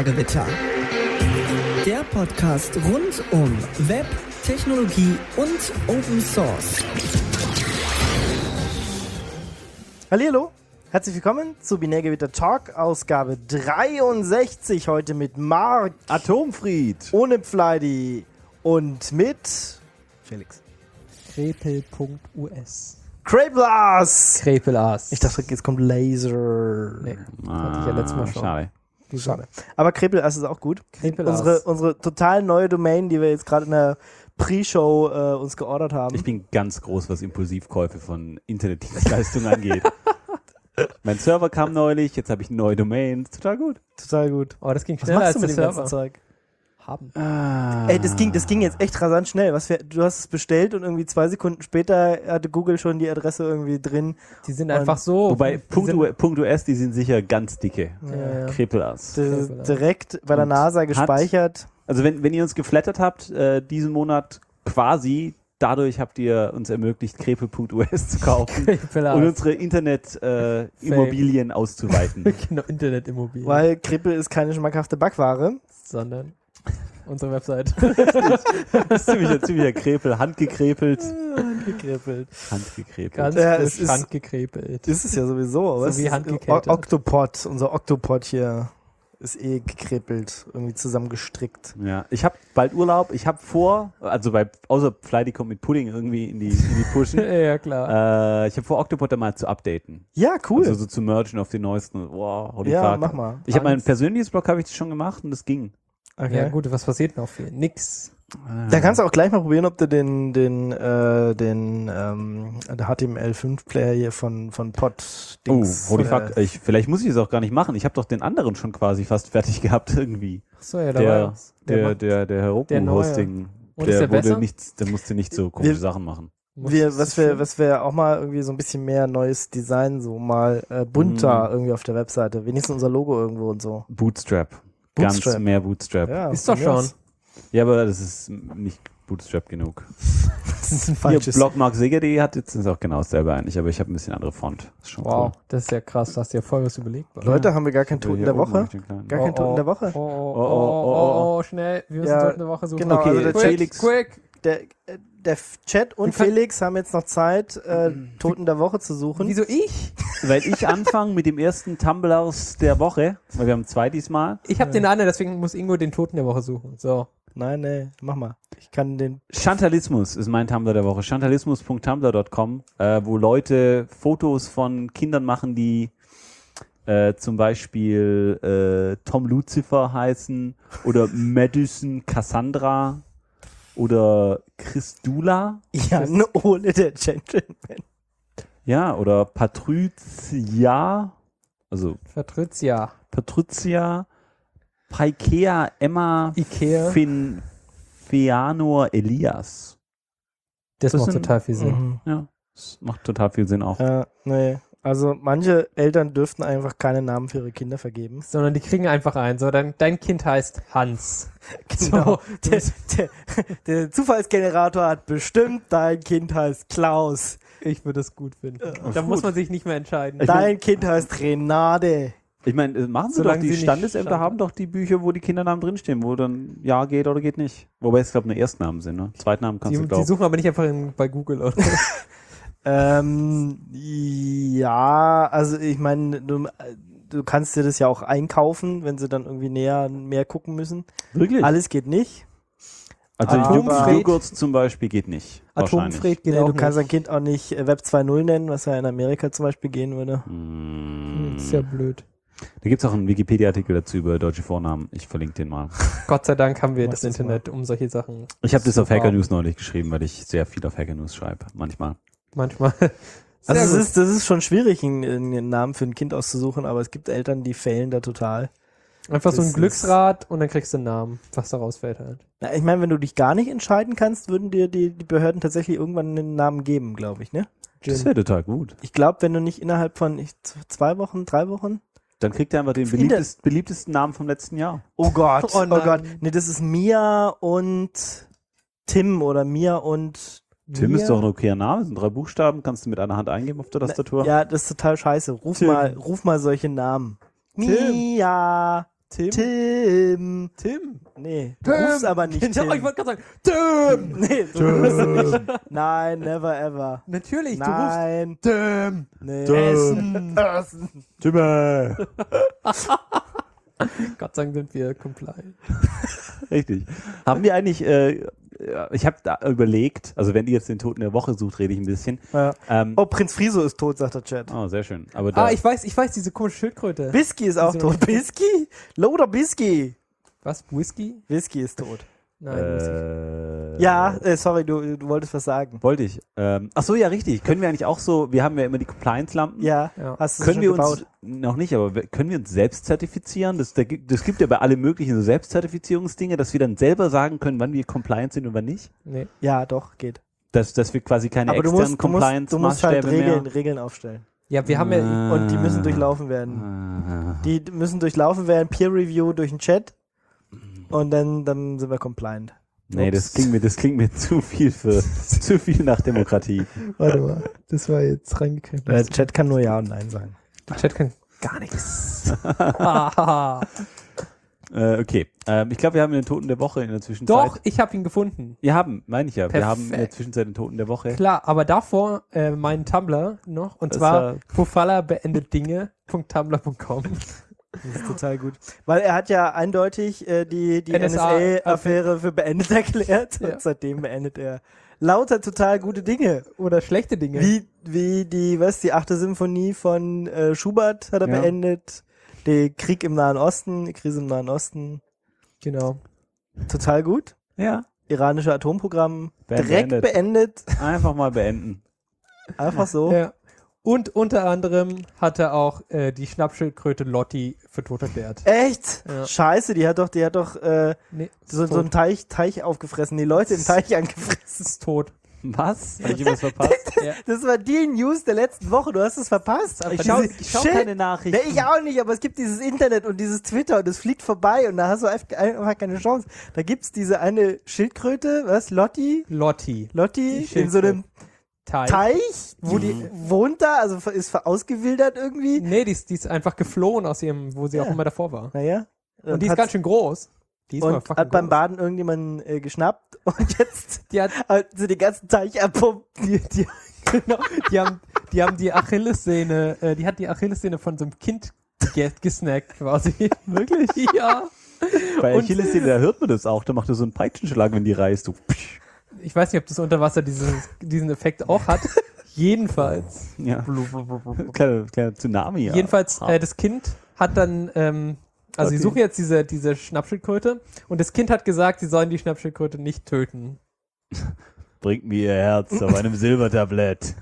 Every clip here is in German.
Binärgewitter. Der Podcast rund um Web, Technologie und Open Source. Hallihallo, herzlich willkommen zu Binärgewitter Talk, Ausgabe 63, heute mit Marc, Atomfried, ohne Pfleidi und mit Felix. Krepel.us. Krepelas! Krepelas. Ich dachte, jetzt kommt Laser. Nee, hatte ich ja letztes Mal schon. Schade. Aber Krepelas ist auch gut. Krepelas. Unsere total neue Domain, die wir jetzt gerade in der Pre-Show uns geordert haben. Ich bin ganz groß, was Impulsivkäufe von Internetdienstleistungen angeht. Mein Server kam neulich, jetzt habe ich eine neue Domain. Total gut. Total gut. Oh, das ging Was schneller machst als du mit der dem ganzen Server. Zeug? Haben. Ey, das ging jetzt echt rasant schnell. Du hast es bestellt und irgendwie 2 Sekunden später hatte Google schon die Adresse irgendwie drin. Die sind einfach so. Wobei die sind- .us, die sind sicher ganz dicke. Ja. Krepelas. Direkt bei der Und NASA gespeichert. Also wenn ihr uns geflattert habt, diesen Monat quasi, dadurch habt ihr uns ermöglicht, krepel.us zu kaufen Krepelas. und unsere Internet-Immobilien auszuweiten. Genau, Internetimmobilien. Weil Kreppel ist keine schmackhafte Backware. Sondern unsere Website. Das ist ziemlicher Krepel, handgekrepelt. Gekreppelt. Handgekrepelt. Ganz Ja, frisch es ist- handgekrepelt. Ist es ja sowieso. Aber So es wie ist handgekettet. Octopod, unser Octopod hier ist gekreppelt, irgendwie zusammengestrickt. Ja, ich habe bald Urlaub. Ich habe vor, also außer Flighty kommt mit Pudding irgendwie in die Pushen. Ja, klar. Ich habe vor, Octopod da mal zu updaten. Ja, cool. Also so zu mergen auf den neuesten. Wow, holy Ja, fuck. mach mal. Ich habe mein persönliches Blog habe ich das schon gemacht und das ging. Okay. Ja, gut, was passiert noch viel? Nix. Da kannst du auch gleich mal probieren, ob du den HTML5-Player hier von Pod Oh, holy fuck. Vielleicht muss ich es auch gar nicht machen. Ich habe doch den anderen schon quasi fast fertig gehabt irgendwie. Achso, ja, da war was. Der der Heroku-Hosting. Und ist der besser? Der musste nicht so komische Sachen machen. was wir auch mal irgendwie so ein bisschen mehr neues Design, so mal bunter irgendwie auf der Webseite. Wenigstens unser Logo irgendwo und so. Bootstrap. Bootstrap. Ganz mehr Bootstrap. Ja, Ist doch von mir schon. aus. Ja, aber das ist nicht Bootstrap genug. Das ist ein Hier, falsches. blogmarkseger.de hat jetzt ist auch genau dasselbe eigentlich, aber ich habe ein bisschen andere Font. Ist schon Wow, das ist ja krass, da hast du ja voll was überlegt. Leute, haben wir gar keinen cool. Toten Hier der oben Woche? hab ich den kleinen. Gar keinen Toten der Woche? Oh, schnell. Wir müssen Ja, Toten der Woche suchen. genau, Okay, also der quick, Felix. quick. Der Chat und Wir können- Felix haben jetzt noch Zeit, Toten der Woche zu suchen. Wieso ich? Weil ich anfange mit dem ersten Tumblers der Woche, weil wir haben 2 diesmal. Ich habe den anderen, deswegen muss Ingo den Toten der Woche suchen. So. Nein, nee, mach mal. Ich kann den. Chantalismus ist mein Tumblr der Woche. Chantalismus.tumblr.com, wo Leute Fotos von Kindern machen, die zum Beispiel Tom Lucifer heißen oder Madison Cassandra oder Christula. Jan Ole, der Gentleman. Ja, oder Patrizia, also Patrizia. Patrizia, Paikea, Emma, Ikea. Feanor, Elias. Das Das macht sind- total viel Sinn. Mhm. Ja, das macht total viel Sinn auch. Ja, nee. Also manche Eltern dürften einfach keine Namen für ihre Kinder vergeben. Sondern die kriegen einfach ein. So, dein Kind heißt Hans. Genau. So, Der Zufallsgenerator hat bestimmt, dein Kind heißt Klaus. ich würde es gut finden. ist Da muss gut. man sich nicht mehr entscheiden. Dein Kind heißt Renate. Ich meine, machen sie Solange doch, sie die nicht Standesämter Stand- haben doch die Bücher, wo die Kindernamen drinstehen, wo dann ja geht oder geht nicht. Wobei es, glaube ich, nur Erstnamen sind, ne? Zweitnamen kannst du Die glauben. suchen aber nicht einfach bei Google, oder? Ja, also ich meine, du kannst dir das ja auch einkaufen, wenn sie dann irgendwie mehr gucken müssen. Wirklich? Alles geht nicht. Also Atomfred- Joghurt zum Beispiel geht nicht. Wahrscheinlich. Atomfred geht Nee, auch du kannst dein nicht. Kind auch nicht Web 2.0 nennen, was ja in Amerika zum Beispiel gehen würde. Das ist ja blöd. Da gibt es auch einen Wikipedia-Artikel dazu über deutsche Vornamen. Ich verlinke den mal. Gott sei Dank haben wir Mach das das Internet, um solche Sachen. Ich habe das auf zu Hacker haben. News neulich geschrieben, weil ich sehr viel auf Hacker News schreibe. Manchmal. Manchmal. Also Sehr das ist schon schwierig, einen Namen für ein Kind auszusuchen, aber es gibt Eltern, die failen da total. Einfach so das ein ist- Glücksrad und dann kriegst du einen Namen, was daraus fällt halt. Na, ich meine, wenn du dich gar nicht entscheiden kannst, würden dir die Behörden tatsächlich irgendwann einen Namen geben, glaube ich, ne? Das wäre total gut. Ich glaube, wenn du nicht innerhalb von 2 Wochen, 3 Wochen. Dann kriegt er einfach den Finde- beliebtesten Namen vom letzten Jahr. Oh Gott, Oh oh, nein. Gott. Nee, das ist Mia und Tim oder Mia und Tim Mia? ist doch ein okayer Name, das sind 3 Buchstaben, kannst du mit einer Hand eingeben auf der Tastatur. Ja, das ist total scheiße. Ruf Tim. mal solche Namen. Tim. Mia, Tim. Tim. Nee, du rufst aber nicht Genau, Tim. ich wollte gerade sagen, Tim. Nee, du rufst nicht. Nein, never ever. Natürlich, Nein. du rufst Tim. Nee. Essen. Timmer. Gott sei Dank sind wir compliant. Richtig. Haben wir eigentlich, ich habe da überlegt, also wenn ihr jetzt den Toten der Woche sucht, rede ich ein bisschen. Ja. Oh, Prinz Friso ist tot, sagt der Chat. Oh, sehr schön. Aber da, Ich weiß, diese komische Schildkröte. Whisky ist auch Wieso tot. Whisky? Loader Whisky. Was? Whisky? Whisky ist tot. Nein, Whisky. Ja, sorry, du wolltest was sagen. Wollte ich. Ach so, ja, richtig. Können wir eigentlich auch so, wir haben ja immer die Compliance-Lampen. Ja, Ja. hast du Können schon wir gebaut? uns, noch nicht, aber können wir uns selbst zertifizieren? Das gibt ja bei alle möglichen so Selbstzertifizierungsdinge, dass wir dann selber sagen können, wann wir compliant sind und wann nicht. Nee. Ja, doch, geht. Dass wir quasi keine Aber externen du musst Compliance-Maßstäbe halt mehr. Regeln aufstellen. Ja, wir haben ja. Und die müssen durchlaufen werden. Die müssen durchlaufen werden, Peer-Review durch den Chat. Und dann sind wir compliant. Nee, das klingt mir zu viel nach Demokratie. Warte mal, das war jetzt reingekriegt. Der Chat kann nur Ja und Nein sein. Der Chat kann gar nichts. Haha. Okay. Ich glaube, wir haben den Toten der Woche in der Zwischenzeit. Doch, ich habe ihn gefunden. Meine ich ja. Wir Perfekt. haben in der Zwischenzeit den Toten der Woche. Klar, aber davor meinen Tumblr noch. Und Das zwar war- Pofalla beendet Dinge.tumblr.com. Das ist total gut. Weil er hat ja eindeutig die NSA NSA-Affäre für beendet erklärt. Ja. Und seitdem beendet er lauter total gute Dinge. Oder schlechte Dinge. Wie die 8. Symphonie von Schubert hat er Ja. beendet. Der Krieg im Nahen Osten, die Krise im Nahen Osten. Genau. Total gut. Ja. Iranische Atomprogramm direkt Beendet. beendet. Einfach mal beenden. Einfach so. Ja. Und unter anderem hat er auch die Schnappschildkröte Lotti für tot erklärt. Echt? Ja. Scheiße, die hat doch Nee, so einen Teich aufgefressen, die Leute im Teich angefressen. ist tot. Was? Habe ich was verpasst? Ja. Das war die News der letzten Woche, du hast es verpasst. Ich schau Shit. keine Nachrichten. Nee, ich auch nicht, aber es gibt dieses Internet und dieses Twitter und es fliegt vorbei und da hast du einfach keine Chance. Da gibt's diese eine Schildkröte, was? Lotti Lotti. in Schildkröte. so einem Teich, wo Die- die wohnt da, also ist ausgewildert irgendwie. Nee, die ist einfach geflohen aus ihrem, wo sie Ja. auch immer davor war. Naja. Und die ist ganz schön groß. Die ist mal und fucking hat beim groß. Baden irgendjemanden geschnappt und jetzt Die hat, hat sie den ganzen Teich abpumpt. genau, die haben die Achillessehne, die hat die Achillessehne von so einem Kind gesnackt quasi. Wirklich? Ja. Bei Und- Achillessehne, da hört man das auch. Da macht er so einen Peitschenschlag, wenn die reißt. So. Ich weiß nicht, ob das unter Wasser diesen Effekt auch hat. Jedenfalls. Ja. Kleiner Tsunami. Ja. Jedenfalls, das Kind hat dann, also sie Okay. suchen jetzt diese Schnappschildkröte und das Kind hat gesagt, sie sollen die Schnappschildkröte nicht töten. Bringt mir ihr Herz auf einem Silbertablett.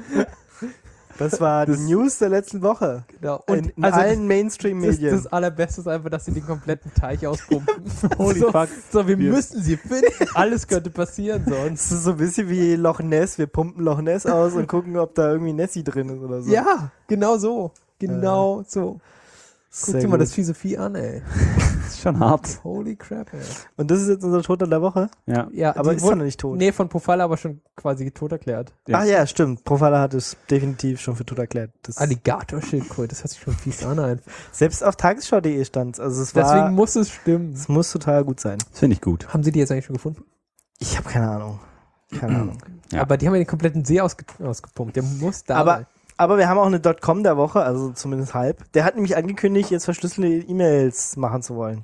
Das war die News der letzten Woche. Genau. In Und also allen Mainstream-Medien. das Allerbeste ist einfach, dass sie den kompletten Teich auspumpen. Holy so, fuck. So, wir Wir- müssen sie finden. Alles könnte passieren sonst. Das ist so ein bisschen wie Loch Ness. Wir pumpen Loch Ness aus und gucken, ob da irgendwie Nessie drin ist oder so. Ja, genau so. Genau so. Guck Sehr dir mal gut. das fiese Vieh an, ey. Das ist schon hart. Holy crap, ey. Und das ist jetzt unser Toter der Woche? Ja. Ja, Aber die ist wurde- er noch nicht tot? Nee, von Pofalla aber schon quasi tot erklärt. Ja. Ach ja, stimmt. Profala hat es definitiv schon für tot erklärt. Das Alligatorschildkröte, das hört sich schon fies an einfach. selbst auf tagesschau.de stand also es. Deswegen muss es stimmen. Es muss total gut sein. Das finde ich gut. Haben sie die jetzt eigentlich schon gefunden? Ich habe keine Ahnung. Keine Ahnung. Ja. Aber die haben ja den kompletten See ausgepumpt. Der muss da sein. Aber wir haben auch eine .com der Woche, also zumindest halb. Der hat nämlich angekündigt, jetzt verschlüsselte E-Mails machen zu wollen.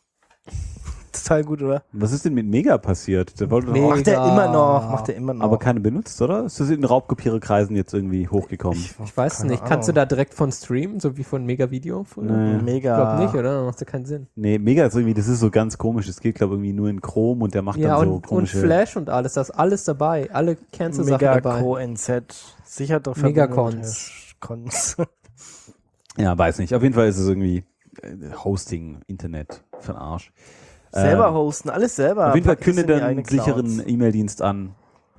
Total gut, oder? Was ist denn mit Mega passiert? Der wollte doch Mega. auch, Macht er immer noch. Macht er immer noch. aber keine benutzt, oder? Ist das in Raubkopiererkreisen jetzt irgendwie hochgekommen? Ich weiß keine nicht. Kannst du Ahnung. da direkt von streamen, so wie von Mega Video früher? Nee. Ich Mega. glaube nicht, oder? Macht ja keinen Sinn. Nee, Mega ist irgendwie, das ist so ganz komisch. Das geht, glaube ich, irgendwie nur in Chrome und der macht Ja, dann so und komische... Flash und alles, da ist alles dabei. Alle Cancel-Sachen Mega dabei. Co NZ. Sicher doch Megacons. Cons. Ja, weiß nicht. Auf jeden Fall ist es irgendwie Hosting, Internet, für den Arsch. Selber hosten, alles selber. Auf jeden Fall Packt es in kündet die er einen eigene Cloud. sicheren E-Mail-Dienst an.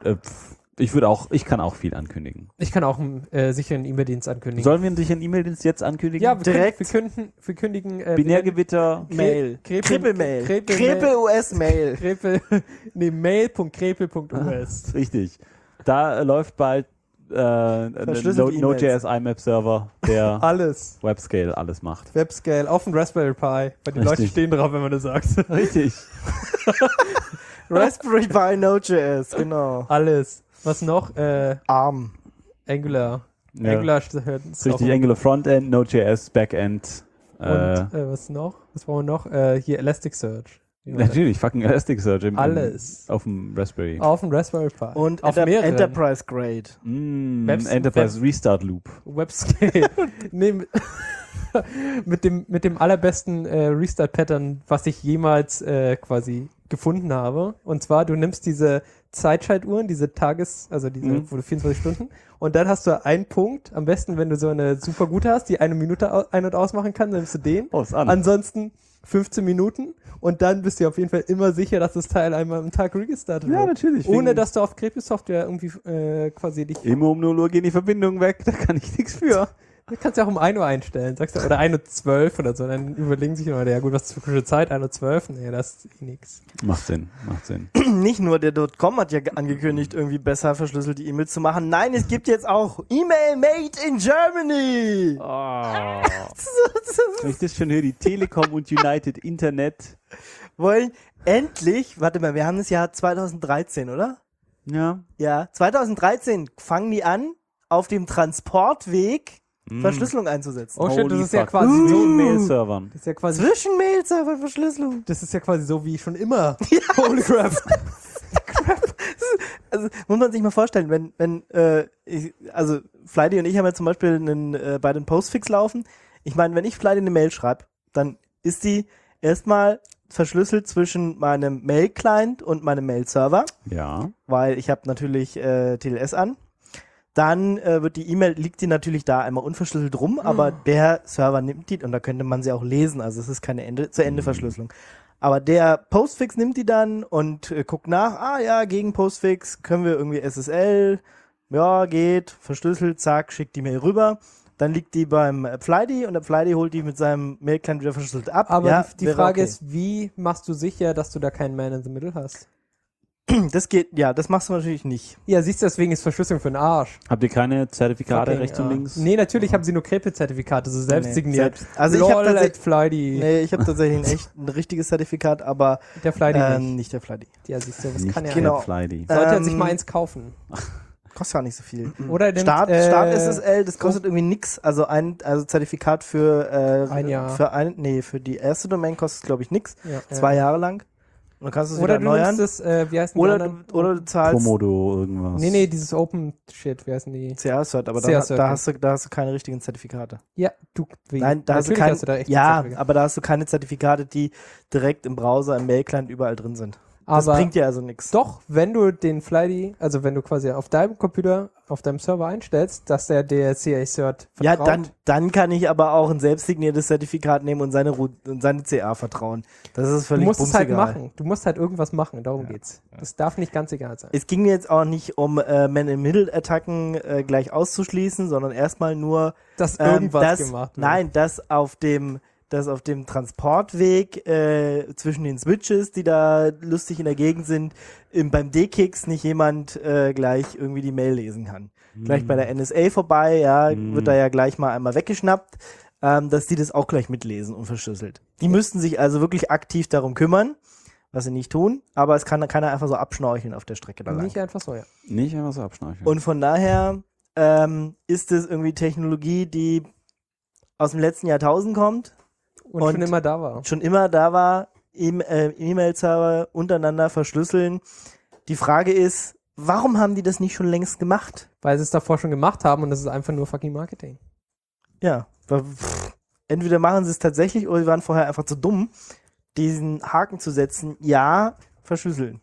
Ich kann auch viel ankündigen. Ich kann auch einen sicheren E-Mail-Dienst ankündigen. Sollen wir einen sicheren E-Mail-Dienst jetzt ankündigen? ja, direkt? wir kündigen Binärgewitter. Mail. Krepel-Mail. Krepel-US-Mail. Krepel, nee, mail.krepel.us. Richtig. Da läuft bald Verschlüsselte Node.js IMAP-Server, der Alles. WebScale alles macht. WebScale auf dem Raspberry Pi. Bei den Richtig. Leuten stehen drauf, wenn man das sagt. Richtig. Raspberry Pi Node.js, genau. Alles. Was noch? ARM. Angular. Ja. Angular Richtig, Angular Frontend, Node.js Backend. Und was noch? Was brauchen wir noch? Hier Elasticsearch. Natürlich, fucking Elasticsearch. Alles. Auf dem Raspberry. Auf dem Raspberry Pi. Und auf mehreren. Enterprise Grade. Enterprise Restart Loop. WebScale. Nee, mit dem allerbesten Restart-Pattern, was ich jemals quasi gefunden habe. Und zwar, du nimmst diese Zeitschaltuhren, diese wo du 24 Stunden, und dann hast du einen Punkt, am besten, wenn du so eine super gute hast, die 1 Minute ein- und ausmachen kann, dann nimmst du den. Oh, ist an. Ansonsten 15 Minuten und dann bist du auf jeden Fall immer sicher, dass das Teil einmal am Tag restartet wird. Ja, natürlich. Ohne, dass du auf Creepy-Software irgendwie quasi dich... Immer um 0 Uhr gehen die Verbindungen weg, da kann ich nichts für. Du kannst ja auch um 1 Uhr einstellen, sagst du, oder 1:12 Uhr oder so, dann überlegen sich immer, ja gut, was ist für eine Zeit? 1:12 Uhr? Nee, das ist nix. Macht Sinn, macht Sinn. Nicht nur der .com hat ja angekündigt, irgendwie besser verschlüsselte E-Mails zu machen. Nein, es gibt jetzt auch E-Mail made in Germany. Oh. Wenn ich das schon höre, die Telekom und United Internet. Wollen endlich, warte mal, wir haben das Jahr 2013, oder? Ja. Ja, 2013 fangen die an, auf dem Transportweg Verschlüsselung einzusetzen. Oh shit, das Holy ist ja fuck. quasi so... Zwischen Mail-Servern. Das ist ja quasi... Zwischen Mail-Server-Verschlüsselung. Das ist ja quasi so wie schon immer. Holy crap. Also muss man sich mal vorstellen, wenn Flighty und ich haben ja zum Beispiel bei den Postfix laufen. Ich meine, wenn ich Flighty eine Mail schreibe, dann ist die erstmal verschlüsselt zwischen meinem Mail-Client und meinem Mail-Server, Ja. weil ich habe natürlich TLS an. Dann liegt die natürlich da einmal unverschlüsselt rum, aber der Server nimmt die und da könnte man sie auch lesen, also es ist keine Ende-zu-Ende-Verschlüsselung. Aber der Postfix nimmt die dann und guckt nach, gegen Postfix können wir irgendwie SSL, ja, geht, verschlüsselt, zack, schickt die Mail rüber. Dann liegt die beim Flighty und der Flighty holt die mit seinem Mail-Client wieder verschlüsselt ab. Aber ja, die wäre Frage okay. ist, wie machst du sicher, dass du da keinen Man in the Middle hast? Das geht, ja, das machst du natürlich nicht. Ja, siehst du, deswegen ist Verschlüsselung für den Arsch. Habt ihr keine Zertifikate Fucking, rechts und links? Nee, natürlich haben sie nur Crepe-Zertifikate, so selbst Nee, signiert. Also ich habe tatsächlich, ich habe tatsächlich ein richtiges Zertifikat, aber Der Flighty nicht der Flighty. Ja, siehst du, was Nicht kann er? genau. der Flighty. Sollte er sich mal eins kaufen. Kostet ja nicht so viel. Oder er nimmt, Start SSL, das kostet irgendwie nix. Also Zertifikat für ein Jahr. Für die erste Domain kostet es, glaube ich, nix. Ja, 2 Jahre lang. Und dann kannst du es wieder Oder du erneuern. nimmst das, wie heißen die Oder anderen? du zahlst Komodo irgendwas. Nee, dieses Open Shit, wie heißen die? CA-Cert, aber CA-Cert, da hast du keine richtigen Zertifikate. Ja, wie? Nein, da hast du Natürlich keine. da echt ein Ja, Zertifikat. aber da hast du keine Zertifikate, die direkt im Browser, im Mail-Client überall drin sind. Das Aber bringt dir also nichts. doch, wenn du den Flighty, also wenn du quasi auf deinem Computer, auf deinem Server einstellst, dass der CA-Cert Ja, vertraut. dann kann ich aber auch ein selbstsigniertes Zertifikat nehmen und seine CA vertrauen. Das ist Du völlig musst es halt bumsegal. machen. Du musst halt irgendwas machen, darum geht's. Das darf nicht ganz egal sein. Es ging mir jetzt auch nicht um Man-in-Middle-Attacken gleich auszuschließen, sondern erstmal nur, Dass irgendwas gemacht wird. Nein, dass auf dem Transportweg zwischen den Switches, die da lustig in der Gegend sind, beim D-Kicks nicht jemand gleich irgendwie die Mail lesen kann. Gleich bei der NSA vorbei, wird da ja gleich mal einmal weggeschnappt, dass die das auch gleich mitlesen und verschlüsselt. Die müssten sich also wirklich aktiv darum kümmern, was sie nicht tun, aber es kann keiner einfach so abschnorcheln auf der Strecke da lang. Nicht einfach so, ja. Nicht einfach so abschnorcheln. Und von daher ist es irgendwie Technologie, die aus dem letzten Jahrtausend kommt, Und Und- schon immer da war. schon immer da war, E-Mail-Server untereinander verschlüsseln. Die Frage ist, warum haben die das nicht schon längst gemacht? Weil sie es davor schon gemacht haben und das ist einfach nur fucking Marketing. Ja, entweder machen sie es tatsächlich oder sie waren vorher einfach zu dumm, diesen Haken zu setzen, ja, verschlüsseln.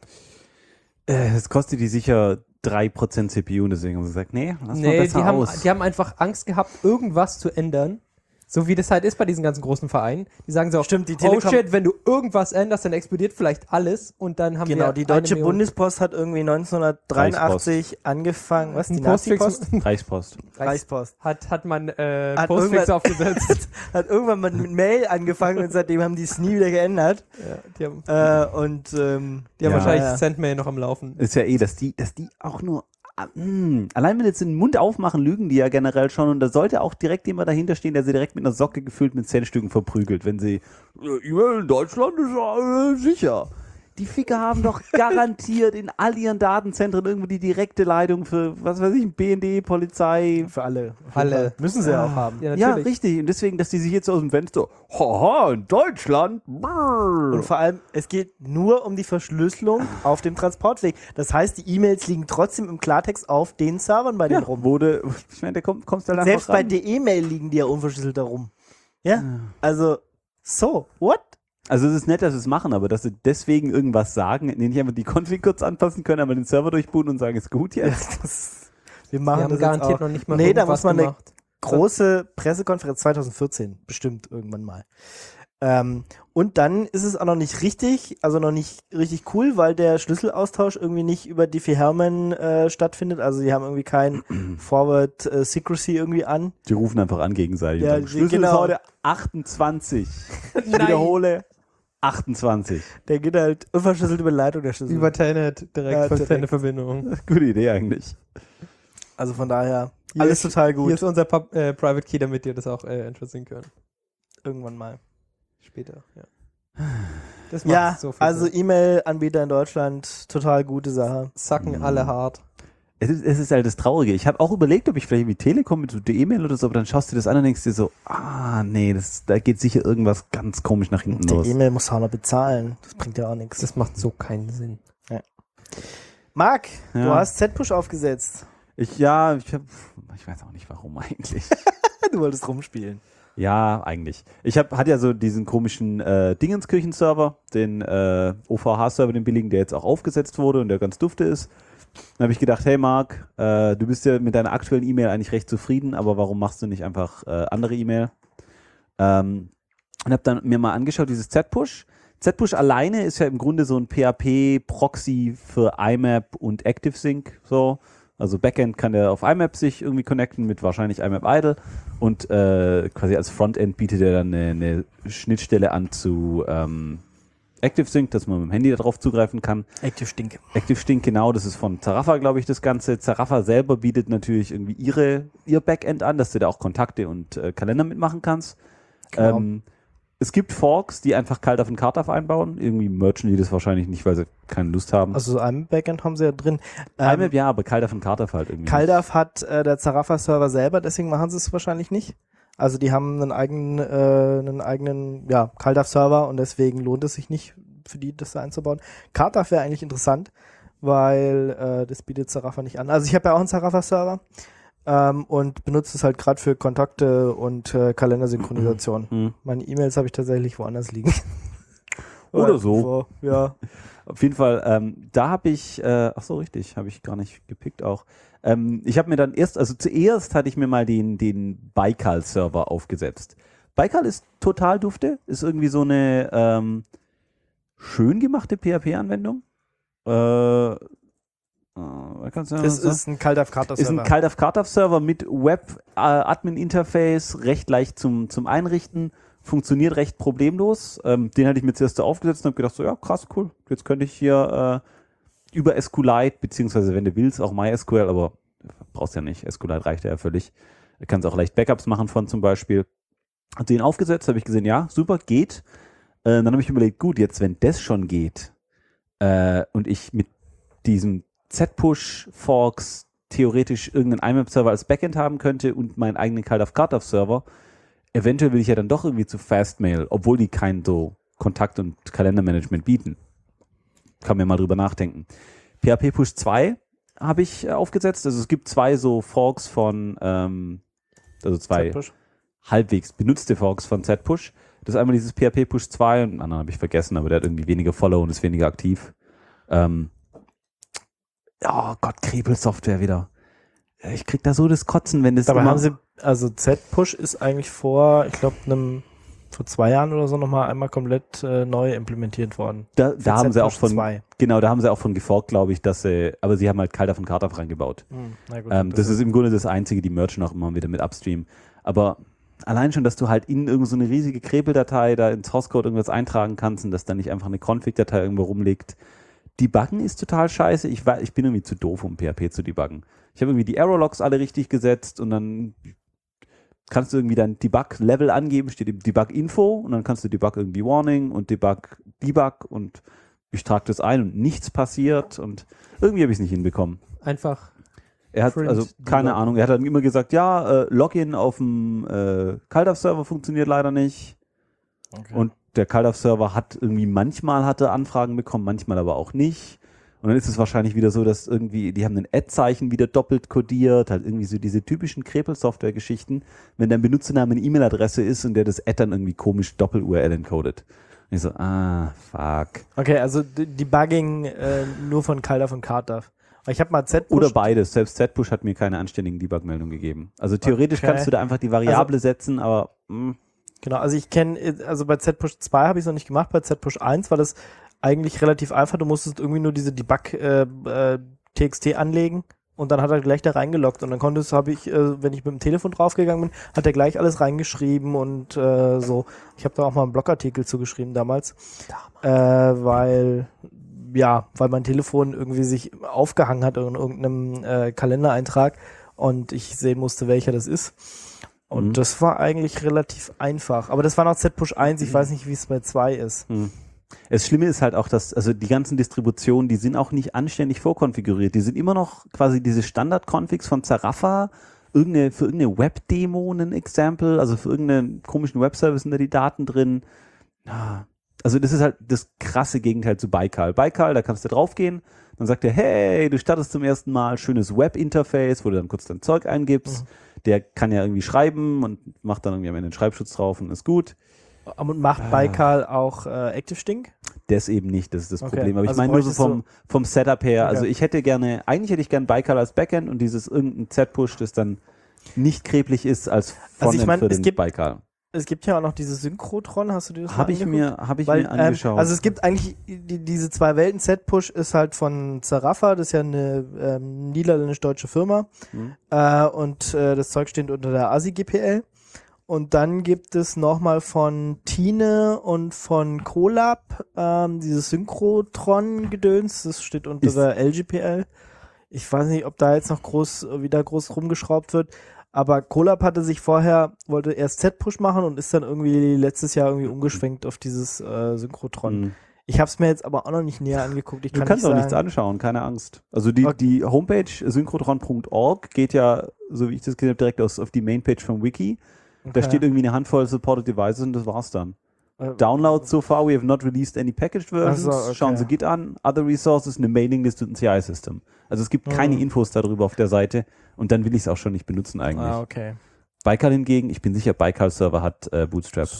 Das kostet die sicher 3% CPU und deswegen haben sie gesagt, nee, lass mal Nee, besser die aus. haben einfach Angst gehabt, irgendwas zu ändern. So wie das halt ist bei diesen ganzen großen Vereinen. Die sagen so, Stimmt, die oh Telekom- shit, wenn du irgendwas änderst, dann explodiert vielleicht alles und dann haben wir Genau, die Deutsche 1 Million. Bundespost hat irgendwie 1983 angefangen, was, die Postfix- Nazi-Post? Reichspost. Reichspost. Hat man Hat Postfix irgendwann- aufgesetzt. Hat irgendwann mal mit Mail angefangen und seitdem haben die es nie wieder geändert. Ja, die haben Und die haben Ja. wahrscheinlich ja. Sendmail noch am Laufen. Ist ja dass die auch nur allein wenn jetzt den Mund aufmachen, lügen die ja generell schon und da sollte auch direkt jemand dahinter stehen, der sie direkt mit einer Socke gefüllt mit Centstücken verprügelt, wenn sie E-Mail in Deutschland ist sicher. Die Ficker haben doch garantiert in all ihren Datenzentren irgendwo die direkte Leitung für, was weiß ich, BND, Polizei. Für alle. Alle. Müssen sie ja auch haben. Ja, Ja, natürlich. richtig. Und deswegen, dass die sich jetzt aus dem Fenster, haha, in Deutschland. Und vor allem, es geht nur um die Verschlüsselung auf dem Transportweg. Das heißt, die E-Mails liegen trotzdem im Klartext auf den Servern bei denen rum. Ich meine, kommst du da Selbst einfach bei ran. der E-Mail liegen die ja unverschlüsselt da rum. Ja? Also, what? Also es ist nett, dass sie es machen, aber dass sie deswegen irgendwas sagen, nicht einfach die Config kurz anpassen können, aber den Server durchbooten und sagen, ist gut jetzt. Wir Wir machen haben das garantiert jetzt auch. noch nicht mal Nee, da irgendwas muss man eine gemacht. große Pressekonferenz 2014, bestimmt irgendwann mal. Und dann ist es auch noch nicht richtig cool, weil der Schlüsselaustausch irgendwie nicht über Diffie-Hellman stattfindet. Also die haben irgendwie kein Forward Secrecy irgendwie an. Die rufen einfach an gegenseitig. Ja, und sagen, Schlüssel genau. ist heute 28. Ich wiederhole, 28. Der geht halt unverschlüsselt über die Leitung, der Schlüssel. Über Telnet, direkt Ja, von direkt. Telnet-Verbindung. Gute Idee eigentlich. Also von daher, Hier alles ist- total Hier gut. ist unser Private Key, damit ihr das auch interessieren könnt. Irgendwann mal. Später, ja. Das macht Ja, so viel also Sinn. E-Mail-Anbieter in Deutschland, total gute Sache. Sacken alle hart. Es ist halt das Traurige. Ich habe auch überlegt, ob ich vielleicht wie Telekom mit so der E-Mail oder so, aber dann schaust du dir das an und denkst dir so, nee, da geht sicher irgendwas ganz komisch nach hinten Der los. E-Mail muss auch noch bezahlen. Das bringt ja auch nichts. Das macht so keinen Sinn. Marc, Ja. du hast Z-Push aufgesetzt. Ich weiß auch nicht warum eigentlich. Du wolltest rumspielen. Ja, eigentlich. Hatte ja so diesen komischen Dingenskirchen-Server, den OVH-Server, den billigen, der jetzt auch aufgesetzt wurde und der ganz dufte ist. Dann habe ich gedacht, hey Marc, du bist ja mit deiner aktuellen E-Mail eigentlich recht zufrieden, aber warum machst du nicht einfach andere E-Mail? Und habe dann mir mal angeschaut, dieses Z-Push. Z-Push alleine ist ja im Grunde so ein PHP-Proxy für IMAP und ActiveSync, so. Also Backend kann der auf IMAP sich irgendwie connecten mit wahrscheinlich IMAP Idle und quasi als Frontend bietet er dann eine Schnittstelle an zu ActiveSync, dass man mit dem Handy darauf zugreifen kann. ActiveSync. ActiveSync, genau, das ist von Zarafa, glaube ich, das Ganze. Zarafa selber bietet natürlich irgendwie ihr Backend an, dass du da auch Kontakte und Kalender mitmachen kannst. Genau. Es gibt Forks, die einfach CalDAV und CardDAV einbauen. Irgendwie merchen die das wahrscheinlich nicht, weil sie keine Lust haben. Also so ein Backend haben sie ja drin. IMAP ja, aber CalDAV und CardDAV halt irgendwie. CalDAV hat der Zarafa-Server selber, deswegen machen sie es wahrscheinlich nicht. Also die haben einen eigenen CalDAV-Server und deswegen lohnt es sich nicht für die, das da einzubauen. CardDAV wäre eigentlich interessant, weil das bietet Zarafa nicht an. Also ich habe ja auch einen Zarafa-Server und benutze es halt gerade für Kontakte und Kalendersynchronisation. Hm. Meine E-Mails habe ich tatsächlich woanders liegen. Oder so. Ja. Auf jeden Fall, da habe ich, ach so, richtig, habe ich gar nicht gepickt auch. Ich habe mir dann zuerst hatte ich mir mal den Baikal-Server aufgesetzt. Baikal ist total dufte, ist irgendwie so eine schön gemachte PHP-Anwendung. Es ist ein CalDAV-CardDAV-Server. Ist ein CalDAV-CardDAV-Server mit Web-Admin-Interface, recht leicht zum Einrichten, funktioniert recht problemlos. Den hatte ich mir zuerst aufgesetzt und habe gedacht, so ja, krass, cool. Jetzt könnte ich hier über SQLite, beziehungsweise wenn du willst, auch MySQL, aber brauchst ja nicht. SQLite reicht ja völlig. Du kannst auch leicht Backups machen von zum Beispiel. Hat den aufgesetzt, habe ich gesehen, ja, super, geht. Dann habe ich überlegt, gut, jetzt wenn das schon geht und ich mit diesem Z-Push-Forks theoretisch irgendeinen IMAP-Server als Backend haben könnte und meinen eigenen CalDAV-CardDAV-Server, eventuell will ich ja dann doch irgendwie zu Fastmail, obwohl die kein so Kontakt- und Kalendermanagement bieten. Kann mir mal drüber nachdenken. PHP Push 2 habe ich aufgesetzt. Also es gibt zwei so Forks von, also zwei Z-Push. halbwegs benutzte Forks von Z-Push. Das ist einmal dieses PHP Push 2 und den anderen habe ich vergessen, aber der hat irgendwie weniger Follow und ist weniger aktiv. Oh Gott, Krebel-Software wieder. Ich krieg da so das Kotzen, wenn das Dabei immer- haben sie, also Z-Push ist eigentlich vor 2 Jahren oder so nochmal einmal komplett neu implementiert worden. Da Für haben sie auch Z-Push von, 2. genau, da haben sie auch von geforkt, glaube ich, aber sie haben halt CalDAV und CardDAV reingebaut. Na gut, Das ist im Grunde das Einzige, die merchen auch immer wieder mit Upstream. Aber allein schon, dass du halt in irgend so eine riesige Krebel-Datei da in Source Code irgendwas eintragen kannst und dass da nicht einfach eine Config-Datei irgendwo rumliegt, Debuggen ist total scheiße. Ich bin irgendwie zu doof, um PHP zu debuggen. Ich habe irgendwie die Error-Logs alle richtig gesetzt und dann kannst du irgendwie dein Debug-Level angeben, steht im Debug-Info und dann kannst du Debug irgendwie Warning und Debug und ich trage das ein und nichts passiert und irgendwie habe ich es nicht hinbekommen. Einfach. Er hat, Print also keine Debug. Ahnung, er hat dann immer gesagt, ja, Login auf dem CalDAV-Server funktioniert leider nicht. Okay. Und der CalDAV-Server manchmal hatte Anfragen bekommen, manchmal aber auch nicht. Und dann ist es wahrscheinlich wieder so, dass irgendwie, die haben ein Ad-Zeichen wieder doppelt kodiert, halt irgendwie so diese typischen Krepel-Software-Geschichten, wenn dein Benutzername eine E-Mail-Adresse ist und der das Ad dann irgendwie komisch Doppel-URL encodet. Und ich so, fuck. Okay, also Debugging nur von CalDAV und CardDAV. Ich habe mal Z-Push. Oder beides. Selbst Z-Push hat mir keine anständigen Debug-Meldungen gegeben. Also theoretisch Okay. kannst du da einfach die Variable setzen, aber Genau, also ich kenne, also bei Z-Push 2 habe ich es noch nicht gemacht, bei Z-Push 1 war das eigentlich relativ einfach. Du musstest irgendwie nur diese Debug-TXT anlegen und dann hat er gleich da reingeloggt und dann wenn ich mit dem Telefon draufgegangen bin, hat er gleich alles reingeschrieben und so. Ich habe da auch mal einen Blogartikel zugeschrieben damals, weil mein Telefon irgendwie sich aufgehangen hat in irgendeinem Kalendereintrag und ich sehen musste, welcher das ist. Und das war eigentlich relativ einfach. Aber das war noch Z-Push 1, ich weiß nicht, wie es bei 2 ist. Das Schlimme ist halt auch, dass, also die ganzen Distributionen, die sind auch nicht anständig vorkonfiguriert. Die sind immer noch quasi diese Standard-Configs von Zarafa, für irgendeine Web-Demo ein Example, also für irgendeinen komischen Webservice sind da die Daten drin. Ja. Also das ist halt das krasse Gegenteil zu Baikal. Baikal, da kannst du draufgehen, dann sagt er, hey, du startest zum ersten Mal, schönes Web-Interface, wo du dann kurz dein Zeug eingibst. Der kann ja irgendwie schreiben und macht dann irgendwie am Ende einen Schreibschutz drauf und ist gut. Und macht Baikal auch ActiveSync? Das eben nicht, das ist das Okay, Problem. Aber ich also meine nur so bräuchtest vom Setup her. Okay. Also eigentlich hätte ich gerne Baikal als Backend und dieses irgendein Z-Push, das dann nicht kreblich ist als Frontend ich meine, für es den gibt- Baikal. Es gibt ja auch noch diese Synchrotron, hast du dir das mal Habe ich angeguckt? mir angeschaut. Also es gibt eigentlich diese zwei Welten. Z-Push ist halt von Zarafa, das ist ja eine niederländisch-deutsche Firma. Und das Zeug steht unter der ASI-GPL. Und dann gibt es nochmal von Tine und von Colab dieses Synchrotron-Gedöns, das steht unter Ist- der LGPL. Ich weiß nicht, ob da jetzt noch wieder groß rumgeschraubt wird. Aber Colab wollte erst Z-Push machen und ist dann irgendwie letztes Jahr irgendwie umgeschwenkt auf dieses Synchrotron. Ich habe es mir jetzt aber auch noch nicht näher angeguckt. Du kannst auch nichts anschauen, keine Angst. Also die Homepage synchrotron.org geht ja, so wie ich das gesehen habe, direkt auf die Mainpage vom Wiki. Da steht irgendwie eine Handvoll Supported Devices und das war's dann. Downloads so far, we have not released any packaged versions. Ach so, okay. Schauen Sie Git an, Other Resources, eine Mailingliste und ein CI-System. Also es gibt keine Infos darüber auf der Seite und dann will ich es auch schon nicht benutzen eigentlich. Ah, okay. Baikal hingegen, ich bin sicher, Baikal-Server hat Bootstrap.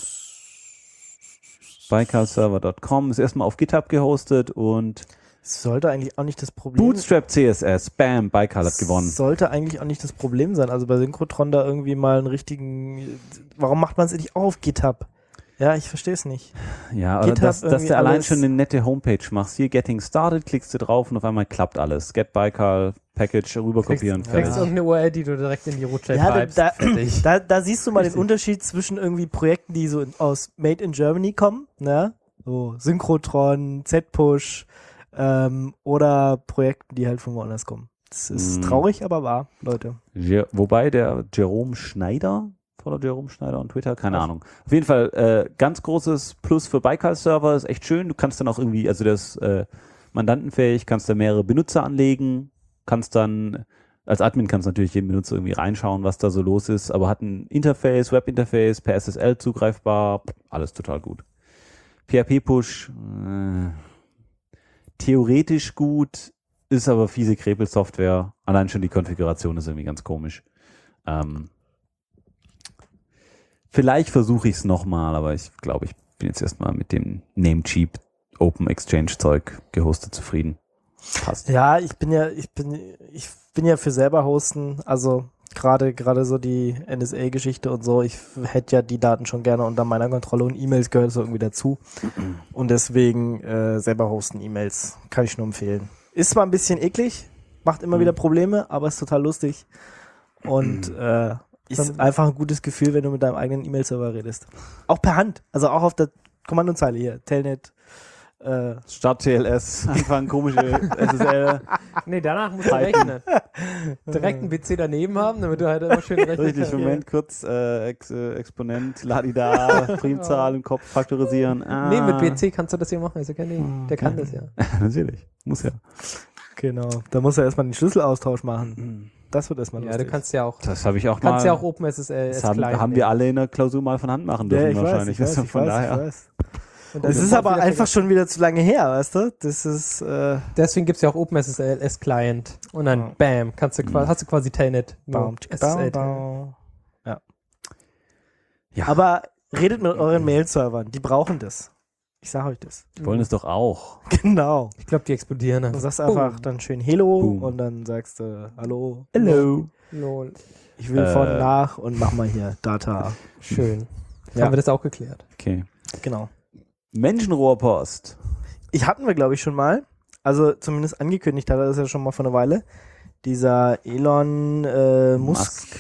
Baikalserver.com ist erstmal auf GitHub gehostet und Sollte eigentlich auch nicht das Problem Bootstrap CSS, bam, Baikal hat gewonnen. Sollte eigentlich auch nicht das Problem sein. Also bei Synchrotron da irgendwie mal einen richtigen. Warum macht man es nicht auch auf GitHub? Ja, ich verstehe es nicht. Ja, oder GitHub dass irgendwie du allein alles- schon eine nette Homepage machst. Hier Getting Started, klickst du drauf und auf einmal klappt alles. Get Baikal, Package, rüberkopieren, Kriegst fertig. irgendeine URL, die du direkt in die Root.js Ja, schreibst. Fertig. da siehst du mal den Unterschied zwischen irgendwie Projekten, die so aus Made in Germany kommen, ne? So Synchrotron, Z-Push, oder Projekten, die halt von woanders kommen. Das ist traurig, aber wahr, Leute. Wobei der Jerome Schneider, oder Jerome Schneider on Twitter, keine Ahnung. Auf jeden Fall ganz großes Plus für Baikal-Server, ist echt schön. Du kannst dann auch irgendwie, also das mandantenfähig, kannst da mehrere Benutzer anlegen, kannst dann, als Admin kannst du natürlich jeden Benutzer irgendwie reinschauen, was da so los ist, aber hat ein Interface, Web-Interface, per SSL zugreifbar, alles total gut. PHP-Push, theoretisch gut, ist aber fiese Krepel-Software. Allein schon die Konfiguration ist irgendwie ganz komisch. Vielleicht versuche ich es nochmal, aber ich glaube, ich bin jetzt erstmal mit dem Namecheap Open Exchange Zeug gehostet zufrieden. Passt. Ja, ich bin ja für selber hosten, also gerade so die NSA-Geschichte und so, ich hätte ja die Daten schon gerne unter meiner Kontrolle und E-Mails gehört so irgendwie dazu. Und deswegen selber hosten E-Mails kann ich nur empfehlen. Ist zwar ein bisschen eklig, macht immer wieder Probleme, aber ist total lustig. Und ist einfach ein gutes Gefühl, wenn du mit deinem eigenen E-Mail-Server redest. Auch per Hand, also auch auf der Kommandozeile hier, Telnet, Start TLS, anfangen komische SSL. Nee, danach musst du rechnen. Direkt einen PC daneben haben, damit du halt immer schön rechnen Richtig, kannst. Moment, kurz, Exponent, Ladida, Primzahl im Kopf faktorisieren. Nee, mit BC kannst du das hier machen, ist ja kein Ding. Der kann das ja. Natürlich, muss ja. Genau. Da muss er erstmal den Schlüsselaustausch machen. Das wird erstmal Ja, lustig. du kannst ja auch, Das habe ich auch kannst mal. ja auch OpenSSL Das als Client haben wir nehmen. alle in der Klausur mal von Hand machen Ja, dürfen ich wahrscheinlich. weiß, Von daher. ich weiß. Und dann Es wird ist auch aber wieder einfach vergessen. schon wieder zu lange her, weißt du? Das ist, Deswegen gibt es ja auch OpenSSL als Client. Und dann, bam, hast du quasi Telnet. nur baum, SSL. baum. Ja. Ja. Aber redet mit euren Mail-Servern, die brauchen das. Ich sag euch das. Die wollen es doch auch. Genau. Ich glaube, die explodieren Du dann. sagst einfach dann schön Hello Boom. und dann sagst du Hallo. Hello. Lol. Ich will von nach und mach mal hier Data. Schön. Ja. Haben wir das auch geklärt. Okay. Genau. Menschenrohrpost. Hatten wir, glaube ich, schon mal. Also zumindest angekündigt hat er das ja schon mal vor einer Weile. Dieser Elon Musk,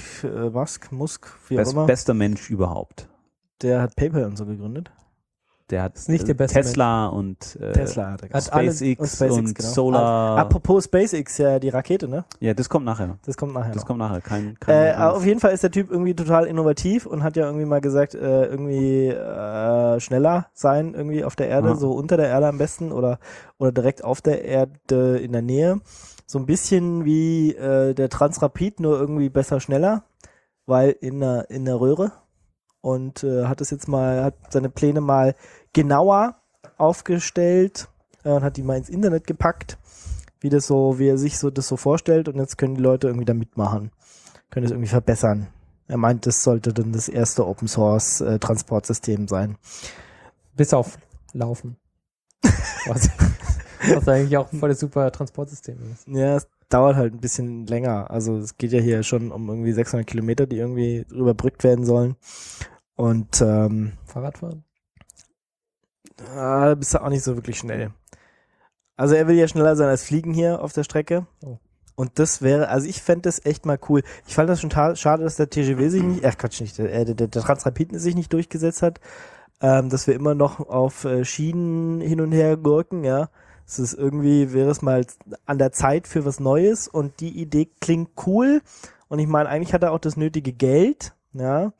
wie auch immer, Bester Mensch überhaupt. der hat PayPal und so gegründet. Der hat Ist nicht der beste Tesla und Tesla hat er Hat alle- SpaceX und SpaceX, und genau. Solar. Apropos SpaceX, ja, die Rakete, ne? Ja, das kommt nachher. Das kommt nachher Das noch. kommt nachher. Kein Auf jeden Fall ist der Typ irgendwie total innovativ und hat ja irgendwie mal gesagt, irgendwie schneller sein irgendwie auf der Erde, Aha. so unter der Erde am besten oder direkt auf der Erde in der Nähe. So ein bisschen wie der Transrapid, nur irgendwie besser, schneller, weil in der Röhre. Und hat seine Pläne mal genauer aufgestellt und hat die mal ins Internet gepackt, wie er sich das so vorstellt, und jetzt können die Leute irgendwie da mitmachen, können es irgendwie verbessern. Er meint, das sollte dann das erste Open Source Transportsystem sein. Bis auf Laufen. Was eigentlich auch voll das super Transportsystem ist. Ja, es dauert halt ein bisschen länger. Also es geht ja hier schon um irgendwie 600 Kilometer, die irgendwie überbrückt werden sollen. Und Fahrradfahren? bist du auch nicht so wirklich schnell. Also er will ja schneller sein als Fliegen hier auf der Strecke. Oh. Und das wäre, also ich fände das echt mal cool. Ich fand das schon schade, dass der TGW sich nicht, der Transrapid sich nicht durchgesetzt hat, dass wir immer noch auf Schienen hin und her gurken, ja. Es ist irgendwie, wäre es mal an der Zeit für was Neues, und die Idee klingt cool. Und ich meine, eigentlich hat er auch das nötige Geld, ja.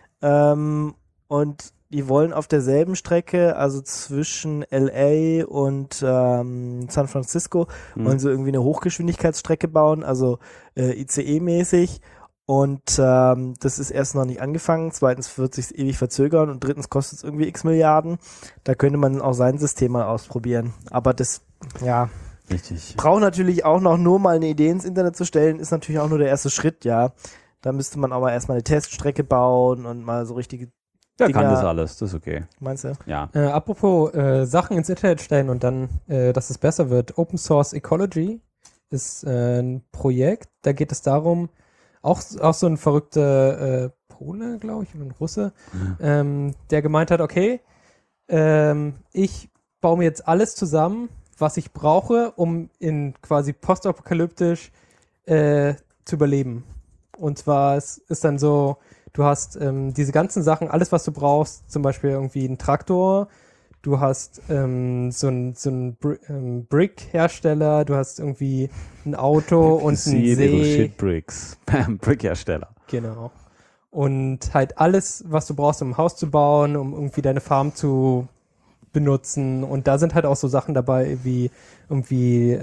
Und die wollen auf derselben Strecke, also zwischen LA und San Francisco, wollen sie irgendwie eine Hochgeschwindigkeitsstrecke bauen, also ICE-mäßig. Und das ist erst noch nicht angefangen, zweitens wird sich ewig verzögern und drittens kostet es irgendwie x Milliarden. Da könnte man auch sein System mal ausprobieren. Aber das, ja, Richtig. braucht natürlich auch noch, nur mal eine Idee ins Internet zu stellen, ist natürlich auch nur der erste Schritt, ja. Da müsste man aber erstmal eine Teststrecke bauen und mal so richtige, Ja, kann Dinger- das alles. Das ist okay. meinst du? Ja. Apropos Sachen ins Internet stellen und dann, dass es besser wird. Open Source Ecology ist ein Projekt, da geht es darum, auch so ein verrückter Pole, glaube ich, oder ein Russe, der gemeint hat, okay, ich baue mir jetzt alles zusammen, was ich brauche, um in quasi postapokalyptisch zu überleben. Und zwar es ist dann so, du hast diese ganzen Sachen, alles was du brauchst, zum Beispiel irgendwie einen Traktor, du hast so ein Brick-Hersteller, du hast irgendwie ein Auto und einen See little See. shit bricks. Brickhersteller. Genau. Und halt alles, was du brauchst, um ein Haus zu bauen, um irgendwie deine Farm zu benutzen. Und da sind halt auch so Sachen dabei, wie irgendwie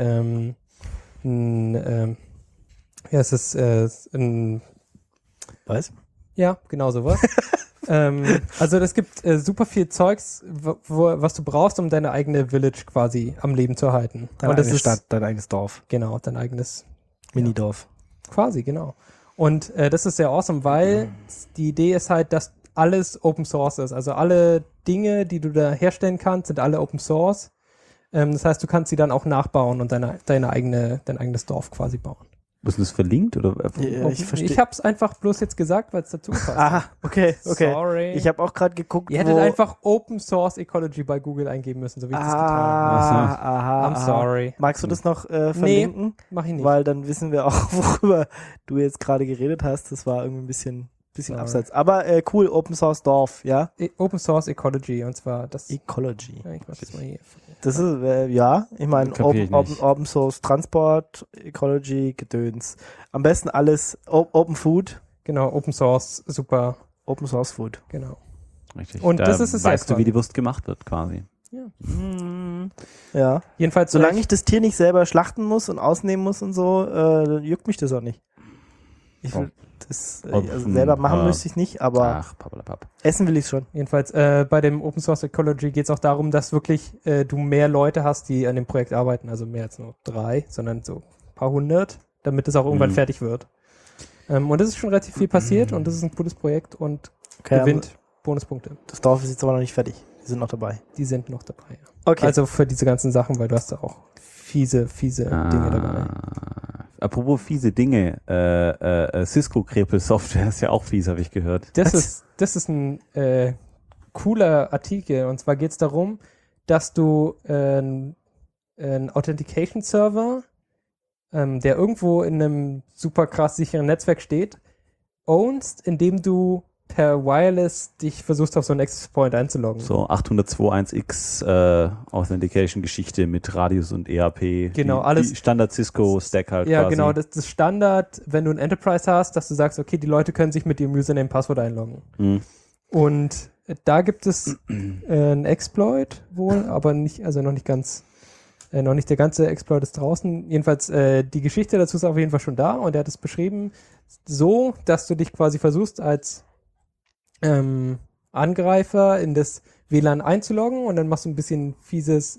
Was? ja, genau sowas. Also es gibt super viel Zeugs, was du brauchst, um deine eigene Village quasi am Leben zu erhalten. Deine Und das eigene ist Stadt, dein eigenes Dorf. genau dein eigenes Minidorf. quasi, genau. Und das ist sehr awesome, weil die Idee ist halt, dass alles Open Source ist. Also alle Dinge, die du da herstellen kannst, sind alle Open Source. Das heißt, du kannst sie dann auch nachbauen und dein eigenes Dorf quasi bauen. Ist das verlinkt? Oder? Ja, ich verstehe. Ich habe es einfach bloß jetzt gesagt, weil es dazu passt. Aha, okay. Sorry. Ich habe auch gerade geguckt, Ihr hättet einfach Open Source Ecology bei Google eingeben müssen, so wie ich das getan aha, habe. I'm sorry. Magst du das noch verlinken? Mach ich nicht. Weil dann wissen wir auch, worüber du jetzt gerade geredet hast. Das war irgendwie ein bisschen bisschen Ja. abseits. Aber cool, Open Source Dorf, ja? Open Source Ecology, und zwar das. Ecology. Ja, ich mach das mal hier. Das ist, ja, ich meine, Kapier ich nicht. Open Source Transport, Ecology, Gedöns. Am besten alles Open Food, Genau, Open Source, super, Open Source Food. genau. Richtig. Und da das ist es ja weißt du, wie quasi. die Wurst gemacht wird, quasi. Ja. Jedenfalls, Solange ich das Tier nicht selber schlachten muss und ausnehmen muss und so, juckt mich das auch nicht. Ich will das also selber machen müsste ich nicht, aber Ach, pappalapapp. essen will ich schon. jedenfalls bei dem Open Source Ecology geht es auch darum, dass wirklich du mehr Leute hast, die an dem Projekt arbeiten, also mehr als nur 3, sondern so ein paar hundert, damit es auch irgendwann fertig wird. Und das ist schon relativ viel passiert und das ist ein cooles Projekt und gewinnt Bonuspunkte. Das Dorf ist jetzt aber noch nicht fertig. Die sind noch dabei. Die sind noch dabei. Ja. Okay. Also für diese ganzen Sachen, weil du hast da auch fiese Dinge dabei. Apropos fiese Dinge, Cisco-Krepel-Software ist ja auch fies, habe ich gehört. Das ist ein cooler Artikel, und zwar geht es darum, dass du einen Authentication-Server, der irgendwo in einem super krass sicheren Netzwerk steht, ownst, indem du per Wireless dich versuchst, auf so einen Access Point einzuloggen. So 802.1x Authentication-Geschichte mit Radius und EAP. Genau, die, alles- Die Standard-Cisco-Stack halt Ja, quasi. genau, das ist Standard, wenn du ein Enterprise hast, dass du sagst, okay, die Leute können sich mit ihrem Username und Passwort einloggen. Hm. Und da gibt es einen Exploit wohl, aber nicht, also noch nicht der ganze Exploit ist draußen. Jedenfalls, die Geschichte dazu ist auf jeden Fall schon da, und er hat es beschrieben so, dass du dich quasi versuchst, als Angreifer in das WLAN einzuloggen, und dann machst du ein bisschen fieses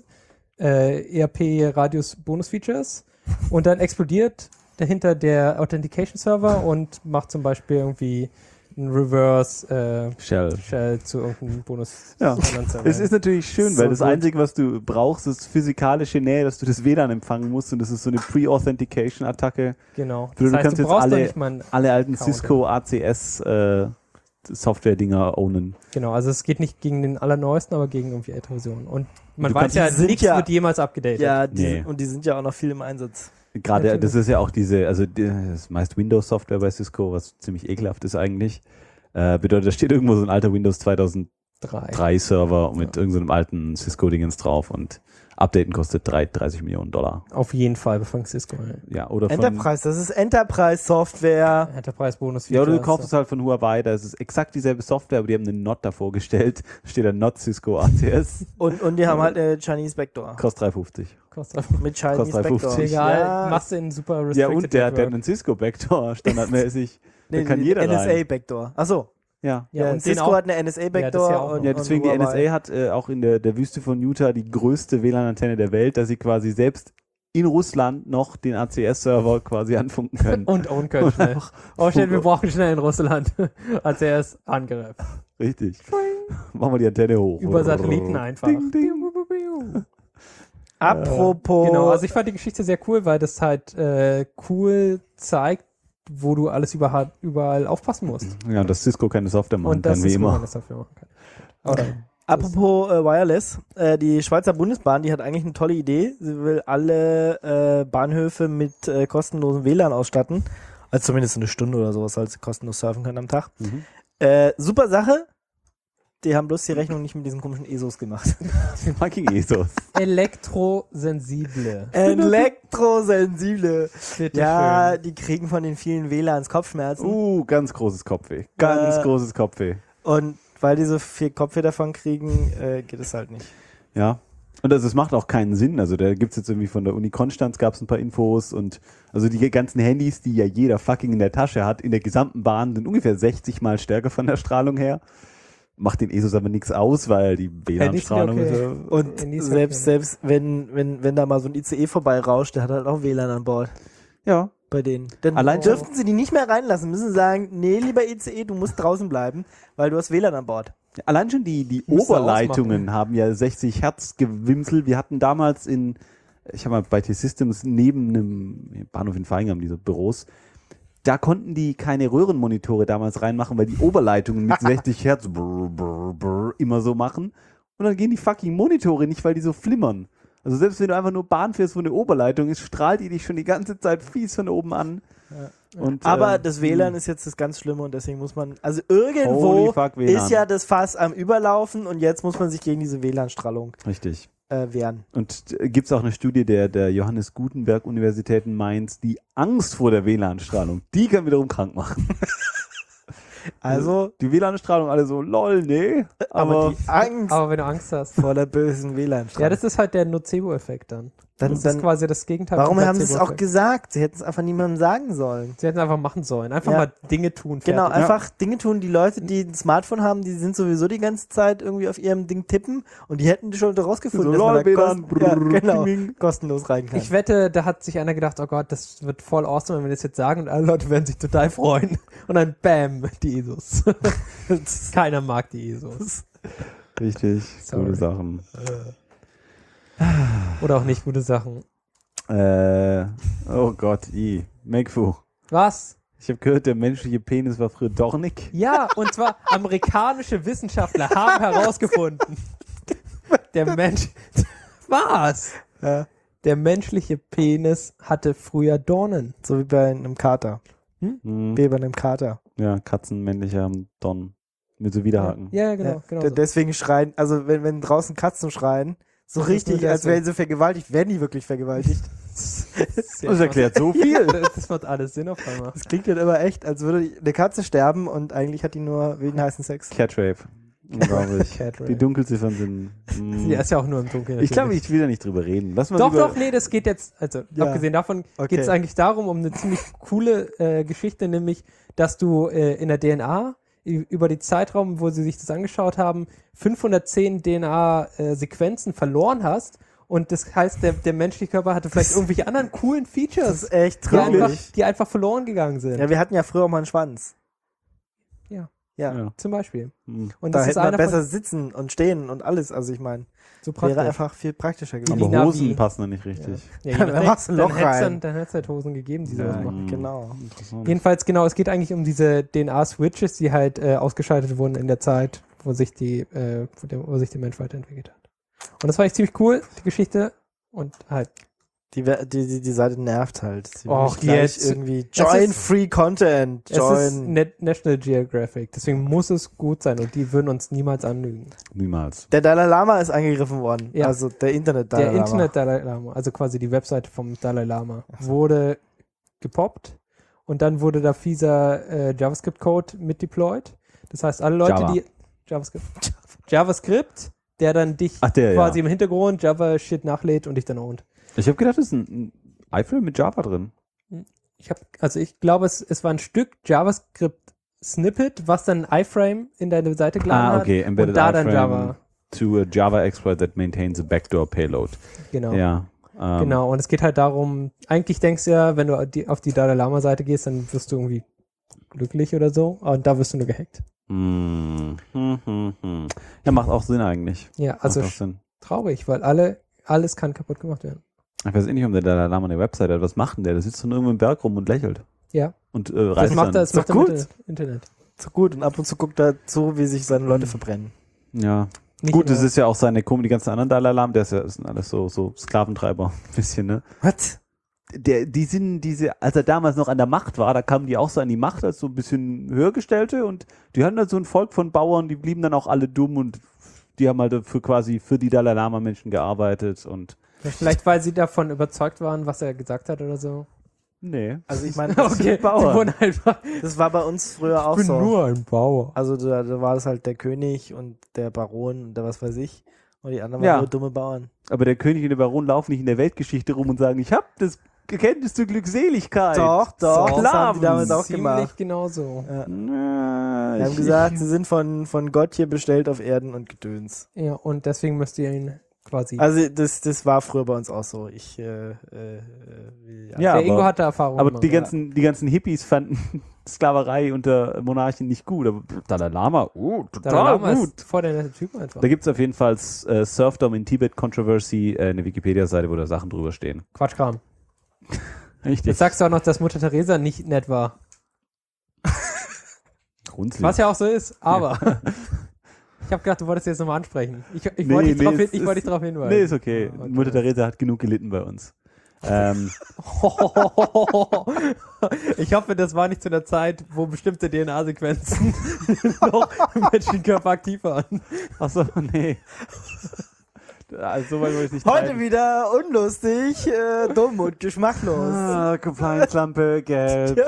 ERP-Radius-Bonus-Features, und dann explodiert dahinter der Authentication-Server und macht zum Beispiel irgendwie ein Reverse Shell. zu irgendeinem Bonus. Ja. anderen Server. Es ist natürlich schön, So weil das gut. Einzige, was du brauchst, ist physikalische Nähe, dass du das WLAN empfangen musst, und das ist so eine Pre-Authentication-Attacke. Genau. Du kannst du jetzt brauchst doch alle- nicht mal einen, Alle alten Counter. Cisco ACS Software-Dinger ownen. genau, also es geht nicht gegen den allerneuesten, aber gegen irgendwie ältere Versionen. Und man Du weiß kannst- ja, die sind nichts ja- wird jemals abgedatet. Ja, Nee. und die sind ja auch noch viel im Einsatz. Gerade, Natürlich. das ist ja auch diese, also das ist meist Windows-Software bei Cisco, was ziemlich ekelhaft ist eigentlich. Bedeutet, da steht irgendwo so ein alter Windows 2003 3. Server mit irgendeinem alten Cisco-Dingens drauf, und updaten kostet 30 Millionen $. Auf jeden Fall bei Francisco. Ja, oder von, Enterprise, das ist Enterprise-Software. Enterprise-Bonus. ja, oder du kaufst es halt von Huawei, da ist es exakt dieselbe Software, aber die haben einen NOT davor gestellt. Steht da NOT Cisco ACS, Und die haben halt eine Chinese Backdoor. kostet 350. Mit Chinese Kostet 3,50. Backdoor. Egal, Ja, machst du in super Ja, restricted und der hat ja Network. einen Cisco-Backdoor, standardmäßig. Da nee, kann die jeder rein. NSA-Backdoor. Achso. Ja. Ja, Ja, und den Cisco auch- hat eine Ja, das NSA-Backdoor. ja auch noch. und, Ja, und deswegen die Huawei. NSA hat auch in der Wüste von Utah die größte WLAN-Antenne der Welt, dass sie quasi selbst in Russland noch den ACS-Server quasi anfunken können. Und own können schnell. einfach Oh, schnell, wir Funk- brauchen schnell in Russland. Als er es angreift. Richtig. Machen wir die Antenne hoch. Über Satelliten einfach. Ding, ding. Apropos. Genau, also ich fand die Geschichte sehr cool, weil das halt cool zeigt, wo du alles überall aufpassen musst. Ja, und dass Cisco keine Software machen Und das kann, wie ist, wo man immer. das dafür machen kann. Aber Apropos Wireless, die Schweizer Bundesbahn, die hat eigentlich eine tolle Idee. Sie will alle Bahnhöfe mit kostenlosem WLAN ausstatten. Also zumindest eine Stunde oder sowas, als sie kostenlos surfen können am Tag. Mhm. Super Sache. Die haben bloß die Rechnung nicht mit diesen komischen ESOs gemacht. Fucking ESOs. elektrosensible. Elektrosensible. Bitte Ja, schön. die kriegen von den vielen WLANs Kopfschmerzen. Ganz großes Kopfweh. Ganz großes Kopfweh. Und weil die so viel Kopfweh davon kriegen, geht es halt nicht. Ja. Und es macht auch keinen Sinn. Also da gibt's jetzt irgendwie von der Uni Konstanz gab's ein paar Infos, und also die ganzen Handys, die ja jeder fucking in der Tasche hat, in der gesamten Bahn, sind ungefähr 60 mal stärker von der Strahlung her. Macht den ESOs aber nichts aus, weil die WLAN-Strahlung okay. ist ja... Und In die selbst wenn da mal so ein ICE vorbeirauscht, der hat halt auch WLAN an Bord Ja. bei denen. Dann Allein dürften sie die nicht mehr reinlassen, müssen sie sagen, nee, lieber ICE, du musst draußen bleiben, weil du hast WLAN an Bord. Allein schon die Müsste Oberleitungen haben ja 60 Hertz gewimselt. Wir hatten damals ich habe mal bei T-Systems neben einem Bahnhof in Vaihingen, diese Büros, da konnten die keine Röhrenmonitore damals reinmachen, weil die Oberleitungen mit 60 Hertz immer so machen. Und dann gehen die fucking Monitore nicht, weil die so flimmern. Also selbst wenn du einfach nur Bahn fährst, wo eine Oberleitung ist, strahlt die dich schon die ganze Zeit fies von oben an. Ja. Und, Aber das WLAN ist jetzt das ganz Schlimme und deswegen muss man, also irgendwo Holy fuck, WLAN. ist ja das Fass am Überlaufen und jetzt muss man sich gegen diese WLAN-Strahlung Richtig. wehren. Und gibt es auch eine Studie der Johannes Gutenberg Universität in Mainz, die Angst vor der WLAN-Strahlung, die kann wiederum krank machen. Also, Die WLAN-Strahlung alle so, lol, nee. aber die Angst Aber wenn du Angst hast. vor der bösen WLAN-Strahlung. Ja, das ist halt der Nocebo-Effekt dann. Das ist quasi das Gegenteil. Warum vom haben sie es auch Placebo-Effekt. gesagt? Sie hätten es einfach niemandem sagen sollen. Sie hätten einfach machen sollen. Einfach Ja. mal Dinge tun. Genau, fertig. einfach Dinge tun. Die Leute, die ein Smartphone haben, die sind sowieso die ganze Zeit irgendwie auf ihrem Ding tippen und die hätten schon rausgefunden, So, dass man da WLAN, kostenlos rein kann. Ich wette, da hat sich einer gedacht, oh Gott, das wird voll awesome, wenn wir das jetzt sagen und alle Leute werden sich total freuen. Und dann bam, die ESOs. Keiner mag die ESOs. Richtig, Sorry. gute Sachen. Oder auch nicht gute Sachen. Oh Gott, Megfu. Was? Ich habe gehört, der menschliche Penis war früher dornig. Ja, und zwar amerikanische Wissenschaftler haben herausgefunden, der Mensch... Was? Ja, Der menschliche Penis hatte früher Dornen. so wie bei einem Kater. Hm. Wie bei einem Kater. Ja, Katzen, männliche haben Dornen. Mit so Widerhaken. Ja, genau. genau so. Deswegen schreien, also wenn draußen Katzen schreien, so Das ist richtig, nur als deswegen. wären sie vergewaltigt, werden die wirklich vergewaltigt. Das erklärt so viel. Das macht alles Sinn auf einmal. Das klingt dann immer echt, als würde eine Katze sterben und eigentlich hat die nur wegen heißen Sex. Catrape. Unglaublich. Catrape. Die Dunkelziffern sind. Ja, ist ja auch nur im Dunkeln. Ich glaube, natürlich. ich will da nicht drüber reden. Lass mal Doch, lieber- doch, nee, das geht jetzt, also Ja. abgesehen davon Okay. geht es eigentlich darum, um eine ziemlich coole Geschichte, nämlich, dass du in der DNA über die Zeitraum, wo sie sich das angeschaut haben, 510 DNA-Sequenzen verloren hast. Und das heißt, der menschliche Körper hatte vielleicht irgendwelche anderen coolen Das Features, ist echt die einfach, traurig. die einfach verloren gegangen sind. Ja, wir hatten ja früher auch mal einen Schwanz. Ja. Ja. Ja. Zum Beispiel. Hm. Und Da das ist hätte man einer besser von sitzen und stehen und alles. Also ich meine, so wäre praktisch. einfach viel praktischer Wie gewesen. die Aber Navi. Hosen passen da nicht richtig. Ja, Ja, je da nachdem, machst du ein Loch rein. Dann hätte es halt Hosen gegeben, die sowas Ja. machen. Genau. Interessant. Jedenfalls, genau, es geht eigentlich um diese DNA-Switches, die halt ausgeschaltet wurden in der Zeit, wo sich der Mensch weiterentwickelt hat. Und das war echt ziemlich cool, die Geschichte. Und halt, Die Seite nervt halt. Sie will Och, nicht gleich jetzt. irgendwie Es Join ist- Free Content. es ist Join. National Geographic, deswegen muss es gut sein und die würden uns niemals anlügen. Niemals. Der Dalai Lama ist angegriffen worden. Ja. Also der Internet-Dalai Der Lama. Internet-Dalai Lama, also quasi die Webseite vom Dalai Lama, wurde gepoppt und dann wurde da fieser JavaScript-Code mit deployed. Das heißt, alle Leute, Java. die JavaScript, der dann dich Ach, der, quasi ja. im Hintergrund Java-Shit nachlädt und dich dann ownt. Ich habe gedacht, es ist ein iFrame mit Java drin. Ich glaube, es war ein Stück JavaScript-Snippet, was dann ein iframe in deine Seite geladen okay. hat Embedded und da dann iframe Java. to a Java exploit that maintains a backdoor payload. Genau. Ja. Genau, und es geht halt darum, eigentlich denkst du ja, wenn du auf die Dalai Lama Seite gehst, dann wirst du irgendwie glücklich oder so, und da wirst du nur gehackt. Ja, macht auch Sinn eigentlich. Ja, also macht auch Sinn. traurig, weil alles kann kaputt gemacht werden. Ich weiß eh nicht, ob der Dalai Lama eine Website hat. Was macht denn der? Der sitzt dann irgendwo im Berg rum und lächelt. Ja, Und das reißt macht dann. das Ist doch macht er gut. mit Internet. So gut. Und ab und zu guckt er zu, wie sich seine Leute verbrennen. Ja. Nicht Gut, das immer. ist ja auch seine die ganzen anderen Dalai Lama, das sind alles so Sklaventreiber, ein bisschen, ne? Was? Als er damals noch an der Macht war, da kamen die auch so an die Macht als so ein bisschen Höhergestellte und die hatten halt so ein Volk von Bauern, die blieben dann auch alle dumm und die haben halt für die Dalai Lama Menschen gearbeitet und Vielleicht, weil sie davon überzeugt waren, was er gesagt hat oder so. nee. Also ich meine, Okay, Bauern. sie wurden einfach, das war bei uns früher auch ich bin so. nur ein Bauer. Also da war es halt der König und der Baron und der was weiß ich. Und die anderen Ja. waren nur dumme Bauern. Aber der König und der Baron laufen nicht in der Weltgeschichte rum und sagen, ich hab das Erkenntnis zur Glückseligkeit. Doch, So, das haben die damit auch ziemlich gemacht. genauso. Ja. Na, Die haben gesagt, sie sind von Gott hier bestellt auf Erden und Gedöns. Ja, und deswegen müsst ihr ihn quasi. Also das war früher bei uns auch so. Ja, der Ingo aber- hatte Erfahrung Aber gemacht. die ganzen Hippies fanden Sklaverei unter Monarchen nicht gut. Aber Dalai Lama, Dalai total Lama gut. ist voll der nette Typ einfach. Da gibt es auf jeden Fall Serfdom in Tibet Controversy, eine Wikipedia-Seite, wo da Sachen drüber stehen. Quatschkram. Richtig. Jetzt sagst du auch noch, dass Mutter Teresa nicht nett war. Runzlig. Was ja auch so ist, aber ich habe gedacht, du wolltest jetzt nochmal ansprechen. Ich Nee, wollte dich nee, darauf es ich ist- wollte dich darauf hinweisen. Nee, ist okay. Ah, okay. Mutter Teresa hat genug gelitten bei uns. Ich hoffe, das war nicht zu einer Zeit, wo bestimmte DNA-Sequenzen noch im menschlichen Körper aktiv waren. Achso, nee. Also, so weit wollte ich nicht Heute treiben. wieder unlustig, dumm und geschmacklos. Compliance-Lampe, gelb.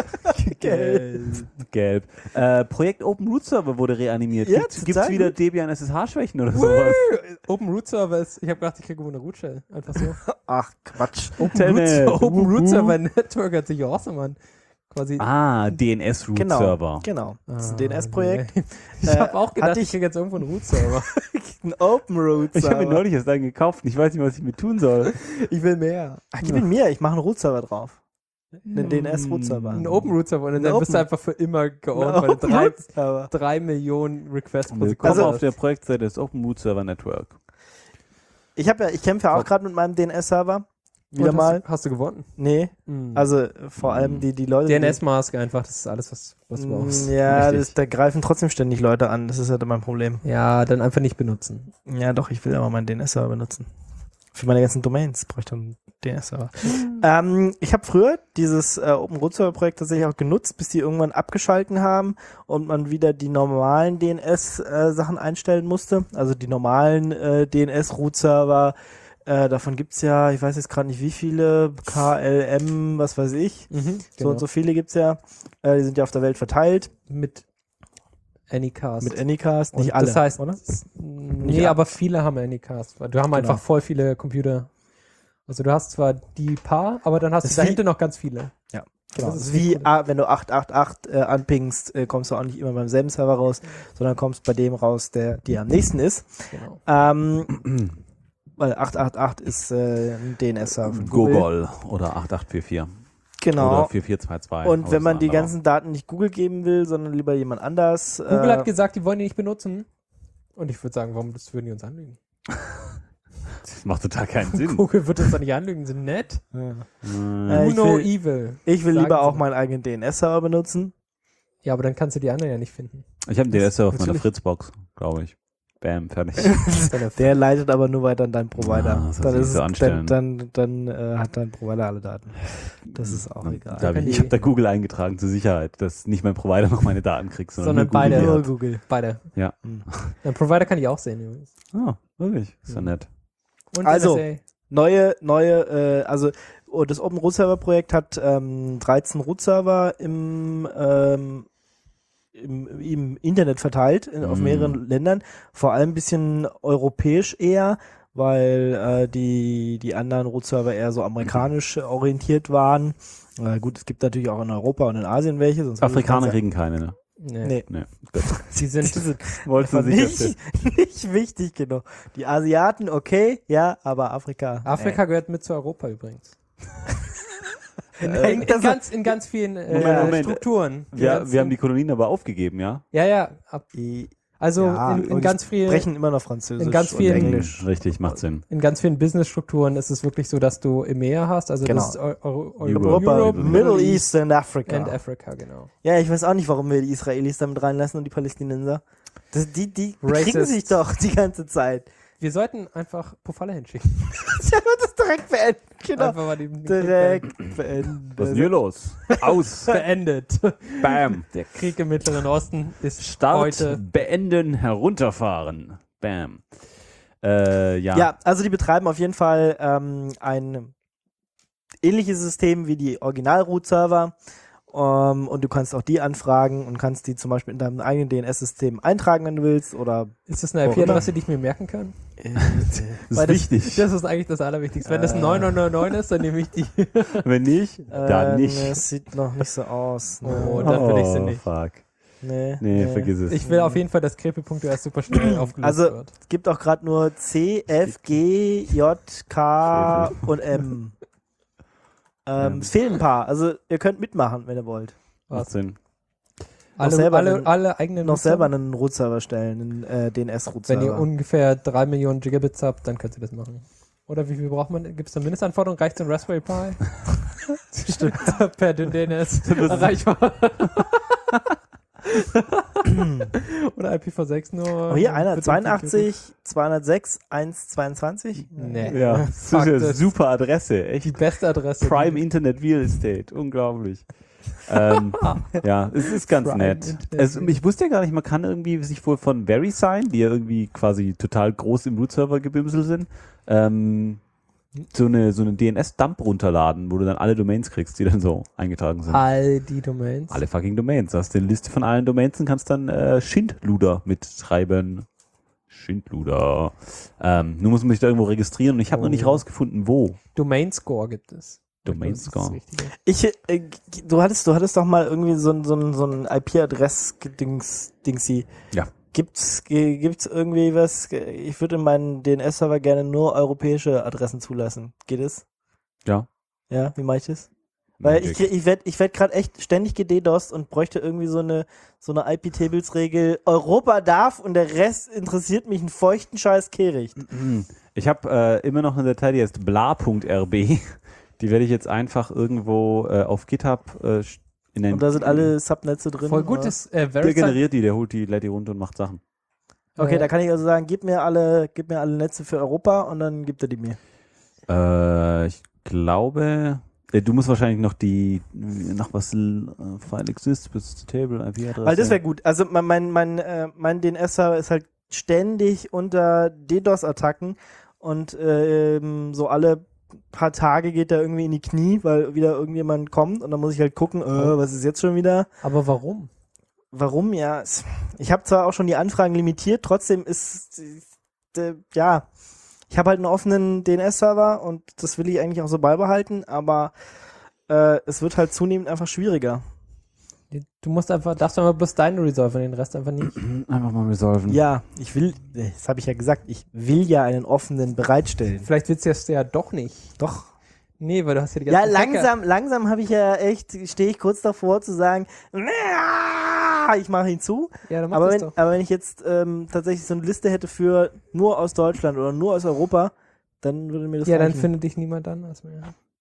Gelb. Projekt Open Root Server wurde reanimiert. Ja, Gibt's total wieder gut. Debian SSH-Schwächen oder sowas? Open Root Server ist, ich habe gedacht, ich kriege eine Root Shell. Einfach so. Ach, Quatsch. Open Root Server Network hat sich awesome an. Quasi. DNS-Root Genau, Server. genau. Das ist ein DNS-Projekt. Nee. Ich habe auch gedacht, hatte ich kriege jetzt irgendwo einen Root Server. Ein Open Root Ich habe mir Server. neulich erst einen gekauft und ich weiß nicht, was ich mit tun soll. Ich will mehr. Ach, gib ihn mir, ich mache einen Root Server drauf. Einen DNS-Root Server. Ein Open Root Server und dann Ein bist du Open- einfach für immer Ein geowned, weil Open du Root Server. 3 Millionen Requests pro Willkommen Sekunde auf der Projektseite des Open Root Server Network. Ich kämpfe ja auch gerade mit meinem DNS-Server. Wieder Und mal. Hast du gewonnen? Nee, Mhm. also vor allem die Leute. DNS-Mask einfach, das ist alles, was du brauchst. Ja, Richtig. da greifen trotzdem ständig Leute an. Das ist halt mein Problem. Ja, dann einfach nicht benutzen. Ja, doch, ich will aber meinen DNS-Server benutzen. Für meine ganzen Domains bräuchte ich einen DNS-Server. Ich habe früher dieses Open Root Server-Projekt tatsächlich auch genutzt, bis die irgendwann abgeschalten haben und man wieder die normalen DNS-Sachen einstellen musste. Also die normalen DNS-Root-Server. Davon gibt's ja, ich weiß jetzt gerade nicht wie viele, KLM, was weiß ich. So und so viele gibt's ja. Die sind ja auf der Welt verteilt. Mit Anycast. Mit Anycast, Und nicht alle, das heißt, oder? Nee, alle. aber viele haben Anycast. Weil du haben einfach voll viele Computer. Also du hast zwar die paar, aber dann hast Das du ist dahinter noch ganz viele. Ja, genau. Das Das ist ist wie, cool. wenn du 888 anpingst, kommst du auch nicht immer beim selben Server raus, sondern kommst bei dem raus, der dir am nächsten ist. Genau. Weil 888 ist ein DNS-Server von Google. Gogol oder 8844. Genau. Oder 4422. Und wenn man die Anderer. ganzen Daten nicht Google geben will, sondern lieber jemand anders. Google hat gesagt, die wollen die nicht benutzen. Und ich würde sagen, warum das würden die uns anlügen? Das macht total keinen Sinn. Google wird uns doch nicht anlügen, sind nett. ich Uno will, evil. ich will Sagen lieber sie auch mal. meinen eigenen DNS-Server benutzen. Ja, aber dann kannst du die anderen ja nicht finden. Ich habe einen DNS-Server auf meiner Natürlich. Fritzbox, glaube ich. Bam, fertig. Der leitet aber nur weiter an deinen Provider. Ah, das dann soll ist sich so es, anstellen. dann hat dein Provider alle Daten. Das ist auch egal. Ich habe da Google eingetragen zur Sicherheit, dass nicht mein Provider noch meine Daten kriegt, sondern, Sondern nur Google beide. die Nur hat. Google. Beide. Ja. Dein Provider kann ich auch sehen übrigens. Ah, wirklich? Ist ja nett. Und Also, NSA. Also das Open Root Server Projekt hat 13 Root Server im Internet verteilt, auf mehreren Ländern, vor allem ein bisschen europäisch eher, weil die anderen Root-Server eher so amerikanisch orientiert waren. Gut, es gibt natürlich auch in Europa und in Asien welche. Sonst Afrikaner kriegen keine, ne? Nee. Nee. Die sind Wolltest du sicher nicht wichtig genug. Die Asiaten, okay, ja, aber Afrika. Afrika gehört mit zu Europa übrigens. Hängt das- In ganz vielen Moment. Strukturen. Wir haben die Kolonien aber aufgegeben, ja? Ja. Also Ja, in und ganz die vielen sprechen immer noch Französisch in ganz und vielen- Englisch. Richtig, macht Sinn. in ganz vielen Business-Strukturen ist es wirklich so, dass du EMEA hast, also Genau. das ist Europa, Europe, Middle East and Africa. and Africa, genau. Ja, ich weiß auch nicht, warum wir die Israelis damit reinlassen und die Palästinenser. Die kriegen Racist. sich doch die ganze Zeit. Wir sollten einfach Pofalla hinschicken. Ja, das direkt beenden. Genau. Einfach mal den Direkt beenden. Was ist denn hier los? Aus! beendet. Bam! Der Krieg im Mittleren Osten ist Start, heute. beenden, herunterfahren. Bam. Ja. Ja, also die betreiben auf jeden Fall ein ähnliches System wie die Original-Root-Server. Und du kannst auch die anfragen und kannst die zum Beispiel in deinem eigenen DNS-System eintragen, wenn du willst. Oder Ist das eine IP-Adresse, die ich mir merken kann? Das Weil ist wichtig. Das ist eigentlich das Allerwichtigste. Wenn das 9999 ist, dann nehme ich die. Wenn nicht, dann nicht. Es sieht noch nicht so aus. Ne? Oh, dann will ich sie nicht. Fuck. Nee, Vergiss es. Ich will auf jeden Fall, dass Crepe.us super schnell aufgelöst Also wird. es gibt auch gerade nur C, F, G, J, K und M. Es fehlen ein paar. Also ihr könnt mitmachen, wenn ihr wollt. Macht Sinn. Alle eigenen Noch Nutzer. selber einen Root-Server stellen, einen DNS-Root-Server. Wenn ihr ungefähr 3 Millionen Gigabits habt, dann könnt ihr das machen. Oder wie viel braucht man? Gibt es da Mindestanforderungen? Reicht so ein Raspberry Pi? Stimmt. Per DNS erreichbar. Oder IPv6 nur. Aber hier einer, wird 82, 206, 122. Nee. Ja, das ist Fuck, eine das- super Adresse. Die Echt. beste Adresse. Prime Internet Real Estate. Unglaublich. Ja, es ist ganz Prime nett. Internet Also, Real ich wusste ja gar nicht, man kann irgendwie sich wohl von VeriSign, die ja irgendwie quasi total groß im Root-Server-Gebimsel sind, so eine DNS-Dump runterladen, wo du dann alle Domains kriegst, die dann so eingetragen sind. All die Domains. Alle fucking Domains. Du hast eine Liste von allen Domains und kannst dann Schindluder mittreiben. Schindluder. Nur muss man sich da irgendwo registrieren und ich habe noch nicht rausgefunden, wo. Domain Score gibt es. Domain Das ist Score. das Wichtige. Du hattest doch mal irgendwie so ein IP-Adress-Dingsi. Ja. Gibt's irgendwie was? Ich würde in meinen DNS-Server gerne nur europäische Adressen zulassen. Geht es? Ja. Ja, wie mache ich das? Weil ich werd gerade echt ständig gededost und bräuchte irgendwie so eine IP-Tables-Regel. Europa darf und der Rest interessiert mich einen feuchten Scheiß Kehricht. Ich habe immer noch eine Datei, die heißt bla.rb. Die werde ich jetzt einfach irgendwo auf GitHub in den. Und da sind alle Subnetze drin. Voll gut oder? ist Der VeriSign. generiert die, der holt die, lädt die runter und macht Sachen. Okay, da kann ich also sagen, gib mir alle Netze für Europa und dann gibt er die mir. Ich glaube, du musst wahrscheinlich noch File Exist bis Table, IP-Adresse. Weil das wäre gut. Also mein DNS-Server ist halt ständig unter DDoS-Attacken und so alle paar Tage geht er irgendwie in die Knie, weil wieder irgendjemand kommt und dann muss ich halt gucken, was ist jetzt schon wieder? Aber warum? Warum? Ja, ich habe zwar auch schon die Anfragen limitiert, trotzdem ist, ja, ich habe halt einen offenen DNS-Server und das will ich eigentlich auch so beibehalten, aber es wird halt zunehmend einfach schwieriger. Du darfst einfach bloß deine resolven, den Rest einfach nicht. Einfach mal resolven. Ja, das habe ich ja gesagt, ich will ja einen offenen bereitstellen. Vielleicht willst du es ja doch nicht. Doch. Nee, weil du hast ja die Ja, ganzen Hacker. langsam habe ich ja echt, stehe ich kurz davor zu sagen, ich mache ihn zu. Ja, dann mach Aber das doch. wenn ich jetzt tatsächlich so eine Liste hätte für nur aus Deutschland oder nur aus Europa, dann würde mir das Ja, dann reichen. findet dich niemand anders mehr.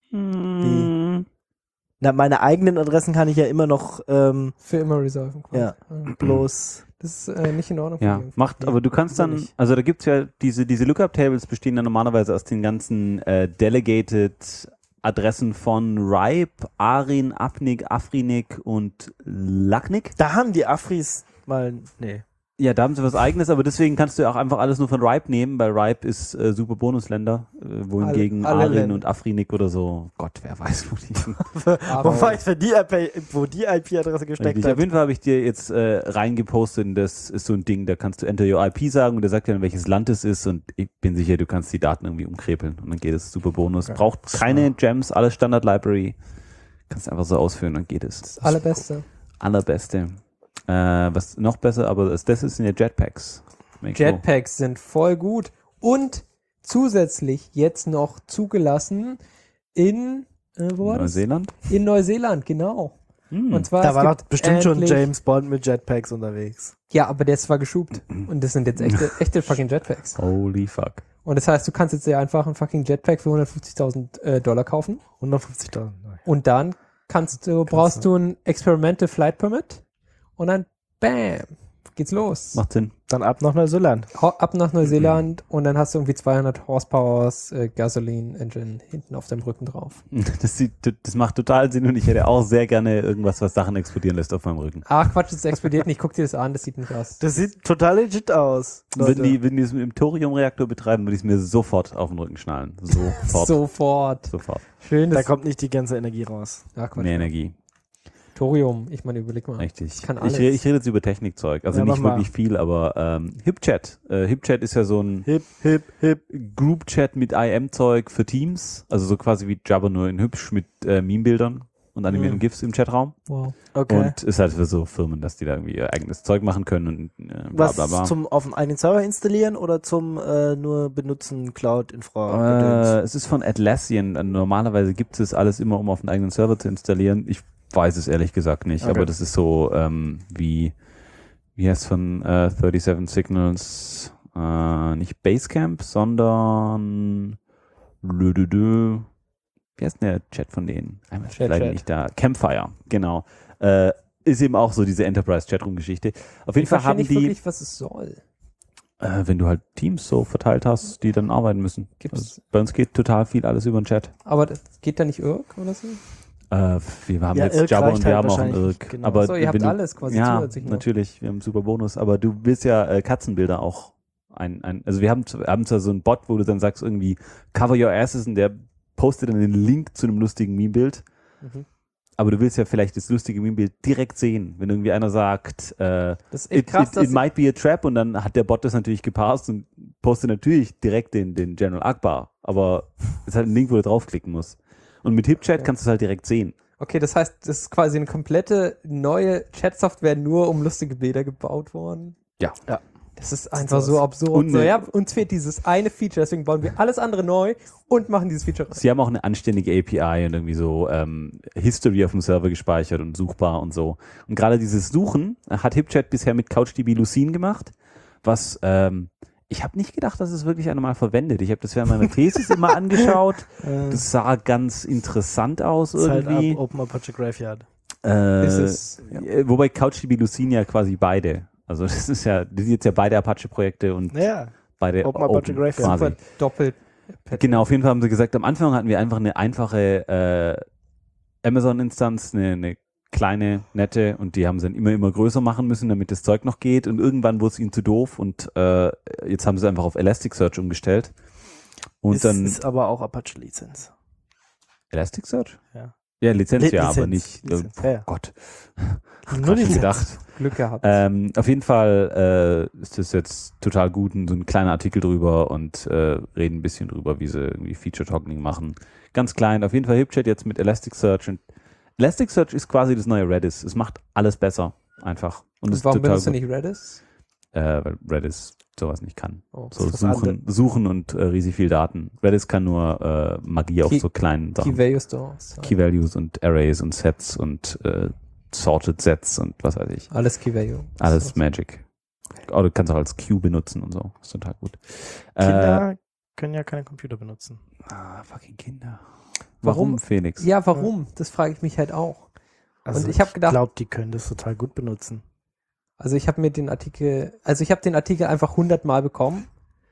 Na, meine eigenen Adressen kann ich ja immer noch Für immer resolven. quasi. Ja. bloß. Das ist nicht in Ordnung. Ja, von mir. aber du kannst ist er dann, nicht. also da gibt's ja diese Lookup-Tables bestehen dann normalerweise aus den ganzen Delegated Adressen von Ripe, Arin, Apnik, Afrinik und Laknik. Da haben die Afris mal, nee. Ja, da haben sie was Eigenes, aber deswegen kannst du ja auch einfach alles nur von Ripe nehmen, weil Ripe ist super Bonusländer, wohingegen Alle Arin Länder. und Afrinik oder so, Gott, wer weiß, wo die sind. Wo die IP-Adresse gesteckt Auf hat. jeden Fall habe ich dir jetzt reingepostet und das ist so ein Ding, da kannst du Enter Your IP sagen und der sagt dir dann, welches Land es ist und ich bin sicher, du kannst die Daten irgendwie umkrepeln und dann geht es super Bonus. Braucht keine Gems, alles Standard-Library. Kannst einfach so ausführen, dann geht es. Das Allerbeste. Allerbeste. Was noch besser, aber das sind ja Jetpacks. Jetpacks sind voll gut und zusätzlich jetzt noch zugelassen in wo war das? Neuseeland? In Neuseeland, genau. Und zwar Da es war doch gibt bestimmt schon endlich- James Bond mit Jetpacks unterwegs. Ja, aber der ist zwar geschubt und das sind jetzt echte fucking Jetpacks. Holy fuck. Und das heißt, du kannst jetzt ja einfach ein fucking Jetpack für $150.000 Dollar kaufen 150.000. und dann brauchst du ein Experimental Flight Permit und dann bam, geht's los. Macht Sinn. Dann ab nach Neuseeland. Ab nach Neuseeland und dann hast du irgendwie 200 Horsepowers Gasoline Engine hinten auf deinem Rücken drauf. Das macht total Sinn und ich hätte auch sehr gerne irgendwas, was Sachen explodieren lässt auf meinem Rücken. Ach Quatsch, das explodiert nicht. Guck dir das an, das sieht nicht aus. Das sieht total legit aus. Leute. Wenn die es mit dem Thoriumreaktor betreiben, würde ich es mir sofort auf den Rücken schnallen. Sofort. Sofort. Sofort. Schön, Da das kommt nicht die ganze Energie raus. Ach, Quatsch. Mehr Energie. Thorium, ich meine, überleg mal. Richtig. Kann Ich alles. rede jetzt über Technikzeug. Also Ja, nicht mach mal. wirklich viel, aber HipChat. HipChat ist ja so ein Hip. Group-Chat mit IM-Zeug für Teams. Also so quasi wie Jabber, nur in hübsch mit Meme-Bildern und animierten GIFs im Chatraum. Wow. Okay. Und ist halt für so Firmen, dass die da irgendwie ihr eigenes Zeug machen können und bla Was bla bla. zum auf dem eigenen Server installieren oder zum nur benutzen Cloud-Infra? Es ist von Atlassian. Normalerweise gibt es alles immer, um auf einen eigenen Server zu installieren. Ich weiß es ehrlich gesagt nicht, Okay. aber das ist so wie heißt es von 37 Signals, nicht Basecamp, sondern wie heißt denn der Chat von denen? Einmal Chat. leider nicht da. Campfire, genau. ist eben auch so diese Enterprise-Chatroom-Geschichte. Auf jeden Ich Fall verstehe haben nicht die, wirklich, was es soll. wenn du halt Teams so verteilt hast, die dann arbeiten müssen. Gibt's? Also bei uns geht total viel alles über den Chat. Aber das geht da nicht Irk oder so? Wir haben Ja, jetzt Irk Jabba reicht und wir halt haben auch einen wahrscheinlich Irk. nicht, genau. Aber So, ihr habt wenn du, alles quasi ja, zusätzlich noch. natürlich, wir haben einen super Bonus. Aber du willst ja Katzenbilder auch also wir haben zwar so einen Bot, wo du dann sagst irgendwie Cover Your Asses und der postet dann den Link zu einem lustigen Meme-Bild. Mhm. Aber du willst ja vielleicht das lustige Meme-Bild direkt sehen. Wenn irgendwie einer sagt, Das ist echt krass, it might be a trap und dann hat der Bot das natürlich geparst und postet natürlich direkt den General Akbar. Aber es ist halt ein Link, wo du draufklicken musst. Und mit HipChat kannst du es halt direkt sehen. Okay, das heißt, das ist quasi eine komplette neue Chat-Software nur um lustige Bilder gebaut worden. Ja. Das ist einfach so absurd. Und So, ne- ja, uns fehlt dieses eine Feature, deswegen bauen wir alles andere neu und machen dieses Feature rein. Sie haben auch eine anständige API und irgendwie so History auf dem Server gespeichert und suchbar und so. Und gerade dieses Suchen hat HipChat bisher mit CouchDB Lucene gemacht, was ich habe nicht gedacht, dass es wirklich einer mal verwendet. Ich habe das während meiner Thesis immer angeschaut. Das sah ganz interessant aus ist halt irgendwie. Open Apache Graveyard. Ist es, ja. Wobei CouchDB Lucene ja quasi beide. Also das ist ja, die sind jetzt ja beide Apache-Projekte und Ja, beide Open Apache Graveyard. quasi. Super doppelt. Genau, auf jeden Fall haben sie gesagt, am Anfang hatten wir einfach eine einfache Amazon-Instanz, eine kleine, nette, und die haben sie dann immer größer machen müssen, damit das Zeug noch geht, und irgendwann wurde es ihnen zu doof und jetzt haben sie einfach auf Elasticsearch umgestellt. Und dann ist aber auch Apache-Lizenz. Elasticsearch? Ja. Ja, Lizenz ja, aber Lizenz. nicht, Lizenz, oh ja. Gott. Nur Grad die schon Lizenz. gedacht. Glück gehabt. Auf jeden Fall ist das jetzt total gut, und so ein kleiner Artikel drüber, und reden ein bisschen drüber, wie sie irgendwie Feature-Toggling machen. Ganz klein. Auf jeden Fall HipChat jetzt mit Elasticsearch, und Elasticsearch ist quasi das neue Redis. Es macht alles besser. Einfach. Und es ist Warum total benutzt du gut. nicht Redis? Weil Redis sowas nicht kann. Oh, So ist was suchen und riesig viel Daten. Redis kann nur Magie auf Key- so kleinen Key Sachen. Value Stores. Key Values und Arrays und Sets und Sorted Sets und was weiß ich. Alles Key Value. Alles So. Magic. Oder du kannst auch als Queue benutzen und so. Ist total gut. Kinder können ja keine Computer benutzen. Fucking Kinder. Warum? Warum, Felix? Ja, warum? Das frage ich mich halt auch. Also ich hab gedacht- glaube, die können das total gut benutzen. Also ich habe mir den Artikel einfach 100-mal bekommen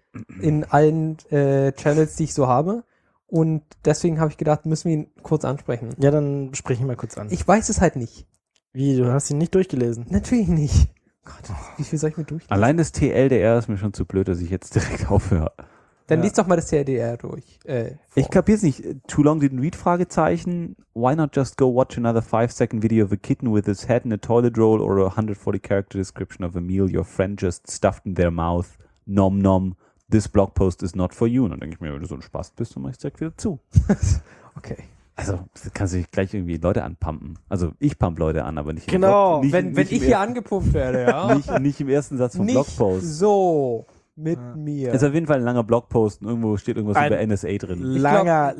in allen Channels, die ich so habe. Und deswegen habe ich gedacht, müssen wir ihn kurz ansprechen. Ja, dann spreche ich mal kurz an. Ich weiß es halt nicht. Wie, du hast ihn nicht durchgelesen? Natürlich nicht. Gott, wie viel soll ich mir durchlesen? Allein das TLDR ist mir schon zu blöd, dass ich jetzt direkt aufhöre. Dann Ja. liest doch mal das TLDR durch. Ich kapier's nicht. Too long didn't read? Fragezeichen. Why not just go watch another 5-second video of a kitten with its head in a toilet roll or a 140-character description of a meal your friend just stuffed in their mouth? Nom nom. This blog post is not for you. Und dann denke ich mir, wenn du so ein Spaß bist, dann mach ich direkt wieder zu. Okay. Also, das kannst du nicht gleich irgendwie Leute anpumpen. Also, ich pump Leute an, aber nicht im Genau. Blog, nicht, Wenn nicht ich im hier ersten- angepumpt werde, ja. nicht im ersten Satz vom Nicht Blogpost. so mit mir. Ist auf jeden Fall ein langer Blogpost und irgendwo steht irgendwas Ein- über NSA drin. Langer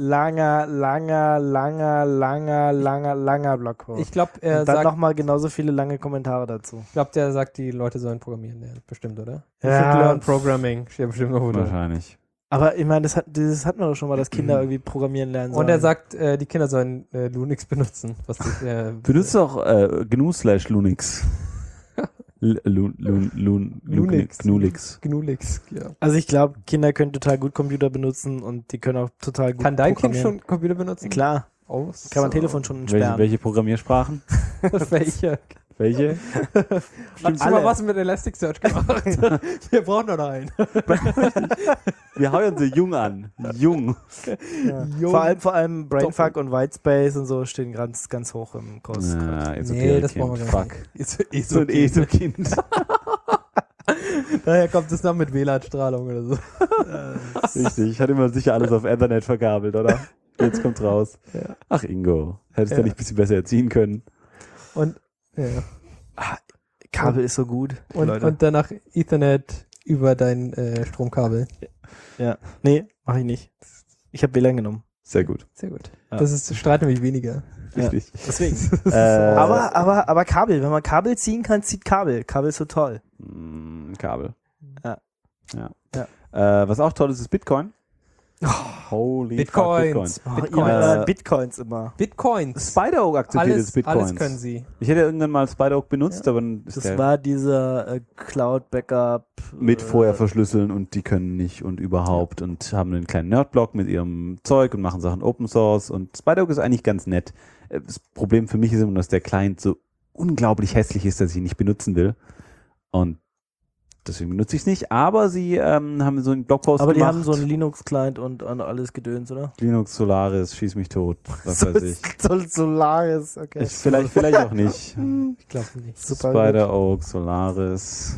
Blogpost. Ich glaube, Und dann sagt, nochmal genauso viele lange Kommentare dazu. der sagt, die Leute sollen programmieren lernen. Bestimmt, oder? Ja. You should learn programming. Steht bestimmt noch unter. Wahrscheinlich. Aber ich meine, das hatten wir doch schon mal, dass Kinder irgendwie programmieren lernen sollen. Und er sagt, die Kinder sollen Lunix benutzen. Was Benutzt auch GNU/Lunix. Lunix. Gnulix. ja. Also ich glaube, Kinder können total gut Computer benutzen und die können auch total gut Kann dein Kind programmieren. schon Computer benutzen? Klar, Oh, kann man so. Telefon schon Welche, entsperren. welche Programmiersprachen? Welche? Welche? Hast du alle. mal was mit Elasticsearch gemacht? Wir brauchen noch einen. Wir hauen sie jung an. Jung. Ja. Jung. Vor allem Brainfuck und Whitespace und so stehen ganz, ganz hoch im Kurs. Nee, das brauchen wir gar Fuck. nicht. So ein ESO-Kind. Daher kommt es noch mit WLAN-Strahlung oder so. Richtig. Ich hatte immer sicher alles auf Ethernet verkabelt, oder? Jetzt kommt's raus. Ja. Ach, Ingo. Hättest du Ja. nicht ein bisschen besser erziehen können. Und, ja. Kabel ist so gut, Leute. und danach Ethernet über dein Stromkabel. Ja. Nee, mach ich nicht. Ich habe WLAN genommen. Sehr gut. Sehr gut. Ja. Das ist Streit nämlich weniger. Ja. Richtig. Deswegen. Äh, aber Kabel, wenn man Kabel ziehen kann, zieht Kabel. Kabel ist so toll. Kabel. Ja. Ja. Ja. Was auch toll ist, ist Bitcoin. Holy Bitcoins. fuck, Bitcoins. Bitcoins immer. Bitcoins. Spider-Oak akzeptiert Alles, jetzt Bitcoins. alles können sie. Ich hätte irgendwann mal Spider-Oak benutzt, aber dann ist Das der war dieser Cloud-Backup. mit vorher verschlüsseln und die können nicht und überhaupt und haben einen kleinen Nerd-Blog mit ihrem Zeug und machen Sachen Open Source und Spider-Oak ist eigentlich ganz nett. Das Problem für mich ist immer, dass der Client so unglaublich hässlich ist, dass ich ihn nicht benutzen will und deswegen benutze ich es nicht, aber sie haben so einen Blogpost Aber die gemacht. haben so einen Linux-Client und alles Gedöns, oder? Linux, Solaris, schieß mich tot, was weiß ich. Solaris, okay. Vielleicht auch nicht. Ich glaube nicht. Super Spider-Oak, Solaris.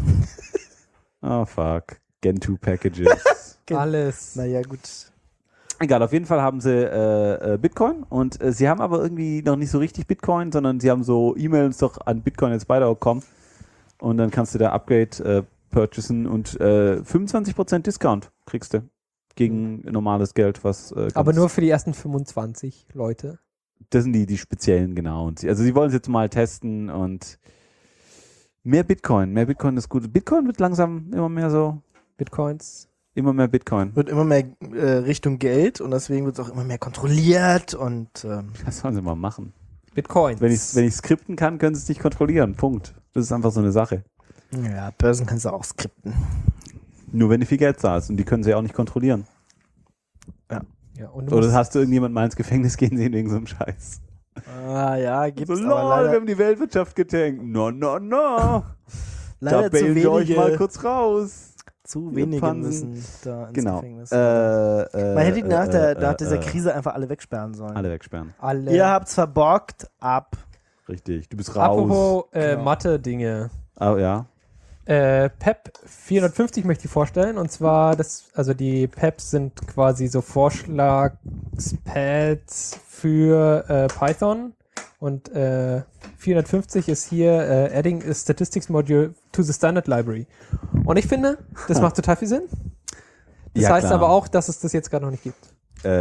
Oh fuck. Gentoo Packages. Alles. Naja, gut. Egal, auf jeden Fall haben sie Bitcoin und sie haben aber irgendwie noch nicht so richtig Bitcoin, sondern sie haben so E-Mails doch an Bitcoin@Spider.com und dann kannst du da Upgrade purchasen und 25% Discount kriegst du gegen normales Geld, was Aber nur für die ersten 25 Leute. das sind die speziellen, genau. Und sie wollen es jetzt mal testen und mehr Bitcoin ist gut. Bitcoin wird langsam immer mehr so, Bitcoins. immer mehr Bitcoin. Wird immer mehr Richtung Geld und deswegen wird es auch immer mehr kontrolliert und Das sollen sie mal machen. Bitcoins. Wenn ich skripten kann, können sie es nicht kontrollieren. Punkt. Das ist einfach so eine Sache. ja, Börsen kannst du auch skripten. Nur wenn du viel Geld zahlst und die können sie auch nicht kontrollieren. Ja, und du Oder musst, hast du irgendjemand mal ins Gefängnis gehen sehen wegen so einem Scheiß? Ah ja, gibt's So, aber lol, wir leider, haben die Weltwirtschaft getankt. No. Da leider zu bailen wir euch mal wenige, kurz raus. zu ihr wenige Pansen. müssen da ins Genau. Gefängnis. Man hätte die nach dieser Krise einfach alle wegsperren sollen. Alle wegsperren. alle. Ihr habt's verbockt, ab. Richtig. Du bist raus. Apropos Genau. Mathe-Dinge. Ah, ja. PEP 450 möchte ich vorstellen. Und zwar, die PEPs sind quasi so Vorschlagspads für Python. Und 450 ist hier Adding a Statistics Module to the Standard Library. Und ich finde, das macht total viel Sinn. Das Ja, heißt klar. aber auch, dass es das jetzt gerade noch nicht gibt.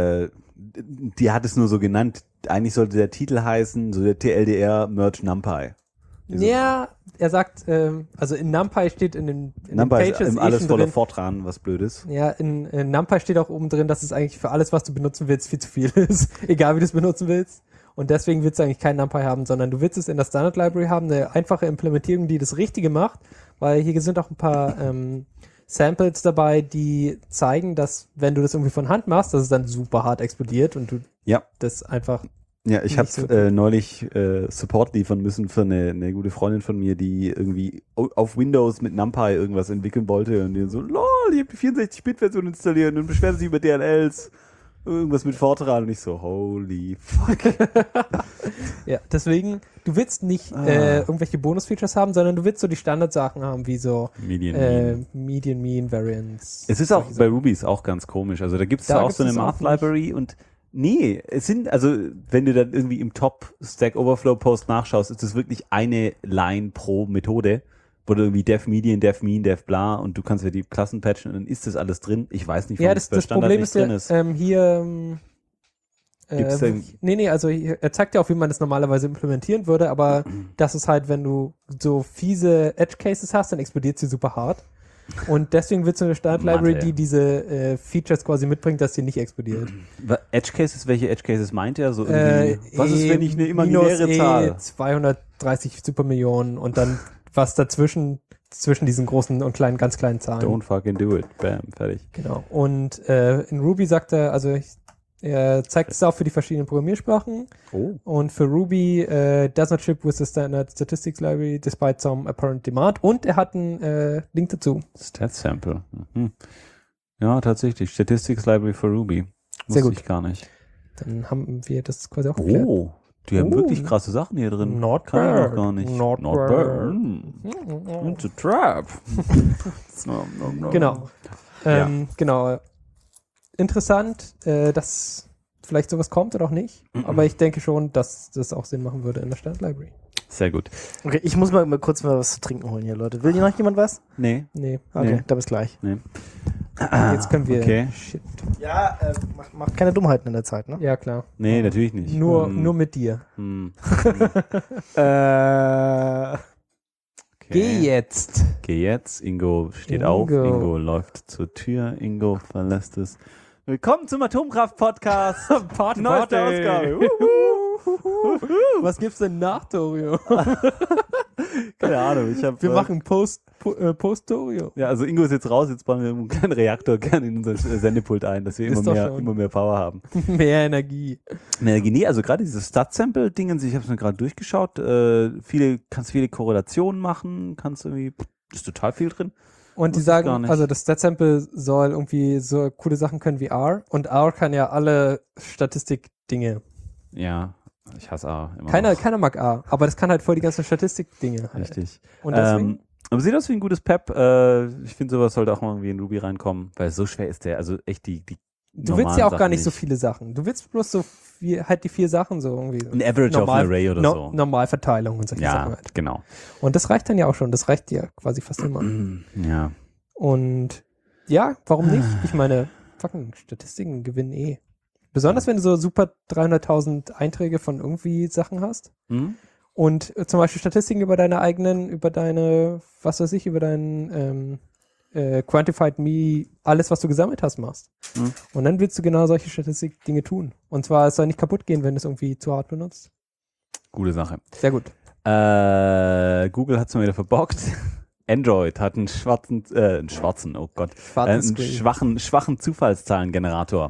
Die hat es nur so genannt. Eigentlich sollte der Titel heißen, so der TLDR Merge NumPy. Ja, er sagt, also in NumPy steht in den NumPy ist Pages alles schon voller drin. Fortran, was blöd ist. Ja, in NumPy steht auch oben drin, dass es eigentlich für alles, was du benutzen willst, viel zu viel ist. Egal, wie du es benutzen willst. Und deswegen willst du eigentlich kein NumPy haben, sondern du willst es in der Standard Library haben, eine einfache Implementierung, die das Richtige macht, weil hier sind auch ein paar Samples dabei, die zeigen, dass wenn du das irgendwie von Hand machst, dass es dann super hart explodiert und du Ja. das einfach. Ja, ich habe Nicht so neulich Support liefern müssen für eine gute Freundin von mir, die irgendwie auf Windows mit NumPy irgendwas entwickeln wollte und die so, lol, ich habe die 64-Bit-Version installiert und beschwert sich über DLLs, irgendwas mit Fortran und ich so, holy fuck. Ja, deswegen, du willst nicht irgendwelche Bonus-Features haben, sondern du willst so die Standardsachen haben, wie so Median. Median, Mean, Variance. Es ist auch solche bei Sachen. Ruby ist auch ganz komisch. Also da gibt es Da auch gibt's so eine es auch Math-Library und nee, es sind, also wenn du dann irgendwie im Top Stack Overflow Post nachschaust, ist es wirklich eine Line pro Methode, wo du irgendwie def Median, def Mean, def bla und du kannst ja die Klassen patchen und dann ist das alles drin. Ich weiß nicht, Ja, warum das es bei Standard Problem nicht ist ja, drin ist. hier Gibt's denn- also er zeigt ja auch, wie man das normalerweise implementieren würde, aber das ist halt, wenn du so fiese Edge-Cases hast, dann explodiert sie super hart. Und deswegen willst du eine Standard-Library, Mathe. die diese Features quasi mitbringt, dass sie nicht explodiert. Edge Cases, welche Edge Cases meint er? So irgendwie, was ist, wenn ich eine imaginäre minus Zahl? 230 Supermillionen und dann was dazwischen, zwischen diesen großen und kleinen, ganz kleinen Zahlen. Don't fucking do it. Bam, fertig. Genau. Und in Ruby sagt er, er zeigt es auch für die verschiedenen Programmiersprachen. Oh. Und für Ruby does not ship with the standard statistics library despite some apparent demand. Und er hat einen Link dazu. Stat Sample. Mhm. Ja, tatsächlich. Statistics Library for Ruby. Sehr Wusste gut. ich gar nicht. Dann haben wir das quasi auch geklärt. Oh, die haben Oh. wirklich krasse Sachen hier drin. Not Kann ich bad. noch gar nicht. Not bad. bad. It's a trap. No. Genau. Genau. Interessant, dass vielleicht sowas kommt oder auch nicht. Aber ich denke schon, dass das auch Sinn machen würde in der Standard Library. Sehr gut. Okay, ich muss mal kurz was zu trinken holen hier, Leute. Will hier noch jemand was? Nee. Nee. Okay, Nee. da bis gleich. Jetzt können wir. okay. Shit. Ja, macht keine Dummheiten in der Zeit, ne? Ja, klar. Nee, natürlich nicht. Nur Hm. nur mit dir. Hm. Äh, Okay. Geh jetzt. Geh jetzt. Ingo steht Ingo. auf. Ingo läuft zur Tür. Ingo verlässt das Willkommen zum Atomkraft-Podcast. Party, Neueste Party. Ausgabe. Was gibt's denn nach Torio? Keine Ahnung. Wir machen Post-Torio. Ja, also Ingo ist jetzt raus, jetzt bauen wir einen kleinen Reaktor gerne in unser Sendepult ein, dass wir Ist doch schon. immer mehr Power haben. Mehr Energie. Nee, also gerade dieses Stat-Sample-Dingens, ich habe es mir gerade durchgeschaut, kannst viele Korrelationen machen, ist total viel drin. Und die Wusste ich gar sagen, nicht. also das Stat-Sample soll irgendwie so coole Sachen können wie R. Und R kann ja alle Statistik-Dinge. Ja, ich hasse A immer Keiner noch. mag R, aber das kann halt voll die ganzen Statistik-Dinge. Halt. Richtig. Und deswegen, Aber sieht aus wie ein gutes Pep. Ich finde, sowas sollte auch mal irgendwie in Ruby reinkommen, weil so schwer ist der. Also echt die du willst ja auch gar Sachen nicht so viele Sachen. Du willst bloß halt die 4 Sachen so irgendwie. Ein Average auf ein Array oder so. Normalverteilung und solche Sachen Ja, halt. genau. Und das reicht dann ja auch schon. Das reicht ja quasi fast immer. Ja. Und ja, warum nicht? Ich meine, fucking Statistiken gewinnen eh. Besonders wenn du so super 300.000 Einträge von irgendwie Sachen hast. Hm? Und zum Beispiel Statistiken über deinen, Quantified Me, alles, was du gesammelt hast, machst. Mhm. Und dann willst du genau solche Statistik-Dinge tun. Und zwar, es soll nicht kaputt gehen, wenn du es irgendwie zu hart benutzt. Gute Sache. Sehr gut. Google hat es mal wieder verbockt. Android hat einen schwarzen, oh Gott, einen Screen. schwachen Zufallszahlengenerator.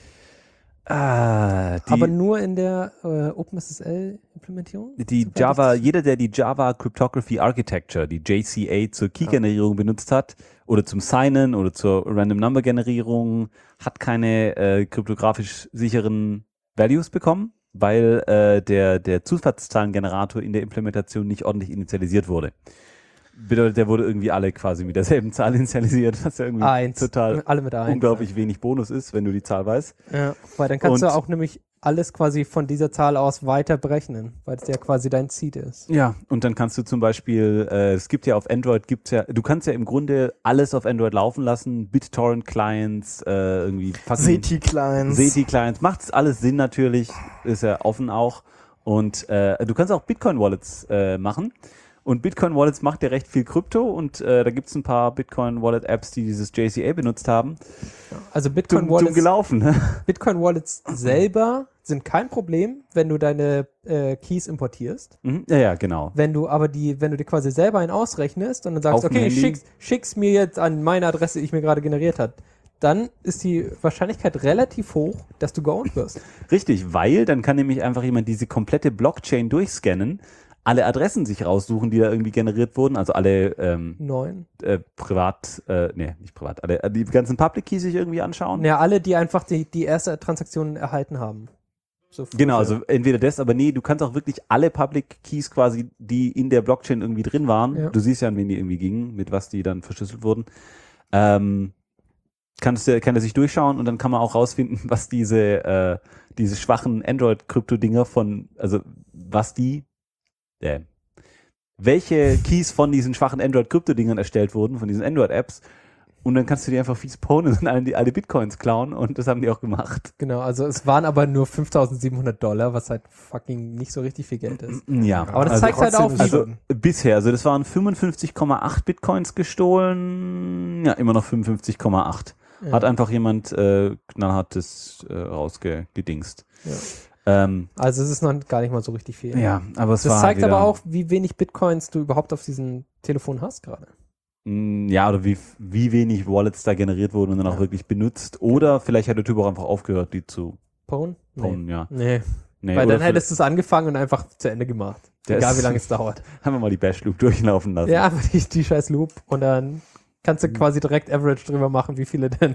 Aber nur in der OpenSSL-Implementierung? Die Java, jeder, der die Java Cryptography Architecture, die JCA zur Key-Generierung benutzt hat oder zum Signen oder zur Random Number Generierung, hat keine kryptografisch sicheren Values bekommen, weil der Zufallszahlengenerator in der Implementation nicht ordentlich initialisiert wurde. Bedeutet, der wurde irgendwie alle quasi mit derselben Zahl initialisiert, was ja irgendwie 1. total Alle mit 1. unglaublich wenig Bonus ist, wenn du die Zahl weißt. Ja, weil dann kannst du Und- auch nämlich alles quasi von dieser Zahl aus weiter berechnen, weil es ja quasi dein Seed ist. Ja, und dann kannst du zum Beispiel, es gibt ja auf Android, du kannst ja im Grunde alles auf Android laufen lassen, BitTorrent-Clients, irgendwie SETI-Clients. SETI-Clients, macht alles Sinn natürlich, ist ja offen auch. Und du kannst auch Bitcoin-Wallets machen. Und Bitcoin-Wallets macht ja recht viel Krypto und da gibt es ein paar Bitcoin-Wallet-Apps, die dieses JCA benutzt haben. Also Dumm gelaufen, ne? Bitcoin-Wallets selber sind kein Problem, wenn du deine Keys importierst. Mhm. Ja, genau. Wenn du dir quasi selber einen ausrechnest und dann sagst, Auf dem okay, Handy. schick's mir jetzt an meine Adresse, die ich mir gerade generiert habe, dann ist die Wahrscheinlichkeit relativ hoch, dass du geowned wirst. Richtig, weil dann kann nämlich einfach jemand diese komplette Blockchain durchscannen, alle Adressen sich raussuchen, die da irgendwie generiert wurden, also alle 9. alle die ganzen Public Keys sich irgendwie anschauen. Ja, alle, die einfach die erste Transaktion erhalten haben. So Genau, also entweder das, aber nee, du kannst auch wirklich alle Public Keys quasi, die in der Blockchain irgendwie drin waren, Ja. du siehst ja, an wen die irgendwie gingen, mit was die dann verschlüsselt wurden, kann er sich durchschauen und dann kann man auch rausfinden, was diese schwachen Android-Krypto-Dinger welche Keys von diesen schwachen Android-Krypto-Dingern erstellt wurden, von diesen Android-Apps. Und dann kannst du die einfach fies ponen und alle Bitcoins klauen und das haben die auch gemacht. Genau, also es waren aber nur $5.700, was halt fucking nicht so richtig viel Geld ist. Ja. Aber das zeigt halt trotzdem auch, ist wie Also bisher, also das waren 55,8 Bitcoins gestohlen, ja, immer noch 55,8. Ja. Hat einfach jemand knallhart das rausgedingst. Ja. Also es ist noch gar nicht mal so richtig viel. Ja, aber es Das war zeigt wieder, aber auch, wie wenig Bitcoins du überhaupt auf diesem Telefon hast gerade. Ja, oder wie wenig Wallets da generiert wurden und dann auch Ja. wirklich benutzt. Oder vielleicht hat der Typ auch einfach aufgehört, die zu Pwn? ponen, ja. Nee. Nee, Weil oder dann hättest du es angefangen und einfach zu Ende gemacht. Der Egal ist- wie lange es dauert. haben wir mal die Bash-Loop durchlaufen lassen. Ja, aber die scheiß Loop und dann kannst du quasi direkt Average drüber machen, wie viele denn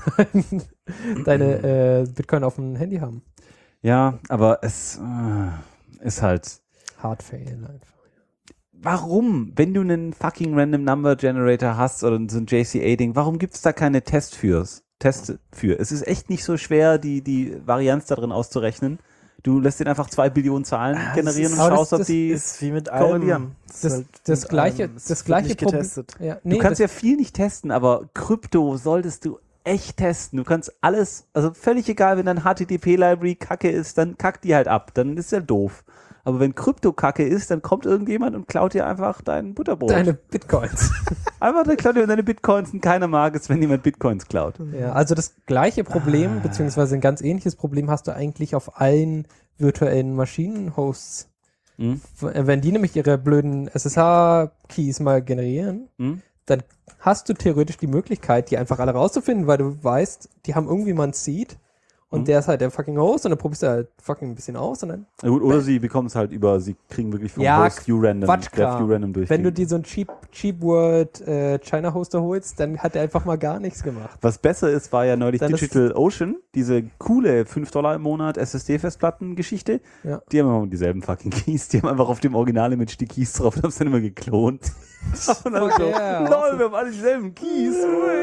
deine Bitcoin auf dem Handy haben. Ja, aber es ist halt. Hard Fail einfach. Warum, wenn du einen fucking Random Number Generator hast oder so ein JCA-Ding, warum gibt es da keine Tests für? Es ist echt nicht so schwer, die Varianz da drin auszurechnen. Du lässt den einfach 2 Billionen Zahlen generieren und aber schaust, ob die. ist wie mit korrelieren. allem. Das gleiche Problem. Problem. Ja, Du kannst ja viel nicht testen, aber Krypto solltest du echt testen. Du kannst alles, also völlig egal, wenn dein HTTP-Library kacke ist, dann kackt die halt ab. Dann ist ja doof. Aber wenn Krypto-Kacke ist, dann kommt irgendjemand und klaut dir einfach dein Butterbrot. Deine Bitcoins. Einfach, der klaut dir deine Bitcoins und keiner mag es, wenn jemand Bitcoins klaut. Ja, also das gleiche Problem, beziehungsweise ein ganz ähnliches Problem hast du eigentlich auf allen virtuellen Maschinen-Hosts. Wenn die nämlich ihre blöden SSH-Keys mal generieren, dann hast du theoretisch die Möglichkeit, die einfach alle rauszufinden, weil du weißt, die haben irgendwie mal ein Seed und der ist halt der fucking Host und dann probierst du halt fucking ein bisschen aus und dann... Ja, gut, oder sie bekommen es halt sie kriegen wirklich vom Ja, Host URandom, Quatschkram. URandom durch. Wenn du dir so einen Cheap Word China Hoster holst, dann hat er einfach mal gar nichts gemacht. Was besser ist, war ja neulich Dann DigitalOcean, diese coole $5 im Monat SSD-Festplatten-Geschichte. Ja. Die haben immer dieselben fucking Keys. Die haben einfach auf dem Original-Image die Keys drauf und haben es dann immer geklont. Und dann so, yeah, lol, wir haben alle dieselben Keys.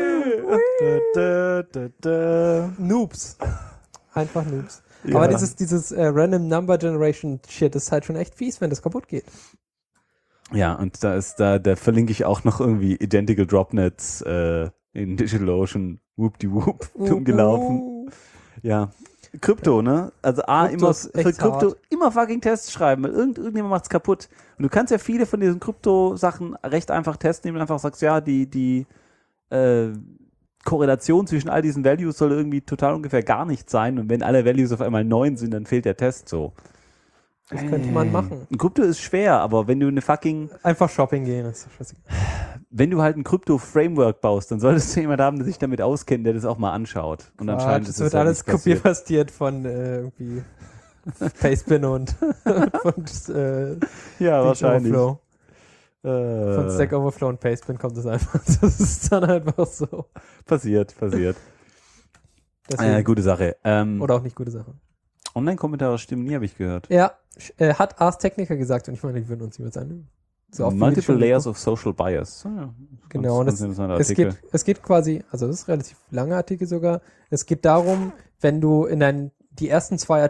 Noobs. Einfach Noobs. Ja. Aber dieses Random Number Generation Shit ist halt schon echt fies, wenn das kaputt geht. Ja, und da verlinke ich auch noch irgendwie Identical Dropnets in DigitalOcean, whoop-de-whoop, dumm gelaufen. Ja. Krypto, ne? Also Krypto ist für echt Krypto hart. immer fucking Tests schreiben, weil irgendjemand macht's kaputt. Und du kannst ja viele von diesen Krypto-Sachen recht einfach testen, indem du einfach sagst, ja, die Korrelation zwischen all diesen Values soll irgendwie total ungefähr gar nicht sein. Und wenn alle Values auf einmal 9 sind, dann fehlt der Test so. Das könnte man machen. Ein Krypto ist schwer, aber wenn du Einfach shopping gehen, ist doch scheißegal. wenn du halt ein Krypto-Framework baust, dann solltest du jemanden haben, der sich damit auskennt, der das auch mal anschaut. Und anscheinend Das ist wird halt alles nicht passiert. kopierpastiert von irgendwie Pastebin und von Ja, wahrscheinlich. Overflow. Von Stack Overflow und Pastebin kommt das einfach. Das ist dann einfach so. Passiert. Deswegen, Gute Sache. oder auch nicht gute Sache. Online-Kommentare stimmen nie, habe ich gehört. Ja, hat Ars Technica gesagt und ich meine, die würden uns niemals annehmen. So oft wie die Multiple schon Layers of Social Bias. Ja, Genau, und ganz interessanter es Artikel. geht quasi, also das ist ein relativ langer Artikel sogar, es geht darum, wenn du in die ersten zwei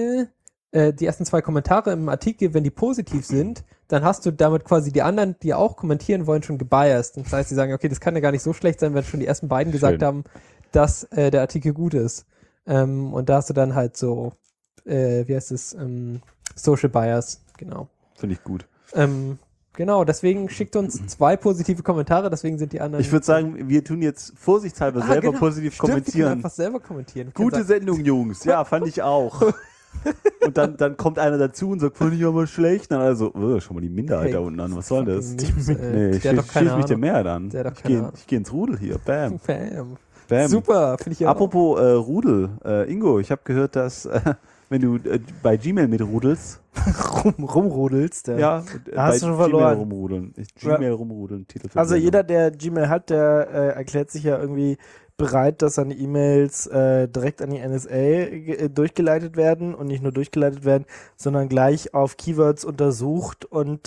Kommentare im Artikel, wenn die positiv sind, dann hast du damit quasi die anderen, die auch kommentieren wollen, schon gebiased. Das heißt, die sagen, okay, das kann ja gar nicht so schlecht sein, wenn schon die ersten beiden gesagt Schön. haben, dass der Artikel gut ist. Und da hast du dann halt so, wie heißt es, Social Bias, genau. Finde ich gut. Genau, deswegen schickt uns 2 positive Kommentare, deswegen sind die anderen... Ich würde sagen, wir tun jetzt vorsichtshalber selber genau. positiv Stimmt, wir können kommentieren. einfach selber kommentieren. Wir können Gute sagen, Sendung, Jungs. Ja, fand ich auch. Und dann kommt einer dazu und sagt, fand ich aber schlecht. Und dann also, schau mal die Minderheit Hey, da unten an. Was soll das? Nichts, Nee, ich der hat doch keine schließe mich der Ahnung. Mehrheit an. Der hat doch Ich keine gehe Ahnung. geh ins Rudel hier. Bam. Bam. Bam. Super, finde ich ja. Apropos Rudel. Ingo, ich habe gehört, dass wenn du bei Gmail mitrudelst, rumrudelst. ja, Da hast bei du schon Gmail verloren. rumrudeln. Gmail rumrudeln, Titel für Also die jeder, der Gmail hat, der erklärt sich ja irgendwie bereit, dass seine E-Mails direkt an die NSA durchgeleitet werden und nicht nur durchgeleitet werden, sondern gleich auf Keywords untersucht und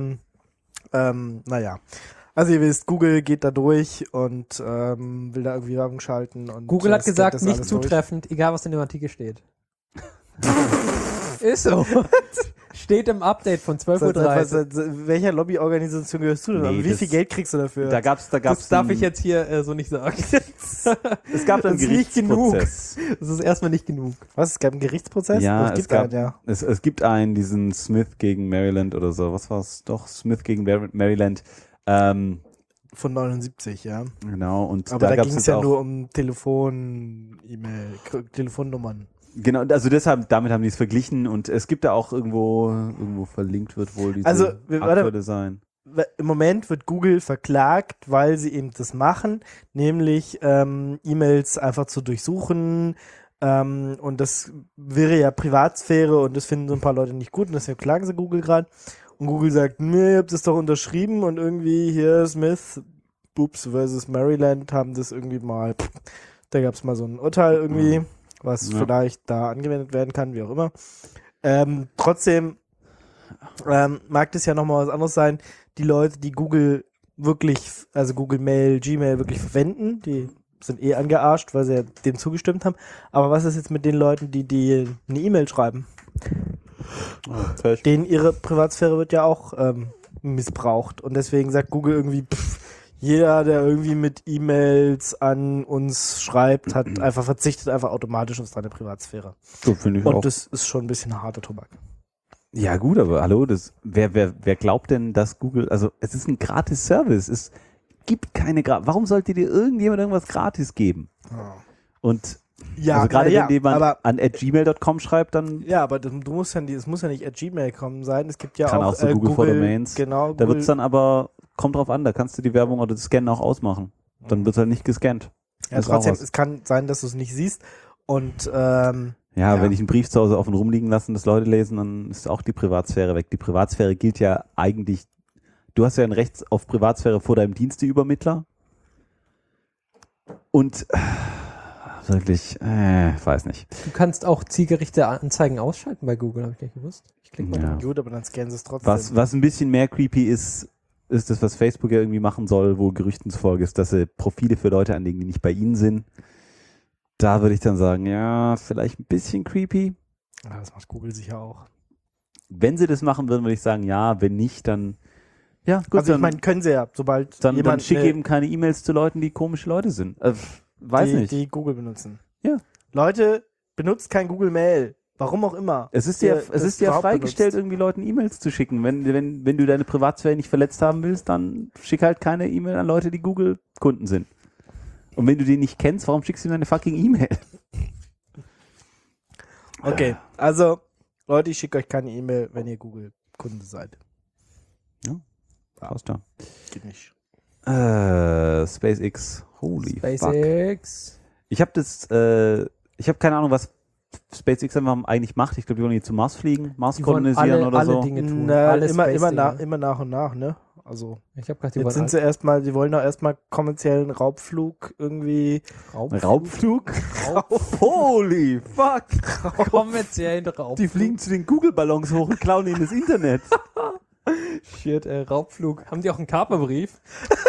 naja. Also ihr wisst, Google geht da durch und will da irgendwie Werbung schalten. Und Google hat scannt gesagt, das nicht alles durch. zutreffend, egal was in dem Artikel steht. Ist so. Steht im Update von 12:30 Uhr. Welcher Lobbyorganisation gehörst du denn? Nee, an? Wie das- viel Geld kriegst du dafür? Da gab's Das darf ich jetzt hier so nicht sagen. Es gab dann Das ist nicht genug. Gerichtsprozess. Das ist erstmal nicht genug. Was? Es gab einen Gerichtsprozess? Ja, Das es gibt gab, einen, ja. es gibt diesen Smith gegen Maryland oder so. Was war's? Doch, Smith gegen Maryland. Von 79, ja. Genau, und Aber da gab's ging es jetzt ja auch, nur um Telefonnummern. genau, also damit haben die es verglichen und es gibt da auch irgendwo verlinkt wird wohl diese Also, warte. Akku-Design. Im Moment wird Google verklagt, weil sie eben das machen, nämlich E-Mails einfach zu durchsuchen. Und das wäre ja Privatsphäre und das finden so ein paar Leute nicht gut und deswegen klagen sie Google gerade. Und Google sagt, nee, ihr habt das doch unterschrieben und irgendwie hier Smith, versus Maryland haben das irgendwie mal, da gab es mal so ein Urteil irgendwie, was Ja. vielleicht da angewendet werden kann, wie auch immer. Trotzdem mag das ja nochmal was anderes sein. Die Leute, die Google wirklich, also Google Mail, Gmail wirklich verwenden, die sind angearscht, weil sie ja dem zugestimmt haben. Aber was ist jetzt mit den Leuten, die eine E-Mail schreiben? Denen ihre Privatsphäre wird ja auch missbraucht. Und deswegen sagt Google irgendwie, jeder, der irgendwie mit E-Mails an uns schreibt, verzichtet einfach automatisch auf seine Privatsphäre. So finde ich Und auch. das ist schon ein bisschen harter Tobak. Ja gut, aber hallo, wer glaubt denn, dass Google, also es ist ein gratis Service, es gibt keine warum sollte dir irgendjemand irgendwas gratis geben? Und Ja, also gerade ja, wenn jemand aber an @gmail.com schreibt, dann ja, aber du musst ja nicht, es muss ja nicht @gmail.com sein. Es gibt ja kann auch so Google for Domains. Genau, Da wird's dann aber, kommt drauf an, da kannst du die Werbung oder das Scannen auch ausmachen. Dann wird's halt nicht gescannt. ja, Ist auch trotzdem, was. es kann sein, dass du es nicht siehst. Und Ja, wenn ich einen Brief zu Hause offen rumliegen lasse und das Leute lesen, dann ist auch die Privatsphäre weg. Die Privatsphäre gilt ja eigentlich, du hast ja ein Recht auf Privatsphäre vor deinem Diensteübermittler. Und wirklich, weiß nicht. Du kannst auch zielgerichtete Anzeigen ausschalten bei Google, habe ich nicht gewusst. Ich klicke mal Ja. drauf. gut, aber dann scannen sie es trotzdem. Was ein bisschen mehr creepy ist das, was Facebook ja irgendwie machen soll, wo Gerüchten zufolge ist, dass sie Profile für Leute anlegen, die nicht bei ihnen sind. Da würde ich dann sagen, ja, vielleicht ein bisschen creepy. Ja, das macht Google sicher auch. Wenn sie das machen würden, würde ich sagen, ja, wenn nicht, dann ja, gut, Also ich dann, meine, können sie ja, sobald dann jemand schick eben keine E-Mails zu Leuten, die komische Leute sind. Weiß nicht. die Google benutzen. Ja. Leute, benutzt kein Google Mail. Warum auch immer. Es ist ja, Ihr es das ist ja überhaupt freigestellt, benutzt. irgendwie Leuten E-Mails zu schicken. Wenn du deine Privatsphäre nicht verletzt haben willst, dann schick halt keine E-Mail an Leute, die Google-Kunden sind. Und wenn du die nicht kennst, warum schickst du ihnen eine fucking E-Mail? Okay, also Leute, ich schicke euch keine E-Mail, wenn ihr Google-Kunde seid. Passt da. Geht nicht. SpaceX. Holy fuck. SpaceX. Ich habe keine Ahnung, was SpaceX einfach eigentlich macht. Ich glaube, die wollen jetzt zum Mars fliegen, Mars Die wollen kolonisieren oder alle so. Dinge tun. Na, alle immer Space-Dinge. nach und nach, ne? Also Ich habe gerade die jetzt sind sie erstmal, sie wollen doch erstmal kommerziellen Raubflug irgendwie. Raubflug? Holy fuck. kommerziellen Raubflug. Die fliegen zu den Google-Ballons hoch und klauen ihnen das Internet. Shit, Raubflug. Haben die auch einen Kaperbrief?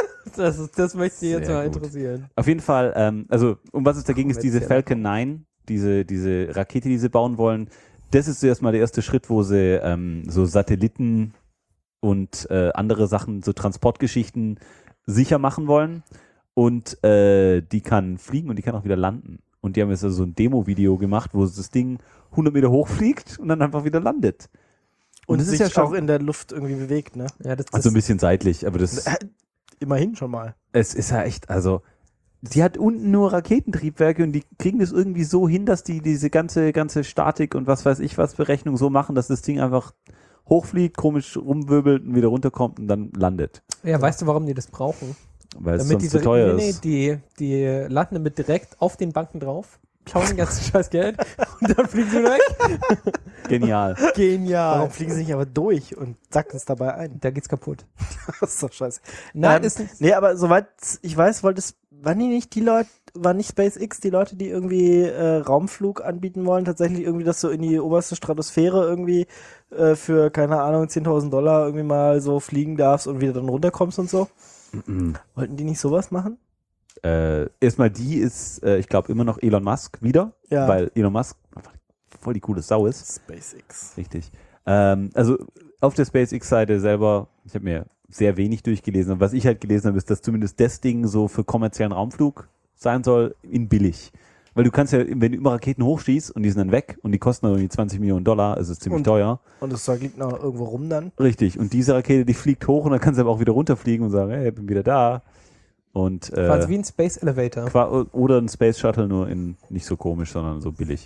das möchte ich jetzt Sehr mal gut. interessieren. Auf jeden Fall, also um was es dagegen ist, diese Kommerziell. Falcon 9, diese Rakete, die sie bauen wollen, das ist zuerst mal der erste Schritt, wo sie so Satelliten und andere Sachen, so Transportgeschichten sicher machen wollen. Und die kann fliegen und die kann auch wieder landen. Und die haben jetzt also so ein Demo-Video gemacht, wo das Ding 100 Meter hochfliegt und dann einfach wieder landet. Und das sich ist ja schon auch in der Luft irgendwie bewegt, ne? Ja, das also ein bisschen seitlich, aber das Immerhin schon mal. es ist ja echt, also die hat unten nur Raketentriebwerke und die kriegen das irgendwie so hin, dass die diese ganze Statik und was weiß ich was Berechnung so machen, dass das Ding einfach hochfliegt, komisch rumwirbelt und wieder runterkommt und dann landet. ja, weißt du, warum die das brauchen? Weil es Damit sonst zu teuer ist. die landen damit direkt auf den Banken drauf, klauen den ganzen Scheiß Geld und dann fliegen sie weg. Genial. Genial. Warum fliegen sie nicht aber durch und sacken es dabei ein? Da geht's kaputt. Das ist doch scheiße. Nein, ist nicht. Nee, aber soweit ich weiß, waren nicht SpaceX die Leute, die irgendwie Raumflug anbieten wollen, tatsächlich irgendwie, dass du in die oberste Stratosphäre irgendwie für, keine Ahnung, $10.000 irgendwie mal so fliegen darfst und wieder dann runterkommst und so? Wollten die nicht sowas machen? Erstmal die ist, ich glaube, immer noch Elon Musk wieder, Ja. weil Elon Musk einfach voll die coole Sau ist. SpaceX. Richtig. Also auf der SpaceX-Seite selber, ich habe mir sehr wenig durchgelesen. Und was ich halt gelesen habe, ist, dass zumindest das Ding so für kommerziellen Raumflug sein soll, in billig. Weil du kannst ja, wenn du immer Raketen hochschießt und die sind dann weg und die kosten dann irgendwie $20 Millionen, ist es ziemlich Und- teuer. Und das Zeug liegt noch irgendwo rum dann? Richtig. Und diese Rakete, die fliegt hoch und dann kannst du aber auch wieder runterfliegen und sagen, hey, ich bin wieder da. Und Quasi wie ein Space Elevator. oder ein Space Shuttle, nur in nicht so komisch, sondern so billig.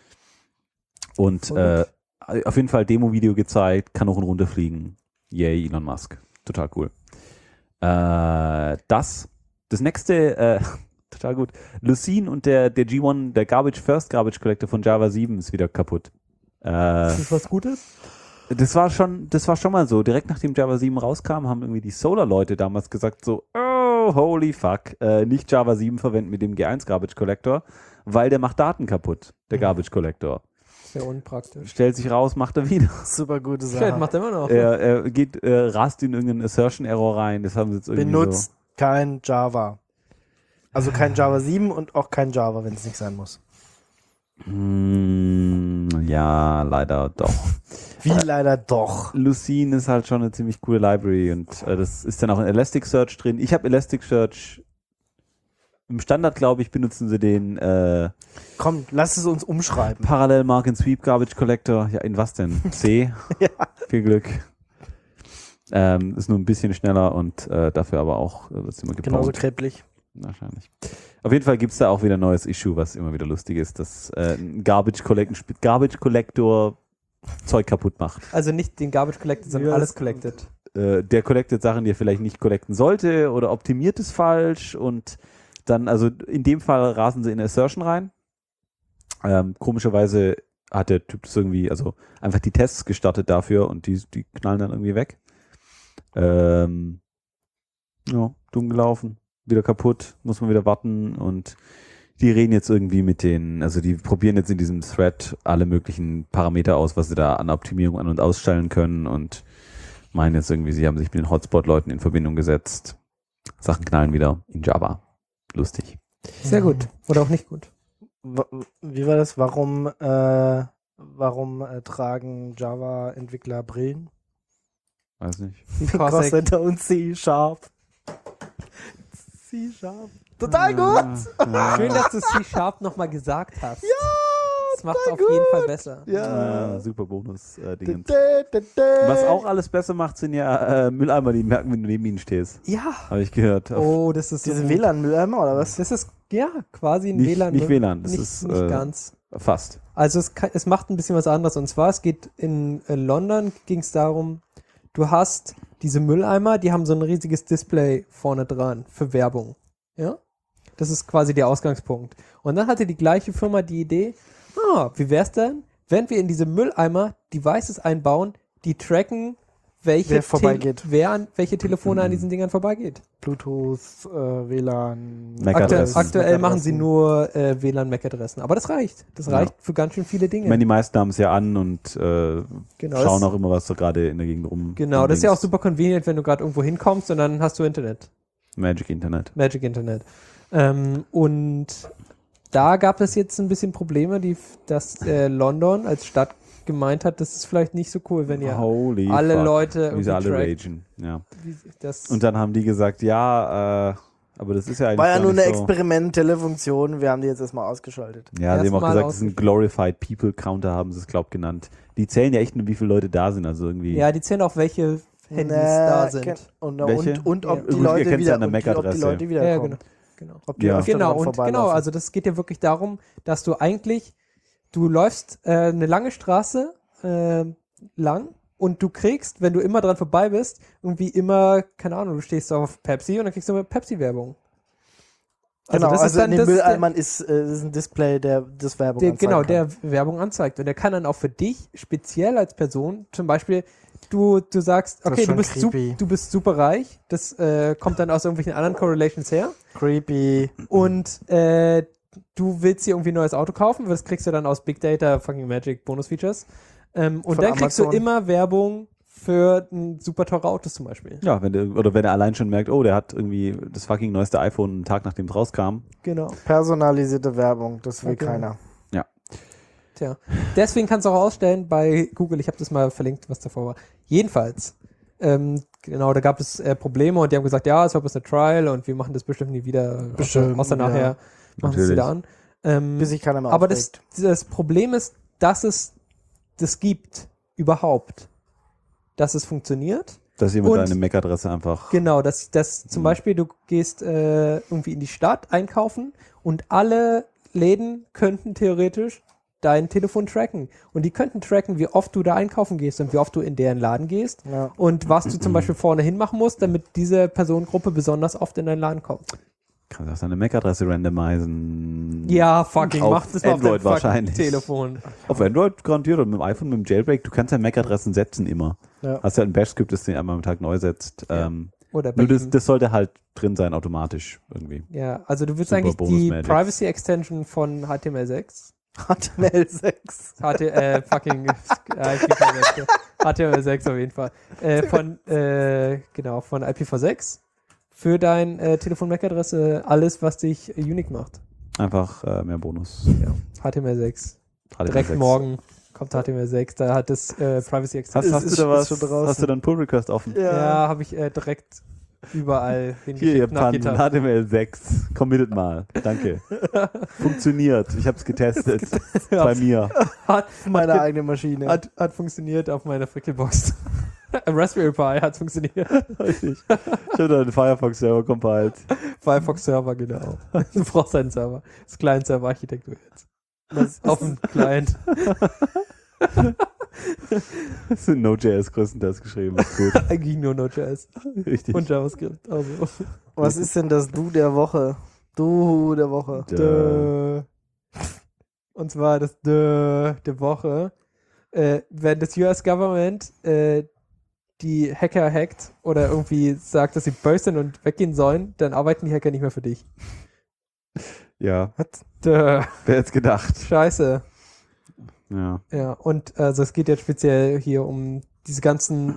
Und Voll auf jeden Fall Demo-Video gezeigt, kann hoch und runter fliegen. Yay, Elon Musk. Total cool. Das nächste, total gut. Lucene und der G1, der First Garbage Collector von Java 7 ist wieder kaputt. Ist das was Gutes? Das war schon mal so. Direkt nachdem Java 7 rauskam, haben irgendwie die Solar-Leute damals gesagt so, oh, holy fuck, nicht Java 7 verwenden mit dem G1 Garbage Collector, weil der macht Daten kaputt, der Garbage Collector. Sehr unpraktisch. Stellt sich raus, macht er wieder. Super gute Shit, Sache. macht er immer noch. Er geht, rast in irgendeinen Assertion-Error rein. Das haben sie jetzt irgendwie Benutzt kein Java. Also kein Java 7 und auch kein Java, wenn es nicht sein muss. so. Ja, leider doch. Wie leider doch. Lucene ist halt schon eine ziemlich coole Library und das ist dann auch in Elasticsearch drin. Ich habe Elasticsearch Im Standard, glaube ich, benutzen sie den Komm, lass es uns umschreiben. Parallel Mark and Sweep Garbage Collector. Ja, in was denn? C? Ja. Viel Glück. Ist nur ein bisschen schneller und dafür aber auch wird's immer gebaut. Genauso kreblich. Wahrscheinlich. Auf jeden Fall gibt es da auch wieder ein neues Issue, was immer wieder lustig ist, dass ein Garbage Collector Zeug kaputt macht. Also nicht den Garbage Collected, sondern Ja, alles das- collected. Der collectet Sachen, die er vielleicht nicht collecten sollte oder optimiert es falsch und dann, also in dem Fall rasen sie in Assertion rein. Komischerweise hat der Typ das irgendwie, also einfach die Tests gestartet dafür und die knallen dann irgendwie weg. Ja, dumm gelaufen, wieder kaputt, muss man wieder warten und die reden jetzt irgendwie mit den, also die probieren jetzt in diesem Thread alle möglichen Parameter aus, was sie da an Optimierung an- und ausstellen können und meinen jetzt irgendwie, sie haben sich mit den Hotspot-Leuten in Verbindung gesetzt. Sachen knallen wieder in Java. Lustig. Sehr gut. Oder auch nicht gut. Wie war das? Warum tragen Java-Entwickler Brillen? Weiß nicht. Center und C-Sharp. C-Sharp. Total gut! Schön, dass du C# nochmal gesagt hast. Ja, das macht es auf jeden Fall besser. Ja. Super Bonus-Dingens. Was auch alles besser macht, sind ja Mülleimer, die merken, wenn du neben ihnen stehst. Ja. Habe ich gehört. Oh, das ist so Diese gut. WLAN-Mülleimer oder was? Das ist, ja, quasi ein Nicht- WLAN. nicht WLAN, das nicht, ist, nicht ganz. Fast. Also es macht ein bisschen was anderes. Und zwar, es geht in London, ging es darum, du hast diese Mülleimer, die haben so ein riesiges Display vorne dran für Werbung. Ja? Das ist quasi der Ausgangspunkt. Und dann hatte die gleiche Firma die Idee, wie wär's denn, wenn wir in diese Mülleimer Devices einbauen, die tracken, Wer vorbeigeht. welche Telefone an diesen Dingern vorbeigeht. Bluetooth, WLAN. MAC-Adressen. Aktuell machen sie MAC-Adressen. nur WLAN-MAC-Adressen. Aber das reicht. Das Ja. reicht für ganz schön viele Dinge. Ich meine, die meisten haben es ja an und Genau, schauen das- auch immer, was so gerade in der Gegend rum. Genau, das ist ja auch rumdingst. super convenient, wenn du gerade irgendwo hinkommst und dann hast du Internet. Magic Internet. Magic Internet. Und da gab es jetzt ein bisschen Probleme, dass London als Stadt gemeint hat, das ist vielleicht nicht so cool, wenn ihr Holy alle fuck. Leute Wie sie alle trackt. ragen. Ja. Das Und dann haben die gesagt, ja, aber das ist ja eigentlich War ja gar nur nicht eine so. experimentelle Funktion. Wir haben die jetzt erstmal ausgeschaltet. Ja, sie haben auch Erstmal gesagt, das ist ein Glorified People Counter, haben sie es, glaub genannt. Die zählen ja echt nur, wie viele Leute da sind, also irgendwie. ja, die zählen auch, welche Handys da sind. Und Welche? ob Ja. die Gut, ihr Leute kennt's ja wieder, an der ob die MAC-Adresse. Leute Ja, wiederkommen. genau. Ob die Ja. öfter Genau, dran und vorbeilaufen. genau, also das geht ja wirklich darum, dass du eigentlich, du läufst eine lange Straße lang und du kriegst, wenn du immer dran vorbei bist, irgendwie immer, keine Ahnung, du stehst auf Pepsi und dann kriegst du immer Pepsi-Werbung. Genau, das ist also dann in den das ist der- Mülleimern ist ein Display, der das Werbung der, anzeigen genau, kann. der Werbung anzeigt. Und der kann dann auch für dich, speziell als Person, zum Beispiel, du sagst, Das ist okay, schon creepy. du bist super reich, das kommt dann aus irgendwelchen anderen Correlations her. Creepy. Und du willst dir irgendwie ein neues Auto kaufen, das kriegst du dann aus Big Data, fucking Magic, Bonus-Features. Und Von dann kriegst du Amazon. immer Werbung für ein super teure Autos zum Beispiel. Ja, wenn er allein schon merkt, oh, der hat irgendwie das fucking neueste iPhone einen Tag, nachdem es rauskam. Genau. Personalisierte Werbung, das will Okay. keiner. Tja. Deswegen kannst du auch ausstellen bei Google, ich habe das mal verlinkt, was davor war. Jedenfalls, genau, da gab es Probleme und die haben gesagt, ja, es war bloß eine Trial und wir machen das bestimmt nie wieder, Bestimmt, außer ja. nachher machen sie es Natürlich. wieder an. Bis sich keiner mehr Aber das aufregt. Problem ist, dass es das gibt, überhaupt. Dass es funktioniert. Dass jemand Und- deine MAC-Adresse einfach. Genau, dass zum Beispiel du gehst irgendwie in die Stadt einkaufen und alle Läden könnten theoretisch dein Telefon tracken. Und die könnten tracken, wie oft du da einkaufen gehst und wie oft du in deren Laden gehst Ja. und was du zum Beispiel vorne hin machen musst, damit diese Personengruppe besonders oft in deinen Laden kommt. Kannst auch seine MAC-Adresse randomisen. Ja, fucking, Auf mach das mal auf dein Android fucking wahrscheinlich. Telefon. Auf Android garantiert oder mit dem iPhone, mit dem Jailbreak, du kannst ja MAC-Adressen setzen immer. Ja. Hast ja ein Bash-Skript, das den einmal am Tag neu setzt. Oder bei Nur das, ihm. das sollte halt drin sein, automatisch irgendwie. Ja, also du willst Super eigentlich Bonus die Magics. Privacy Extension von HTML6. HTML6. fucking HTML6 auf jeden Fall. Von IPv6 für dein Telefon-MAC-Adresse alles, was dich unique macht. Einfach mehr Bonus. Ja, HTML6. HTML6. Direkt morgen kommt HTML6, da hat das Privacy Extension. Hast Ist du da schon was? draußen. Hast du dann Pull Request offen? Ja, habe ich direkt überall Hier, ihr Panten, nachgetan. HTML6. Committed mal. Danke. Funktioniert. Ich habe es getestet. Bei mir. Meine eigene Maschine. Hat funktioniert auf meiner Frickelbox. Raspberry Pi hat funktioniert. Richtig. Ich habe da den Firefox-Server compiled. Firefox-Server, genau. Du brauchst einen Server. Das ist Client-Server-Architektur jetzt. Auf dem Client. Das sind Node.js größtenteils geschrieben. Ist gut. Eigentlich nur Node.js Richtig. und JavaScript. Also. Was ist denn das Du der Woche? Du der Woche. Dö. Und zwar das der Woche. Wenn das US Government die Hacker hackt oder irgendwie sagt, dass sie böse sind und weggehen sollen, dann arbeiten die Hacker nicht mehr für dich. Ja. Wer Wer hätte gedacht? Scheiße. Ja. Ja, und also es geht jetzt speziell hier um diese ganzen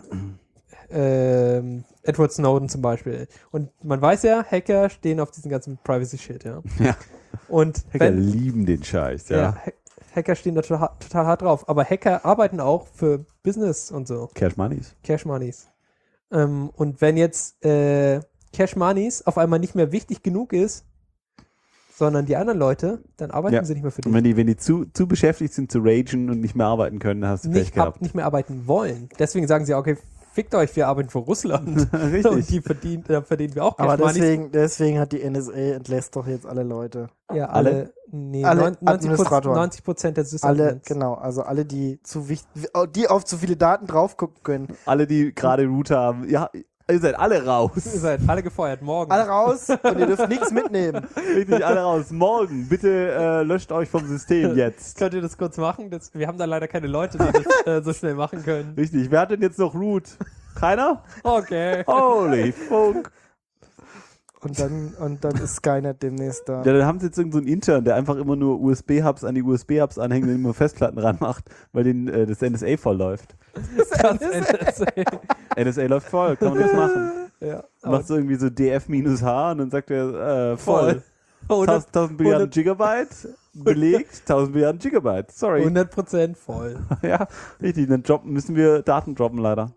Edward Snowden zum Beispiel. Und man weiß ja, Hacker stehen auf diesen ganzen Privacy-Shit, ja. Ja. Und Hacker lieben den Scheiß, ja. Hacker stehen da total hart drauf. Aber Hacker arbeiten auch für Business und so. Cash Moneys. Cash Moneys. Und wenn jetzt Cash Moneys auf einmal nicht mehr wichtig genug ist, sondern die anderen Leute, dann arbeiten sie nicht mehr für dich. Und wenn die zu beschäftigt sind zu ragen und nicht mehr arbeiten können, dann hast du Pech gehabt. Nicht mehr arbeiten wollen. Deswegen sagen sie, okay, fickt euch, wir arbeiten für Russland. Richtig. Und die verdienen wir auch Cash Aber Moneys. deswegen hat die NSA entlässt doch jetzt alle Leute. Ja, alle? Nee, Alle 90% der Sysadmins. Alle, genau, also alle, die die auf zu viele Daten drauf gucken können. Alle, die gerade Root haben, ja, ihr seid alle raus. Ihr seid alle gefeuert, morgen. Alle raus und ihr dürft nichts mitnehmen. Richtig, alle raus. Morgen, bitte löscht euch vom System jetzt. Könnt ihr das kurz machen? Wir haben da leider keine Leute, die das so schnell machen können. Richtig, wer hat denn jetzt noch Root? Keiner? Okay. Holy fuck. Und dann ist Skynet demnächst da. Ja, dann haben sie jetzt irgendeinen so Intern, der einfach immer nur USB-Hubs an die USB-Hubs anhängt und immer Festplatten ranmacht, weil den das NSA voll läuft. Das NSA. NSA läuft voll, kann man nichts machen. Ja, Macht so irgendwie so DF-H und dann sagt er, voll. 100, 1000 Milliarden Gigabyte belegt, 1000 Milliarden Gigabyte, sorry. 100% voll. Ja, richtig, dann müssen wir Daten droppen leider.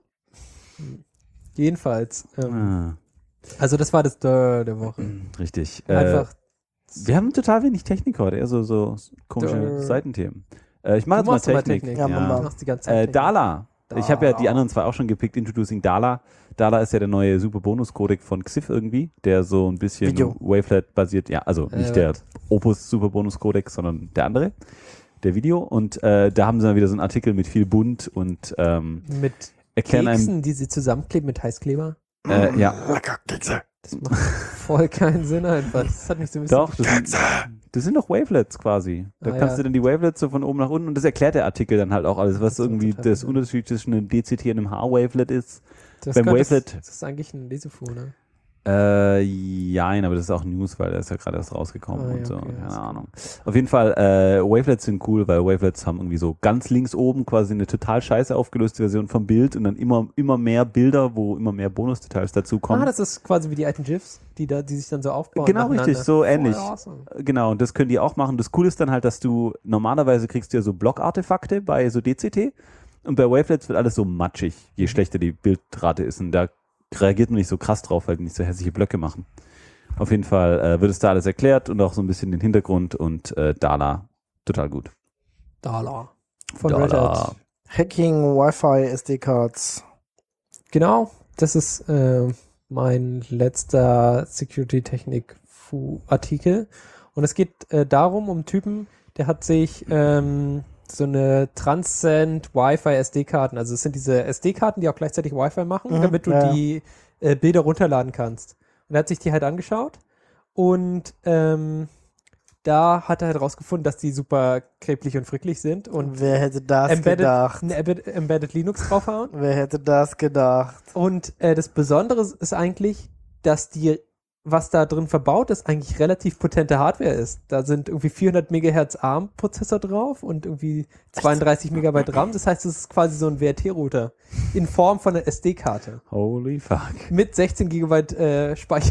Jedenfalls. Also das war das der Woche. Richtig. Einfach. Wir haben total wenig Technik heute, eher so komische Seitenthemen. Ich mache jetzt mal Technik. Ja, Du Mama. machst die ganze Zeit Technik. Dala. Ich habe ja die anderen zwei auch schon gepickt, Introducing Dala. Dala ist ja der neue super Bonus-Codec von Xif irgendwie, der so ein bisschen Video. Wavelet basiert, ja, also nicht der Opus Super Bonus-Codec, sondern der andere, der Video. Und da haben sie dann wieder so einen Artikel mit viel Bunt und mit erklären einem. Keksen, die sie zusammenkleben mit Heißkleber. Ja. Das macht voll keinen Sinn einfach. Das hat mich so ein bisschen. Doch, das sind doch Wavelets quasi. Da kannst du dann die Wavelets so von oben nach unten und das erklärt der Artikel dann halt auch alles, was Das ist irgendwie total das cool. Unterschied zwischen einem DCT und einem H-Wavelet ist. Das beim Wavelet. Das ist eigentlich ein Lesefuhr, ne? Jein, aber das ist auch News, weil der ist ja gerade erst rausgekommen Ah, ja, und so, okay, keine alles Ahnung. Auf jeden Fall, Wavelets sind cool, weil Wavelets haben irgendwie so ganz links oben quasi eine total scheiße aufgelöste Version vom Bild und dann immer mehr Bilder, wo immer mehr Bonusdetails dazu kommen. Ah, das ist quasi wie die alten GIFs, die sich dann so aufbauen. Genau, richtig, nacheinander. so ähnlich. Voll awesome. Genau, und das können die auch machen. Das Coole ist dann halt, dass du normalerweise kriegst du ja so Block-Artefakte bei so DCT und bei Wavelets wird alles so matschig, je schlechter die Bildrate ist und da reagiert man nicht so krass drauf, weil die nicht so hässliche Blöcke machen. Auf jeden Fall wird es da alles erklärt und auch so ein bisschen den Hintergrund und Dala, total gut. Dala. Von Dala. Red Hat. Hacking Wi-Fi SD-Cards. Genau, das ist mein letzter Security-Technik-Artikel. Und es geht darum, um einen Typen, der hat sich so eine Transcend Wi-Fi SD-Karten, also es sind diese SD-Karten, die auch gleichzeitig Wi-Fi machen, damit du die Bilder runterladen kannst. Und er hat sich die halt angeschaut und da hat er halt rausgefunden, dass die super kreblich und fricklich sind und Wer hätte das gedacht? ein Embedded Linux draufhauen. Wer hätte das gedacht? Und das Besondere ist eigentlich, dass was da drin verbaut ist, eigentlich relativ potente Hardware ist. Da sind irgendwie 400 MHz ARM-Prozessor drauf und irgendwie 32 MB RAM. Das heißt, es ist quasi so ein WRT-Router in Form von einer SD-Karte Holy fuck. mit 16 GB Speicher.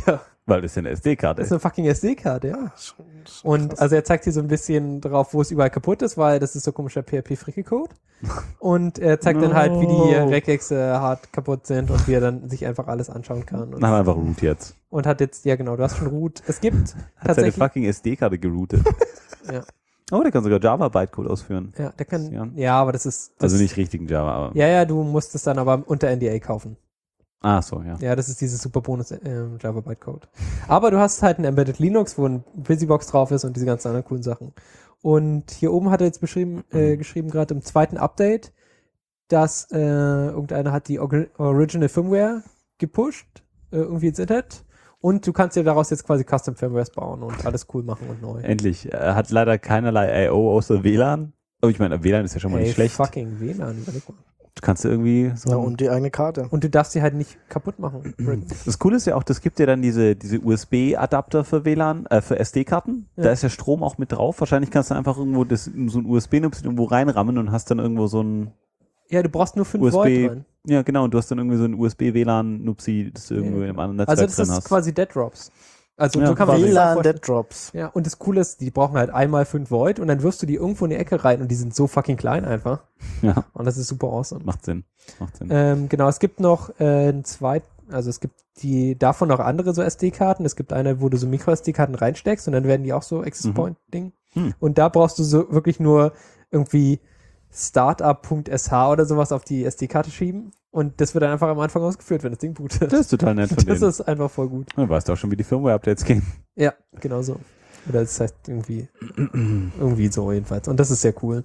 Weil das ist ja eine SD-Karte. Das ist eine fucking SD-Karte, ja. Schon Und krass. also er zeigt hier so ein bisschen drauf, wo es überall kaputt ist, weil das ist so komischer PHP-Fricke-Code. Und er zeigt dann halt, wie die Regexe hart kaputt sind und wie er dann sich einfach alles anschauen kann. Dann haben wir einfach Root jetzt. Und hat jetzt, ja genau, du hast schon Root. Es gibt Hat seine tatsächlich, fucking SD-Karte geroutet. Ja. Oh, der kann sogar Java-Bytecode ausführen. ja, der kann, Ja. ja, aber das ist, das, Also nicht richtigen Java, aber. ja, du musst es dann aber unter NDA kaufen. Ah, so, ja. Ja, das ist dieses super Bonus Java Bytecode. Aber du hast halt ein Embedded Linux, wo ein BusyBox drauf ist und diese ganzen anderen coolen Sachen. Und hier oben hat er jetzt geschrieben gerade im zweiten Update, dass irgendeiner hat die Original Firmware gepusht, irgendwie ins Internet. Und du kannst dir daraus jetzt quasi Custom Firmwares bauen und alles cool machen und neu. Endlich. Er hat leider keinerlei I.O. außer WLAN. Aber ich meine, WLAN ist ja schon mal Hey, nicht schlecht. fucking WLAN, überleg mal. Kannst du irgendwie so. Ja, und die eigene Karte. Und du darfst sie halt nicht kaputt machen. Das Coole ist ja auch, das gibt ja dann diese USB-Adapter für WLAN, für SD-Karten. Ja. Da ist ja Strom auch mit drauf. Wahrscheinlich kannst du einfach irgendwo so ein USB-Nupsi irgendwo reinrammen und hast dann irgendwo so ein Ja, du brauchst nur 5 USB. Volt drin. Ja, genau. Und du hast dann irgendwie so ein USB-WLAN-Nupsi, das du irgendwo in einem anderen Netzwerk Also das drin ist hast. quasi Dead Drops. Also Ja, so kann man sich das WLAN vorstellen. Dead Drops. Ja, und das Coole ist, die brauchen halt einmal 5 Volt und dann wirfst du die irgendwo in die Ecke rein und die sind so fucking klein einfach. Ja, Und das ist super awesome. macht Sinn. Macht Sinn. Genau, es gibt noch also es gibt davon noch andere so SD-Karten. Es gibt eine, wo du so Micro-SD-Karten reinsteckst und dann werden die auch so Access Point-Ding. Und da brauchst du so wirklich nur irgendwie startup.sh oder sowas auf die SD-Karte schieben und das wird dann einfach am Anfang ausgeführt, wenn das Ding bootet. Das ist total nett von Das denen. ist einfach voll gut. Du weißt auch schon, wie die Firmware-Updates gehen. Ja, genau so. Oder das heißt irgendwie so jedenfalls. Und das ist sehr cool.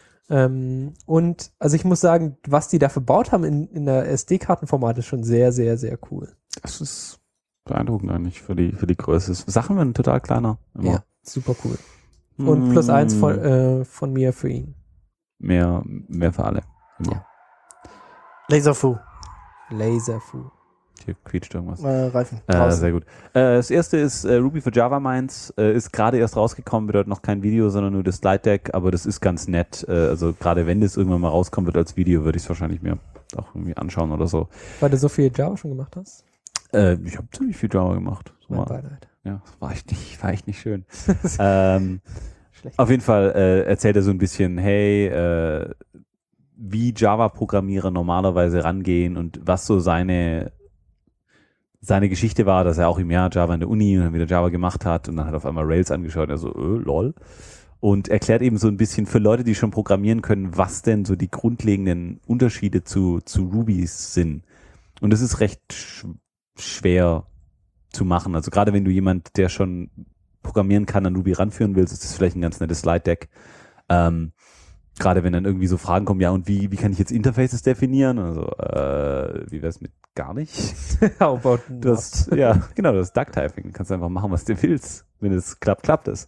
Und also ich muss sagen, was die da verbaut haben in der SD-Kartenformat ist schon sehr, sehr, sehr cool. Das ist beeindruckend eigentlich für die Größe. Sachen werden total kleiner. Immer. Ja, super cool. Und +1 von mir für ihn. Mehr für alle. Immer. Ja. Laserfu. Laserfu. Hier quietscht irgendwas. Reifen. Draußen. Sehr gut. Das erste ist Ruby für Java Minds. Ist gerade erst rausgekommen, bedeutet noch kein Video, sondern nur das Slide Deck, aber das ist ganz nett. Also gerade wenn das irgendwann mal rauskommen wird als Video, würde ich es wahrscheinlich mir auch irgendwie anschauen oder so. Weil du so viel Java schon gemacht hast? Ich habe ziemlich viel Java gemacht. So Mein mal. Beileid. Ja, war echt nicht schön. Schlecht. Auf jeden Fall erzählt er so ein bisschen, hey, wie Java-Programmierer normalerweise rangehen und was so seine Geschichte war, dass er auch im Jahr Java in der Uni und dann wieder Java gemacht hat und dann hat auf einmal Rails angeschaut und er so, lol. Und erklärt eben so ein bisschen für Leute, die schon programmieren können, was denn so die grundlegenden Unterschiede zu Ruby sind. Und das ist recht schwer zu machen. Also gerade wenn du jemand, der schon programmieren kann, an Ruby ranführen willst, ist das vielleicht ein ganz nettes Slide-Deck. Gerade wenn dann irgendwie so Fragen kommen, ja und wie kann ich jetzt Interfaces definieren? Also, wie wär's mit gar nicht? How about Du hast, ja, genau, das Duck-Typing. Kannst einfach machen, was du willst. Wenn es klappt, klappt es.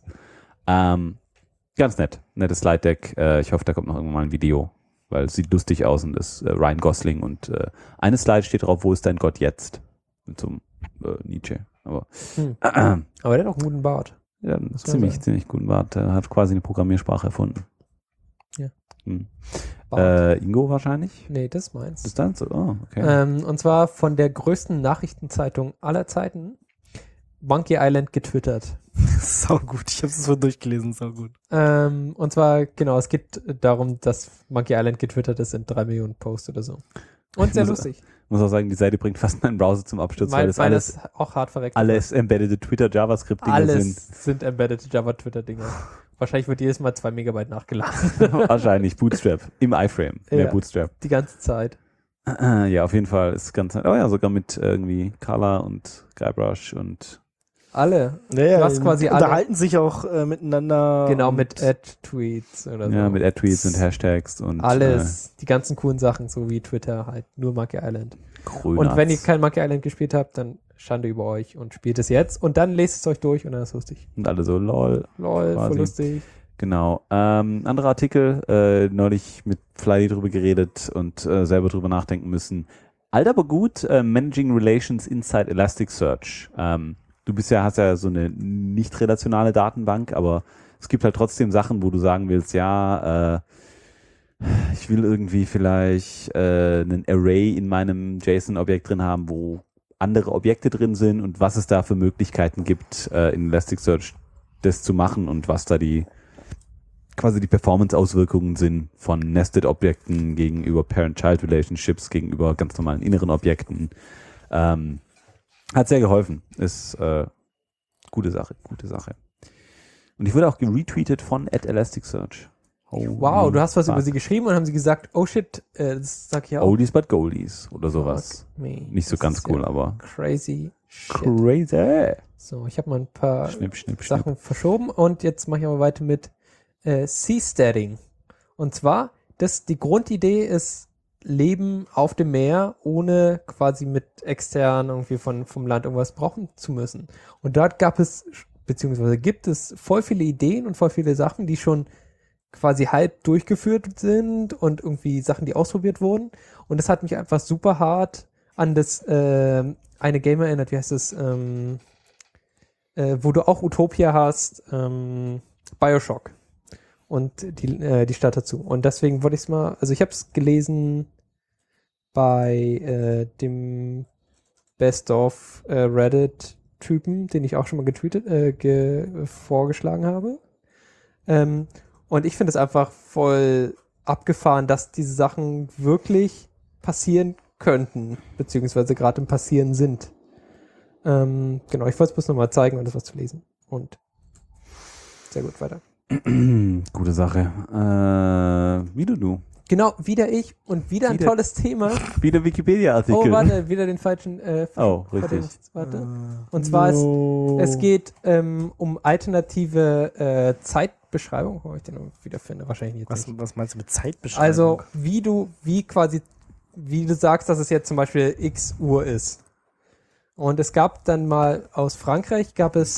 Ganz nett. Nettes Slide-Deck. Ich hoffe, da kommt noch irgendwann mal ein Video, weil es sieht lustig aus und das Ryan Gosling und eine Slide steht drauf, wo ist dein Gott jetzt? Mit so einem Nietzsche. Aber Aber der hat auch einen guten Bart. ja, einen Muss man ziemlich guten Bart. Er hat quasi eine Programmiersprache erfunden. Ja. Hm. Bart. Ingo wahrscheinlich? Nee, das ist meins. Das ist deins? Oh, okay. Und zwar von der größten Nachrichtenzeitung aller Zeiten, Monkey Island getwittert. Sau gut. Ich habe es so durchgelesen. Sau gut. Und zwar, genau, es geht darum, dass Monkey Island getwittert ist in 3 Millionen Posts oder so. Und sehr lustig. Muss auch sagen, die Seite bringt fast meinen Browser zum Absturz, weil das alles auch hart verreckt embedded Twitter JavaScript-Dinge alles sind. sind embedded Java-Twitter-Dinger. Wahrscheinlich wird jedes Mal 2 Megabyte nachgeladen. Wahrscheinlich Bootstrap. Im iFrame. Mehr Ja. Bootstrap. Die ganze Zeit. Ja, auf jeden Fall ist ganz nett. Oh ja, sogar mit irgendwie Carla und Guybrush und Alle. Naja, Du hast quasi alle. unterhalten sich auch miteinander. Genau, und mit Ad-Tweets oder so. ja, mit Ad-Tweets und Hashtags und Alles. Die ganzen coolen Sachen, so wie Twitter halt. Nur Monkey Island. Grünatz. Und wenn ihr kein Monkey Island gespielt habt, dann Schande über euch und spielt es jetzt. Und dann lest es euch durch und dann ist es lustig. Und alle so, lol. Lol, Quasi. voll lustig. Genau. Anderer Artikel, neulich mit Fly drüber geredet und selber drüber nachdenken müssen. Alt aber gut, Managing Relations Inside Elasticsearch. Du hast ja so eine nicht relationale Datenbank, aber es gibt halt trotzdem Sachen, wo du sagen willst, ja, ich will irgendwie vielleicht einen Array in meinem JSON-Objekt drin haben, wo andere Objekte drin sind und was es da für Möglichkeiten gibt, in Elasticsearch das zu machen und was da quasi die Performance-Auswirkungen sind von Nested-Objekten gegenüber Parent-Child-Relationships, gegenüber ganz normalen inneren Objekten. Hat sehr geholfen. Ist gute Sache. Und ich wurde auch geretweetet von @Elasticsearch. Wow, du hast was über sie geschrieben und haben sie gesagt, oh shit, das sag ich auch. Oldies but Goldies oder sowas. Fuck me. Nicht so Das ganz ist cool, ja aber crazy shit. crazy. So, ich habe mal ein paar Schnipp. Sachen verschoben und jetzt mache ich aber weiter mit Seasteading. Und zwar, die Grundidee ist Leben auf dem Meer, ohne quasi mit extern irgendwie vom Land irgendwas brauchen zu müssen. Und dort gibt es voll viele Ideen und voll viele Sachen, die schon quasi halb durchgeführt sind und irgendwie Sachen, die ausprobiert wurden. Und das hat mich einfach super hart an das eine Game erinnert, wie heißt es, wo du auch Utopia hast, Bioshock und die Stadt dazu. Und deswegen wollte ich es mal, also ich habe es gelesen bei dem Best of Reddit-Typen, den ich auch schon mal vorgeschlagen habe. Und ich finde es einfach voll abgefahren, dass diese Sachen wirklich passieren könnten, beziehungsweise gerade im Passieren sind. Genau, ich wollte es bloß nochmal zeigen und das was zu lesen. Und sehr gut, weiter. Gute Sache. Wieder du. Genau, wieder ich und wieder ein tolles Thema. Wieder Wikipedia-Artikel. Oh, warte, wieder den falschen. Richtig. Warte. Und zwar, es geht um alternative Zeitbeschreibung. Wo ich den wieder finde, wahrscheinlich jetzt nicht. Was meinst du mit Zeitbeschreibung? Also, wie du sagst, dass es jetzt zum Beispiel X Uhr ist. Und es gab dann mal aus Frankreich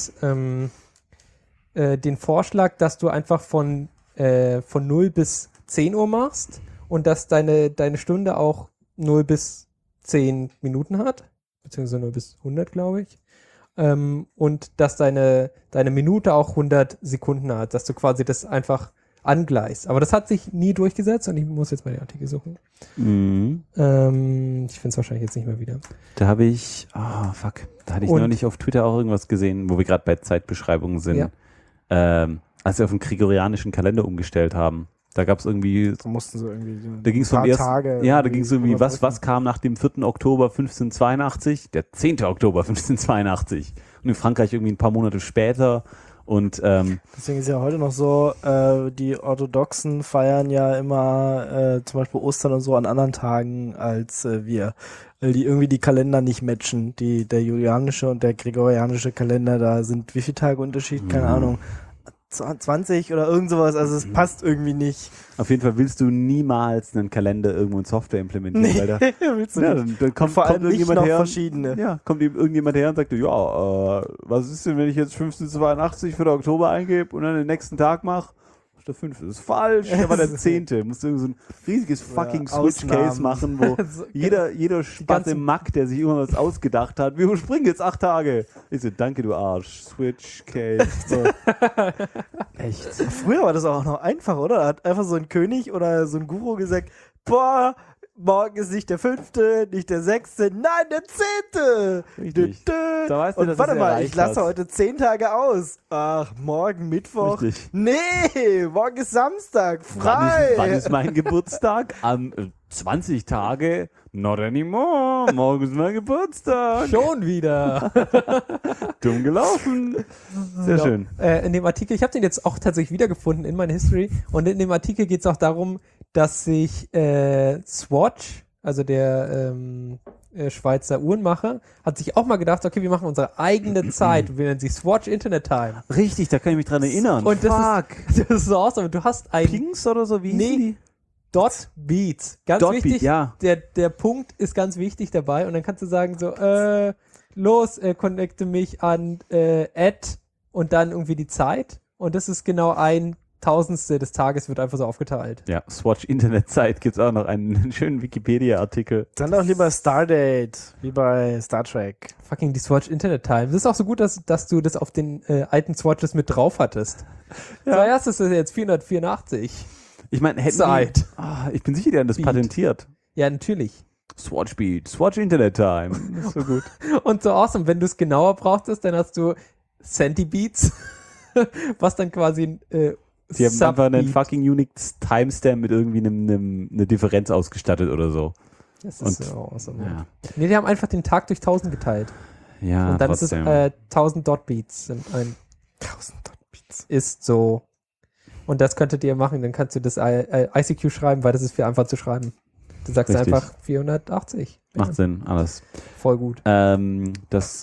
den Vorschlag, dass du einfach von 0 bis 10 Uhr machst und dass deine Stunde auch 0 bis 10 Minuten hat, beziehungsweise 0 bis 100, glaube ich. Und dass deine Minute auch 100 Sekunden hat, dass du quasi das einfach angleichst. Aber das hat sich nie durchgesetzt und ich muss jetzt mal den Artikel suchen. Mhm. Ich finde es wahrscheinlich jetzt nicht mehr wieder. Da hatte ich neulich auf Twitter auch irgendwas gesehen, wo wir gerade bei Zeitbeschreibungen sind. Ja. Als wir auf den gregorianischen Kalender umgestellt haben. Da gab es irgendwie. Da mussten sie irgendwie. Da ging es vom ersten. Ja, da ging es irgendwie, was kam nach dem 4. Oktober 1582? Der 10. Oktober 1582. Und in Frankreich irgendwie ein paar Monate später. Und deswegen ist ja heute noch so, die Orthodoxen feiern ja immer zum Beispiel Ostern und so an anderen Tagen als wir. Weil die irgendwie die Kalender nicht matchen. Der julianische und der gregorianische Kalender, da sind wie viele Tage Unterschied? Keine Ahnung. 20 oder irgend sowas, also es passt irgendwie nicht. Auf jeden Fall willst du niemals einen Kalender irgendwo in Software implementieren, Nee, weil da, willst du ja, nicht. dann kommt Vor allem nicht irgendjemand noch her. verschiedene. Ja, kommt ihm irgendjemand her und sagt, ja, was ist denn, wenn ich jetzt 1582 für den Oktober eingebe und dann den nächsten Tag mache? Der 5. Das ist falsch, der war der 10. Musst du so ein riesiges fucking Switch-Case machen, wo jeder Spatte Mack, der sich immer was ausgedacht hat, wir überspringen jetzt 8 Tage. Ich so, danke du Arsch, Switch-Case. So. Echt. Früher war das auch noch einfach, oder? Da hat einfach so ein König oder so ein Guru gesagt, boah, morgen ist nicht der 5., nicht der 6., nein, der 10. Richtig. Da weißt du, und dass warte es mal, erreicht ich lasse hast. heute 10 Tage aus. Ach, morgen Mittwoch. Richtig. Nee, morgen ist Samstag, frei. Wann ist mein Geburtstag? An 20 Tage? Not anymore. Morgen ist mein Geburtstag. Schon wieder. Dumm gelaufen. Sehr schön. In dem Artikel, ich habe den jetzt auch tatsächlich wiedergefunden in meiner History und in dem Artikel geht es auch darum, dass sich Swatch, also der Schweizer Uhrenmacher, hat sich auch mal gedacht, okay, wir machen unsere eigene Zeit. Wir nennen sie Swatch Internet Time. Richtig, da kann ich mich dran erinnern. Und das ist so awesome. Du hast ein Pings oder so, wie hießen die? Dot Beats. Ganz Dot wichtig. Beat, ja. Der Punkt ist ganz wichtig dabei und dann kannst du sagen so, los, connecte mich an Add und dann irgendwie die Zeit und das ist genau 1/1000 des Tages wird einfach so aufgeteilt. Ja, Swatch Internetzeit gibt es auch noch einen schönen Wikipedia-Artikel. Dann doch lieber Stardate, wie bei Star Trek. Fucking die Swatch Internet Time. Das ist auch so gut, dass du das auf den alten Swatches mit drauf hattest. Ja. Zuerst ist es jetzt 484. Ich meine, Zeit. ich bin sicher, die haben das Beat. patentiert. Ja, natürlich. Swatch Beat, Swatch Internet Time. Das ist so gut. Und so awesome, wenn du es genauer brauchst, dann hast du Centibeats, was dann quasi Sie haben einfach einen Subbeat. fucking unique Timestamp mit irgendwie eine Differenz ausgestattet oder so. Das Und- ist so awesome. Ja, Nee, die haben einfach den Tag durch 1000 geteilt. ja Und dann trotzdem. ist es 1000 Dotbeats sind 1000 Beats. ist so. Und das könntet ihr machen, dann kannst du das ICQ schreiben, weil das ist viel einfacher zu schreiben. Du sagst Richtig. einfach 480. Macht Sinn, alles. Voll gut. Das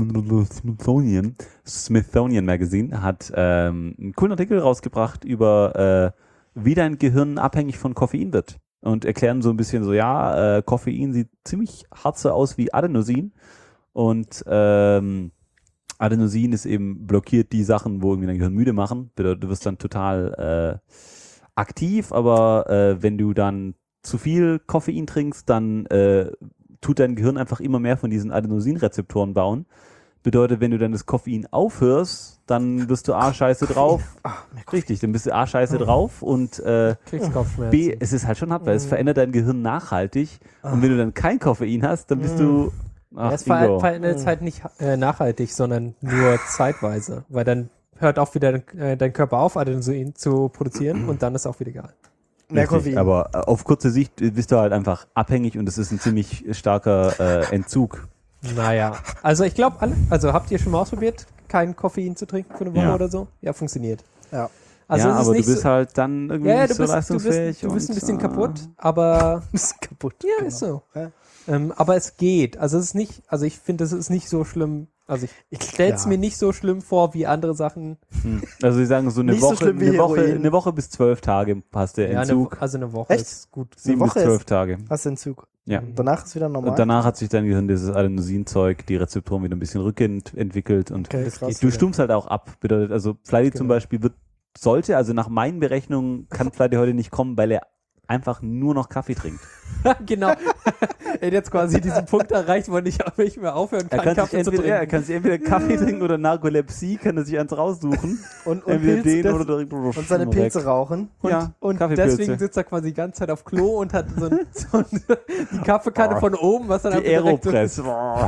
Smithsonian Magazine hat einen coolen Artikel rausgebracht über wie dein Gehirn abhängig von Koffein wird und erklären so ein bisschen so, ja, Koffein sieht ziemlich hart so aus wie Adenosin und Adenosin ist eben blockiert die Sachen, wo irgendwie dein Gehirn müde machen. Bedeutet, du wirst dann total aktiv, aber wenn du dann zu viel Koffein trinkst, dann tut dein Gehirn einfach immer mehr von diesen Adenosinrezeptoren bauen. Bedeutet, wenn du dann das Koffein aufhörst, dann wirst du A, scheiße drauf. Richtig, dann bist du A, scheiße drauf und Kriegst Kopfschmerzen. B, es ist halt schon hart, weil es verändert dein Gehirn nachhaltig. Und wenn du dann kein Koffein hast, dann bist du... Ja, Ach, es Ingo. verändert es halt nicht nachhaltig, sondern nur zeitweise. Weil dann hört auch wieder dein Körper auf, Adenosin zu produzieren und dann ist auch wieder egal. Mehr Richtig, Koffein. aber auf kurze Sicht bist du halt einfach abhängig und es ist ein ziemlich starker Entzug. Naja, also ich glaube, also habt ihr schon mal ausprobiert, kein Koffein zu trinken für eine Woche Ja. oder so? Ja, funktioniert. Ja. Also ja, es ist aber nicht du bist so, halt dann irgendwie ja, nicht du so bist leistungsfähig. ein bisschen und, kaputt, aber Ist kaputt. ja, genau. ist so. Ja. Aber es geht. Also es ist nicht, also ich finde, es ist nicht so schlimm. Also ich stell's ja. mir nicht so schlimm vor wie andere Sachen. Also sie sagen so eine Nicht so Woche, schlimm wie Heroin. eine Woche bis 12 Tage passt der Ja, Entzug. eine Woche Echt? ist gut. 7 bis Woche 12 Tage. Hast du Entzug. Ja. Danach ist wieder normal. Und danach hat sich dein Gehirn dieses Adenosinzeug, die Rezeptoren wieder ein bisschen rückentwickelt und okay, das krass. geht du stummst halt auch ab. Bedeutet, also Flighty zum Genau. Beispiel sollte, also nach meinen Berechnungen kann Flighty heute nicht kommen, weil er einfach nur noch Kaffee trinkt. Genau. Er hat jetzt quasi diesen Punkt erreicht, wo er nicht mehr aufhören kann, Er Kaffee zu trinken. kann sich entweder Kaffee trinken oder Narkolepsie, kann er sich eins raussuchen. Und Entweder Pilze, den oder direkt und seine Pilze rauchen. Ja, Und Kaffeepilze. deswegen sitzt er quasi die ganze Zeit auf Klo und hat die Kaffeekanne von oben, was dann Die direkt Aeropress. Boah.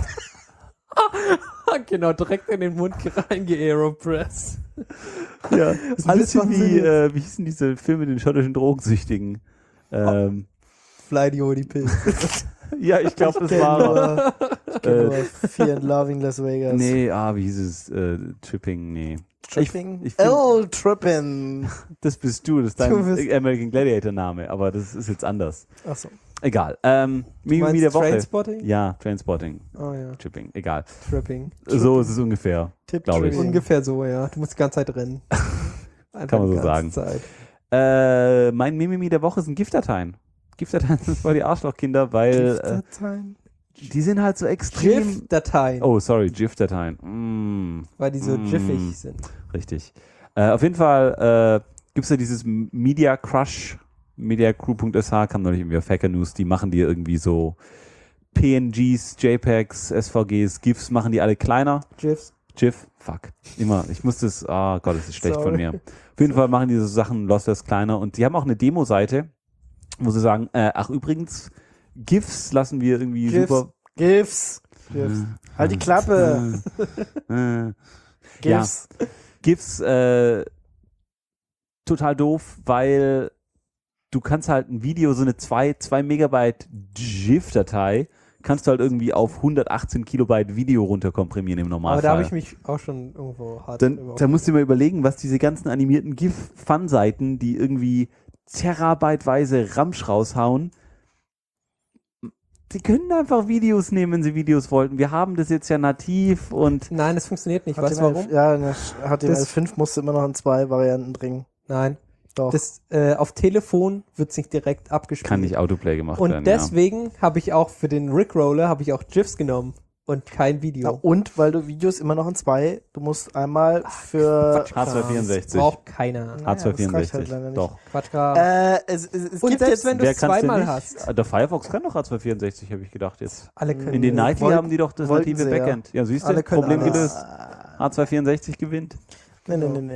genau, direkt in den Mund reinge-Aeropress. Ja, das ist ein Alles bisschen machen wie, sie jetzt. wie hießen diese Filme mit den schottischen Drogensüchtigen? Flighty holt die Pilze. Ja, ich glaube, das war... Ich kenn nur Fear and Love in Las Vegas. Nee, wie hieß es? Tripping, nee. Tripping? Ich find- Oh, Tripping. Das bist du, das ist Du dein bist- American Gladiator Name, aber das ist jetzt anders. Achso. Egal. Du Mimi meinst der Woche. Trainspotting? Ja, Trainspotting, Oh ja, Tripping, egal. Tripping. So ist es ungefähr. Tipp Glaub ich. Tripping. Ungefähr so, ja. Du musst die ganze Zeit rennen. Einfach Kann man die so ganze sagen. Zeit. Mein Mimimi der Woche sind GIF-Dateien. GIF-Dateien sind voll die Arschlochkinder, weil Dateien. die sind halt so extrem... GIF-Dateien, Oh, sorry, GIF-Dateien. weil die so jiffig sind. Richtig. Auf jeden Fall gibt es ja dieses Media Crush, mediacrew.sh, kam neulich irgendwie auf Hacker News, die machen dir irgendwie so PNGs, JPEGs, SVGs, GIFs, machen die alle kleiner. GIFs. GIF, fuck. Immer. Ich muss das, oh Gott, das ist schlecht Sorry. von mir. Auf jeden Fall machen diese Sachen Lossless kleiner und die haben auch eine Demo-Seite, wo sie sagen, ach übrigens, GIFs lassen wir irgendwie GIFs. super. GIFs. Halt die Klappe. Ja. GIFs. GIFs total doof, weil du kannst halt ein Video, so eine 2 Megabyte GIF-Datei, kannst du halt irgendwie auf 118 Kilobyte Video runterkomprimieren im Normalfall. Aber da habe ich mich auch schon irgendwo hart Da musst du dir mal überlegen, was diese ganzen animierten GIF-Fun-Seiten, die irgendwie terabyteweise Ramsch raushauen, die können einfach Videos nehmen, wenn sie Videos wollten. Wir haben das jetzt ja nativ und Nein, das funktioniert nicht. Weißt du warum? Ja, HTML5 Das- musste immer noch in 2 Varianten bringen. Nein. Doch. Das, auf Telefon wird es nicht direkt abgespielt. kann nicht Autoplay gemacht Und werden. deswegen habe ich auch für den Rickroller habe ich auch GIFs genommen und kein Ja, Video. und weil du Videos immer noch in 2, du musst einmal für ja. H264. Braucht keiner. das reicht H264. halt leider nicht. Doch. Quatschkram. es Und gibt selbst jetzt, wenn du Wer es kann's denn zweimal nicht? hast. Der Firefox kann doch H264, habe ich gedacht jetzt. Alle können In den das. Nightly Wollten- haben die doch das wollten native sie, ja. Backend. Ja, siehst du, Alle können Problem alles. gelöst. H264 gewinnt. nee.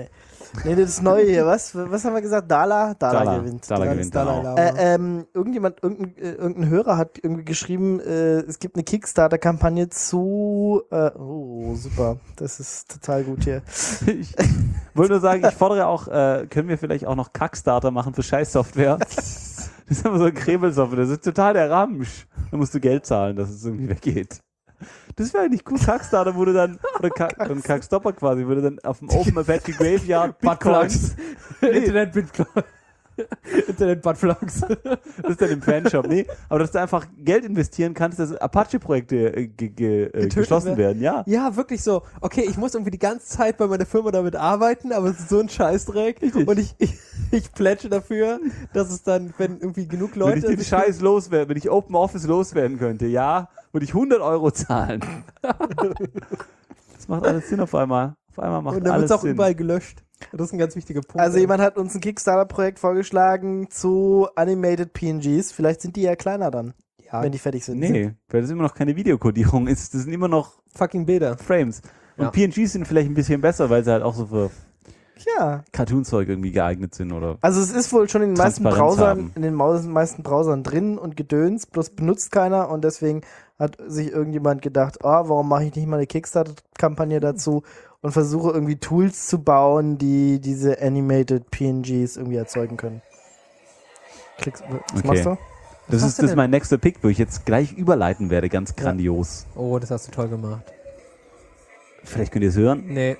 Nee, das Neue hier, was haben wir gesagt? Dala gewinnt. Dala gewinnt. Dalai Genau. Lama. Irgendein Hörer hat irgendwie geschrieben, es gibt eine Kickstarter-Kampagne zu, super, das ist total gut hier. Ich wollte nur sagen, ich fordere auch, können wir vielleicht auch noch Kackstarter machen für Scheißsoftware? Das ist aber so ein Krebelsoftware, das ist total der Ramsch. Da musst du Geld zahlen, dass es irgendwie weggeht. Das wäre eigentlich cool, Kackstarter, wo du dann, oder Kackstopper quasi, wo du dann auf dem Open Apache Graveyard Bitcoins, Internet-Buttplugs. Internet-Buttplugs. das ist dann im Fanshop, nee, aber dass du einfach Geld investieren kannst, dass Apache-Projekte geschlossen werden, ja. Ja, wirklich so. Okay, ich muss irgendwie die ganze Zeit bei meiner Firma damit arbeiten, aber es ist so ein Scheißdreck. Richtig. Und ich plätsche dafür, dass es dann, wenn irgendwie genug Leute... Wenn ich den Scheiß loswerden, wenn ich Open Office loswerden könnte, ja, würde ich 100 € zahlen. Das macht alles Sinn auf einmal. Auf einmal macht Und dann wird alles es auch Sinn. überall gelöscht. Das ist ein ganz wichtiger Punkt. Also jemand hat uns ein Kickstarter-Projekt vorgeschlagen zu Animated PNGs. Vielleicht sind die ja kleiner dann, ja, wenn die fertig sind. Nee, weil das immer noch keine Videokodierung ist. Das sind immer noch fucking Bilder. Frames. Und Ja. PNGs sind vielleicht ein bisschen besser, weil sie halt auch so für Ja. Cartoon-Zeug irgendwie geeignet sind, oder? Also es ist wohl schon in den meisten Transparenz Browsern, haben. in den meisten Browsern drin und Gedöns, bloß benutzt keiner und deswegen hat sich irgendjemand gedacht, warum mache ich nicht mal eine Kickstarter-Kampagne dazu und versuche irgendwie Tools zu bauen, die diese Animated PNGs irgendwie erzeugen können. Was Okay. machst du? Das hast ist du das denn? mein nächster Pick, wo ich jetzt gleich überleiten werde, ganz grandios. Oh, das hast du toll gemacht. Vielleicht könnt ihr es hören. Nee.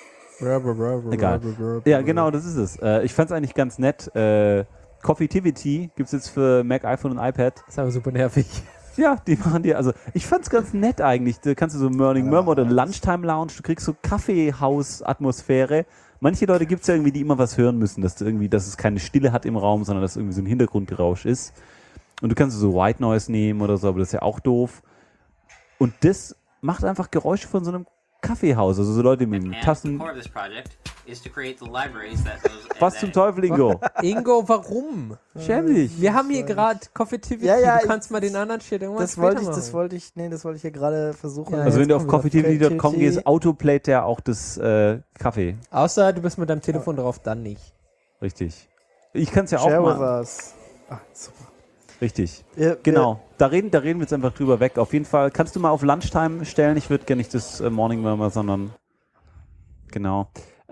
Egal. Ja, genau, das ist es. Ich fand es eigentlich ganz nett. Coffeetivity gibt es jetzt für Mac, iPhone und iPad. Das ist aber super nervig. Ja, die machen dir, also ich fand's ganz nett eigentlich. Da kannst du so Morning Murmur oder Lunchtime Lounge, du kriegst so Kaffeehaus-Atmosphäre. Manche Leute gibt's ja irgendwie, die immer was hören müssen, dass es keine Stille hat im Raum, sondern dass irgendwie so ein Hintergrundrausch ist. Und du kannst so White Noise nehmen oder so, aber das ist ja auch doof. Und das macht einfach Geräusche von so einem Kaffeehaus, also so Leute mit And Tassen. the core of this project is to create the libraries that those. Was zum Teufel, Ingo? Ingo, warum? Schäm dich. Wir haben hier gerade Coffeetivity. Ja, du kannst mal den anderen Shit irgendwann Das später wollte ich hier gerade versuchen. Ja, Also wenn jetzt du auf kommen wir coffeetivity.com Creativity. gehst, autoplayt der auch das Kaffee. Außer du bist mit deinem Telefon drauf, dann nicht. Richtig. Ich kann's ja auch Share with mal. us. Super. Richtig. Genau, da reden wir jetzt einfach drüber weg. Auf jeden Fall, kannst du mal auf Lunchtime stellen? Ich würde gerne nicht das Morning Murmur, sondern genau.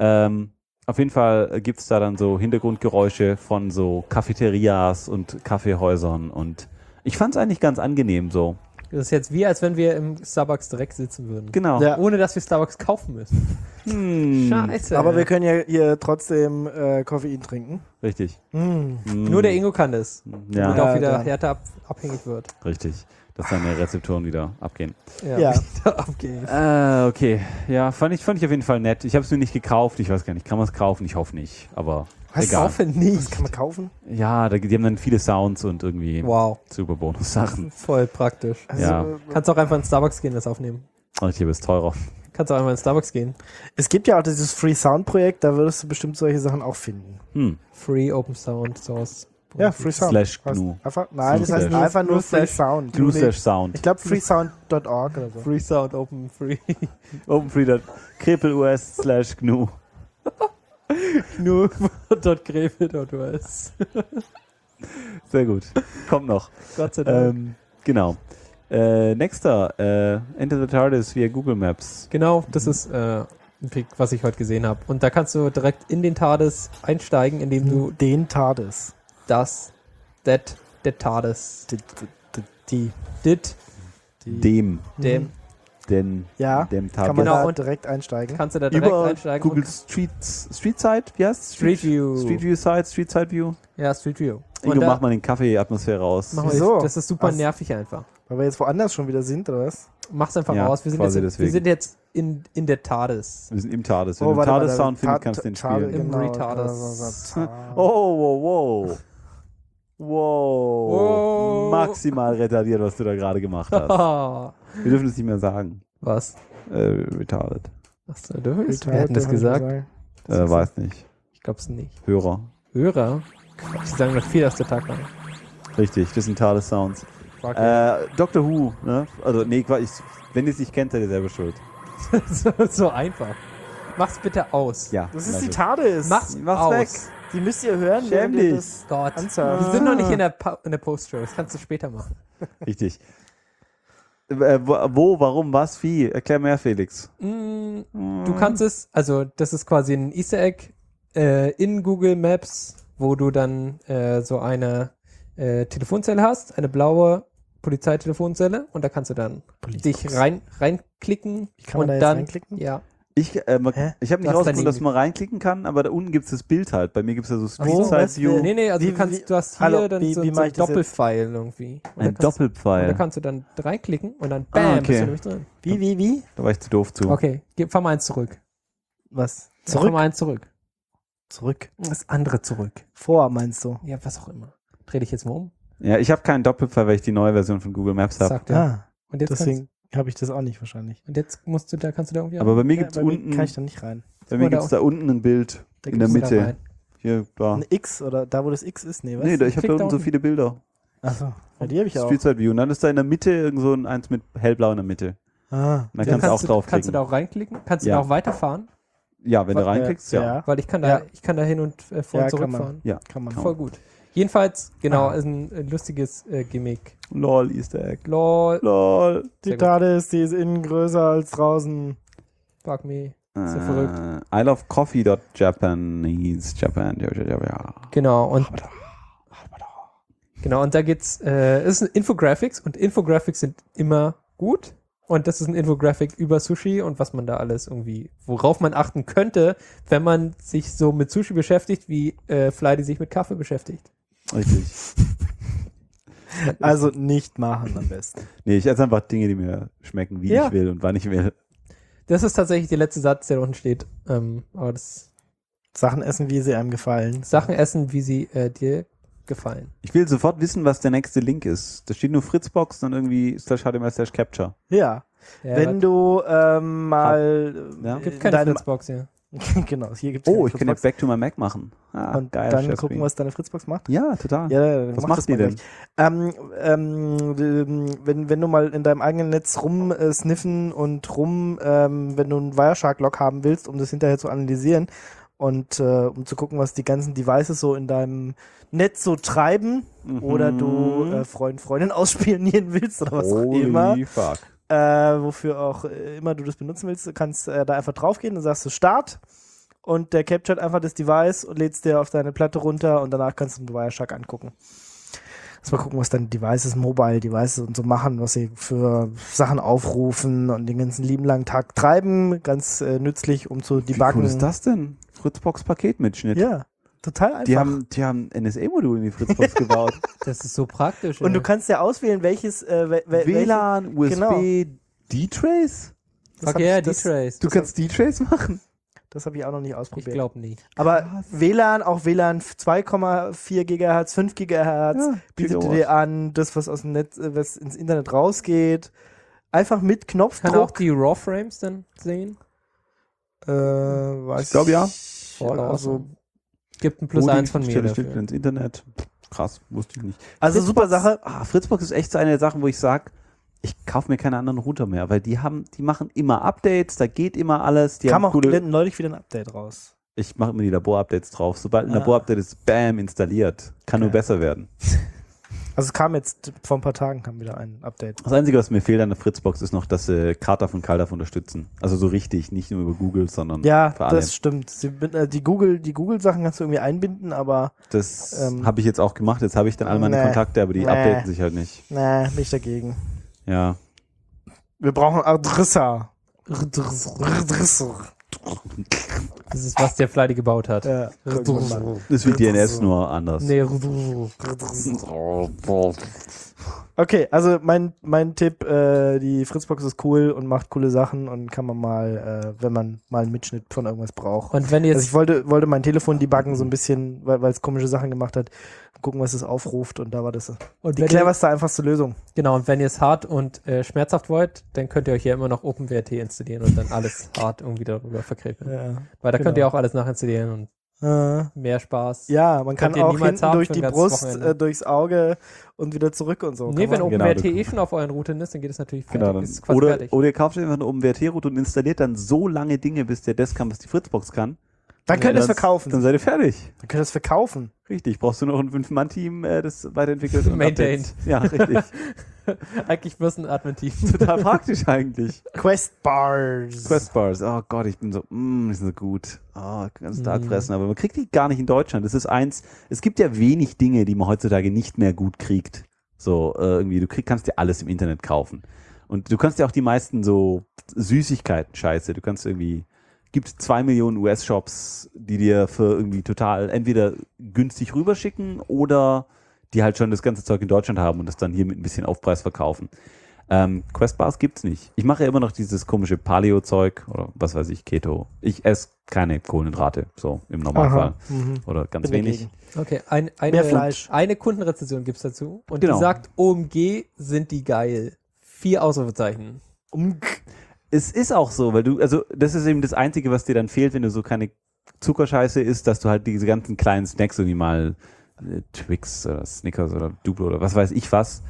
Auf jeden Fall gibt's da dann so Hintergrundgeräusche von so Cafeterias und Kaffeehäusern und ich fand's eigentlich ganz angenehm so. Das ist jetzt wie, als wenn wir im Starbucks direkt sitzen würden. Genau. Ja. Ohne, dass wir Starbucks kaufen müssen. Scheiße. Aber wir können ja hier trotzdem Koffein trinken. Richtig. Nur der Ingo kann das. Und Ja, auch wieder dann. härter abhängig wird. richtig. Dass deine Rezeptoren wieder abgehen. Ja. wieder abgehen. Okay. Ja, fand ich auf jeden Fall nett. Ich habe es mir nicht gekauft. Ich weiß gar nicht, kann man es kaufen? Ich hoffe nicht. Aber Was? egal. Hoffe nicht. Das kann man kaufen. Ja, die haben dann viele Sounds und irgendwie Wow. super Bonus-Sachen. Voll praktisch. Also, Ja. Kannst auch einfach in Starbucks gehen, das aufnehmen. Und hier ist teurer. Kannst auch einfach in Starbucks gehen. Es gibt ja auch dieses Free Sound Projekt, da würdest du bestimmt solche Sachen auch finden. Free Open Sound Source. Ja, Free Sound. Slash Heißt GNU. Nein, das heißt Slash. einfach nur Nur Free slash Sound. GNU/Sound. Ich glaube freesound.org oder so. Free Sound Open Free. OpenFree. krepel.us/GNU. GNU.greve.us. Sehr gut. Kommt noch. Gott sei Dank. Genau. Nächster. Enter the TARDIS via Google Maps. Genau, das ist ein Pick, was ich heute gesehen habe. Und da kannst du direkt in den TARDIS einsteigen, indem du Den TARDIS. der TARDIS, Die. Dem. dem, Ja, Dem kann man TARDIS. Genau, da und- direkt einsteigen. kannst du da direkt Über einsteigen. Google und- Streetside, wie heißt Street View. Street View Side, Street Side View. Ja, Street View. Ingo, da mach mal den Kaffee-Atmosphäre aus. machen wir Wieso? das ist super Was? nervig einfach. Weil wir jetzt woanders schon wieder sind, oder was? Mach's einfach Ja, aus. Wir quasi sind deswegen. jetzt in der TARDIS. Wir sind im TARDIS. Wenn Oh, du warte mal, TARDIS-Sound da- findest, kannst du den spielen. Im Genau, Retardis. Oh, wow. Wow. Wow. Maximal retardiert, was du da gerade gemacht hast. Wir dürfen es nicht mehr sagen. Was? Retarded. Achso, du willst? Retarded, Wir hätten das hab ich gesagt. Weiß nicht. Ich glaub's nicht. Hörer. Hörer? Die sagen noch viel, dass der Tag war. Richtig, das sind TARDIS-Sounds. Doctor Who, ne? Also, nee, wenn ihr es nicht kennt, seid ihr selber schuld. so einfach. Mach's bitte aus. Ja. Das ist lass die es. TARDIS. Mach's Mach's weg. aus. Die müsst ihr hören, Schäm während ihr dich. das Gott. anzahlt. Wir sind noch nicht in der Post-Show. Das kannst du später machen. Richtig. Wo, warum, was, wie? Erklär mehr, Felix. Du kannst es, also das ist quasi ein Easter Egg in Google Maps, wo du dann so eine Telefonzelle hast, eine blaue Polizeitelefonzelle und da kannst du dann dich reinklicken Wie kann man und da jetzt dann reinklicken? Ja. Ich habe nicht Was rausgefunden, daneben dass man reinklicken kann, aber da unten gibt es das Bild halt. Bei mir gibt es ja so Ach so, Street was? Side View. Nee, also Wie- du hast hier hallo, dann wie so mach einen ich das jetzt? Doppelpfeil irgendwie. Und Ein da kannst- Und Doppelpfeil. da kannst du dann reinklicken und dann bam, okay. bist du nämlich drin. Wie? Da war ich zu doof zu. Okay, fahr mal eins zurück. Was? Fahr Zurück? mal eins zurück. Zurück. Das andere zurück. Vor, meinst du? Ja, was auch immer. Dreh dich jetzt mal um. Ja, ich habe keinen Doppelpfeil, weil ich die neue Version von Google Maps habe. Sagt er. Ah, Und jetzt deswegen habe ich das auch nicht wahrscheinlich. kannst du da irgendwie Aber bei mir Ja, gibt es bei mir unten, kann ich da nicht rein. bei mir Oder gibt's da unten ein Bild Da in der gibt's da Mitte. rein. Hier, da. Ein X oder da, wo das X ist? Nee, was? Nee, ich habe Klick da da unten so unten. viele Bilder. Achso, ja, die habe ich auch. Street Side View. Und dann ist da in der Mitte irgend so eins mit hellblau in der Mitte. Ah, Und dann Ja, kannst du auch Kannst du draufklicken. da auch reinklicken? Kannst du Ja. da auch weiterfahren? Ja, wenn du reinklickst, ja. Weil ich kann Ja. da hin und vor Ja, und kann man. zurückfahren. Ja. kann man. Voll gut. Jedenfalls, genau, Ah. ist ein lustiges Gimmick. Lol, Easter Egg. Lol, Lol. Die Sehr gut. TARDIS, die ist innen größer als draußen. fuck me. Ist ja verrückt. I love coffee.japanese. Japan. Ja. Genau, und da geht's, es ist ein Infographics und Infographics sind immer gut. Und das ist ein Infographic über Sushi und was man da alles irgendwie, worauf man achten könnte, wenn man sich so mit Sushi beschäftigt, wie Fly, sich mit Kaffee beschäftigt. Richtig. Also nicht machen am besten. Nee, ich esse einfach Dinge, die mir schmecken, wie Ja. ich will und wann ich will. Das ist tatsächlich der letzte Satz, der da unten steht. Aber das Sachen essen, wie sie einem gefallen. Sachen essen, wie sie dir gefallen. Ich will sofort wissen, was der nächste Link ist. Da steht nur Fritzbox und irgendwie /HTML/Capture. Ja. Ja, Wenn du mal Ja. in gibt keine deinem, Fritzbox hier. genau, hier gibt's Oh, keine ich kann jetzt Fritzbox. Back to my Mac machen. Ah, Und geil. dann Chefsby. gucken, was deine Fritzbox macht. Ja, total. Ja, Was mach macht das die mal denn? gleich. Wenn du mal in deinem eigenen Netz sniffen und wenn du einen Wireshark-Log haben willst, um das hinterher zu analysieren und um zu gucken, was die ganzen Devices so in deinem Netz so treiben oder du Freundin ausspionieren willst oder was auch immer, Holy fuck. wofür auch immer du das benutzen willst, du kannst da einfach draufgehen und sagst du Start und der capturet einfach das Device und lädst dir auf deine Platte runter und danach kannst du den Wireshark angucken. Lass mal gucken, was deine Devices, Mobile Devices und so machen, was sie für Sachen aufrufen und den ganzen lieben langen Tag treiben. Ganz nützlich, um zu Wie debuggen. cool ist das denn? Fritzbox Paketmitschnitt. Ja, total einfach. Die haben NSA-Modul in die Fritzbox gebaut. Das ist so praktisch. und du ey. kannst ja auswählen, welches WLAN, USB, Genau. D-Trace? das Fuck hab yeah, ich- das- D-Trace. Du kannst D-Trace machen? Das habe ich auch noch nicht Ich ausprobiert. glaube nicht. Aber Krass. WLAN, auch WLAN 2,4 GHz, 5 GHz, Ja, bietet Gigawatt. dir an, das, was aus dem Netz, was ins Internet rausgeht. Einfach mit Kann auch Knopfdruck. die RAW-Frames dann sehen? Weiß Ich glaub, ja. Voll also, awesome. Gibt ein Plus 1 von mir Steht dafür. ins Internet. Krass, wusste ich nicht. also super Sache. Fritzbox ist echt so eine der Sachen, wo ich sage, ich kaufe mir keine anderen Router mehr, weil die machen immer Updates, da geht immer alles. Die Kam haben auch neulich wieder ein Update raus. ich mache immer die Labor-Updates drauf. Sobald ein Ah. Labor-Update ist, bam, installiert. Kann nur Okay. besser werden. Also es kam jetzt, vor ein paar Tagen kam wieder ein Update. Das Einzige, was mir fehlt an der Fritzbox, ist noch, dass sie CardDAV und CalDAV unterstützen. Also so richtig, nicht nur über Google, sondern Ja, für alle. das stimmt. Die Google-Sachen kannst du irgendwie einbinden, aber Das ähm, habe ich jetzt auch gemacht. Jetzt habe ich dann all meine nee. Kontakte, aber die Nee. updaten sich halt nicht. bin ich dagegen. Ja. Wir brauchen Adressa. Das ist, was der Fly gebaut hat. Ja, gucken wir mal. Ist wie DNS, nur anders. Nee, Okay, also mein Tipp, die Fritzbox ist cool und macht coole Sachen und kann man mal, wenn man mal einen Mitschnitt von irgendwas braucht. und wenn Also jetzt, ich wollte mein Telefon debuggen so ein bisschen, weil es komische Sachen gemacht hat, gucken, was es aufruft und da war das und die wenn ihr, cleverste, einfachste Lösung. genau, und wenn ihr es hart und schmerzhaft wollt, dann könnt ihr euch ja immer noch OpenWrt installieren und dann alles hart irgendwie darüber verkrepen. Ja, Weil da könnt ihr genau. auch alles nachinstallieren und Mehr Spaß. Ja, man kann Könnt ihr auch niemals hinten haben durch für ein die ganzes Brust, Wochenende. durchs Auge und wieder zurück und so. Nee, wenn Kann man- OpenWrt Genau, schon auf euren Routen ist, dann geht es natürlich fertig. Genau, dann. Ist quasi fertig. Oder ihr kauft einfach eine OpenWrt-Route und installiert dann so lange Dinge, bis der das kann, was die Fritzbox kann. Dann könnt ihr es Dann- verkaufen. Dann seid ihr fertig. Dann könnt ihr es verkaufen. Richtig, brauchst du noch ein 5-Mann-Team, das weiterentwickelt und Maintained. Updates. Ja, richtig. Eigentlich wirst du ein Admin-Team. Total praktisch eigentlich. Quest Bars. Questbars, oh Gott, ich bin so, die sind so gut. Oh, ganz Tag fressen, aber man kriegt die gar nicht in Deutschland. Das ist eins, es gibt ja wenig Dinge, die man heutzutage nicht mehr gut kriegt. So, irgendwie, kannst dir alles im Internet kaufen. Und du kannst ja auch die meisten so Süßigkeiten scheiße. Du kannst irgendwie, gibt 2 Millionen US-Shops, die dir für irgendwie total entweder günstig rüberschicken oder die halt schon das ganze Zeug in Deutschland haben und das dann hier mit ein bisschen Aufpreis verkaufen. Questbars gibt's nicht. Ich mache ja immer noch dieses komische Paleo-Zeug oder was weiß ich, Keto. Ich esse keine Kohlenhydrate, so im Normalfall. Oder ganz Bin wenig. dagegen. Okay, Mehr Fleisch. eine Kundenrezension gibt es dazu. Und Genau. die sagt, OMG sind die geil. 4 Ausrufezeichen. Es ist auch so, weil also das ist eben das Einzige, was dir dann fehlt, wenn du so keine Zuckerscheiße isst, dass du halt diese ganzen kleinen Snacks irgendwie mal Twix oder Snickers oder Duplo oder was weiß ich was,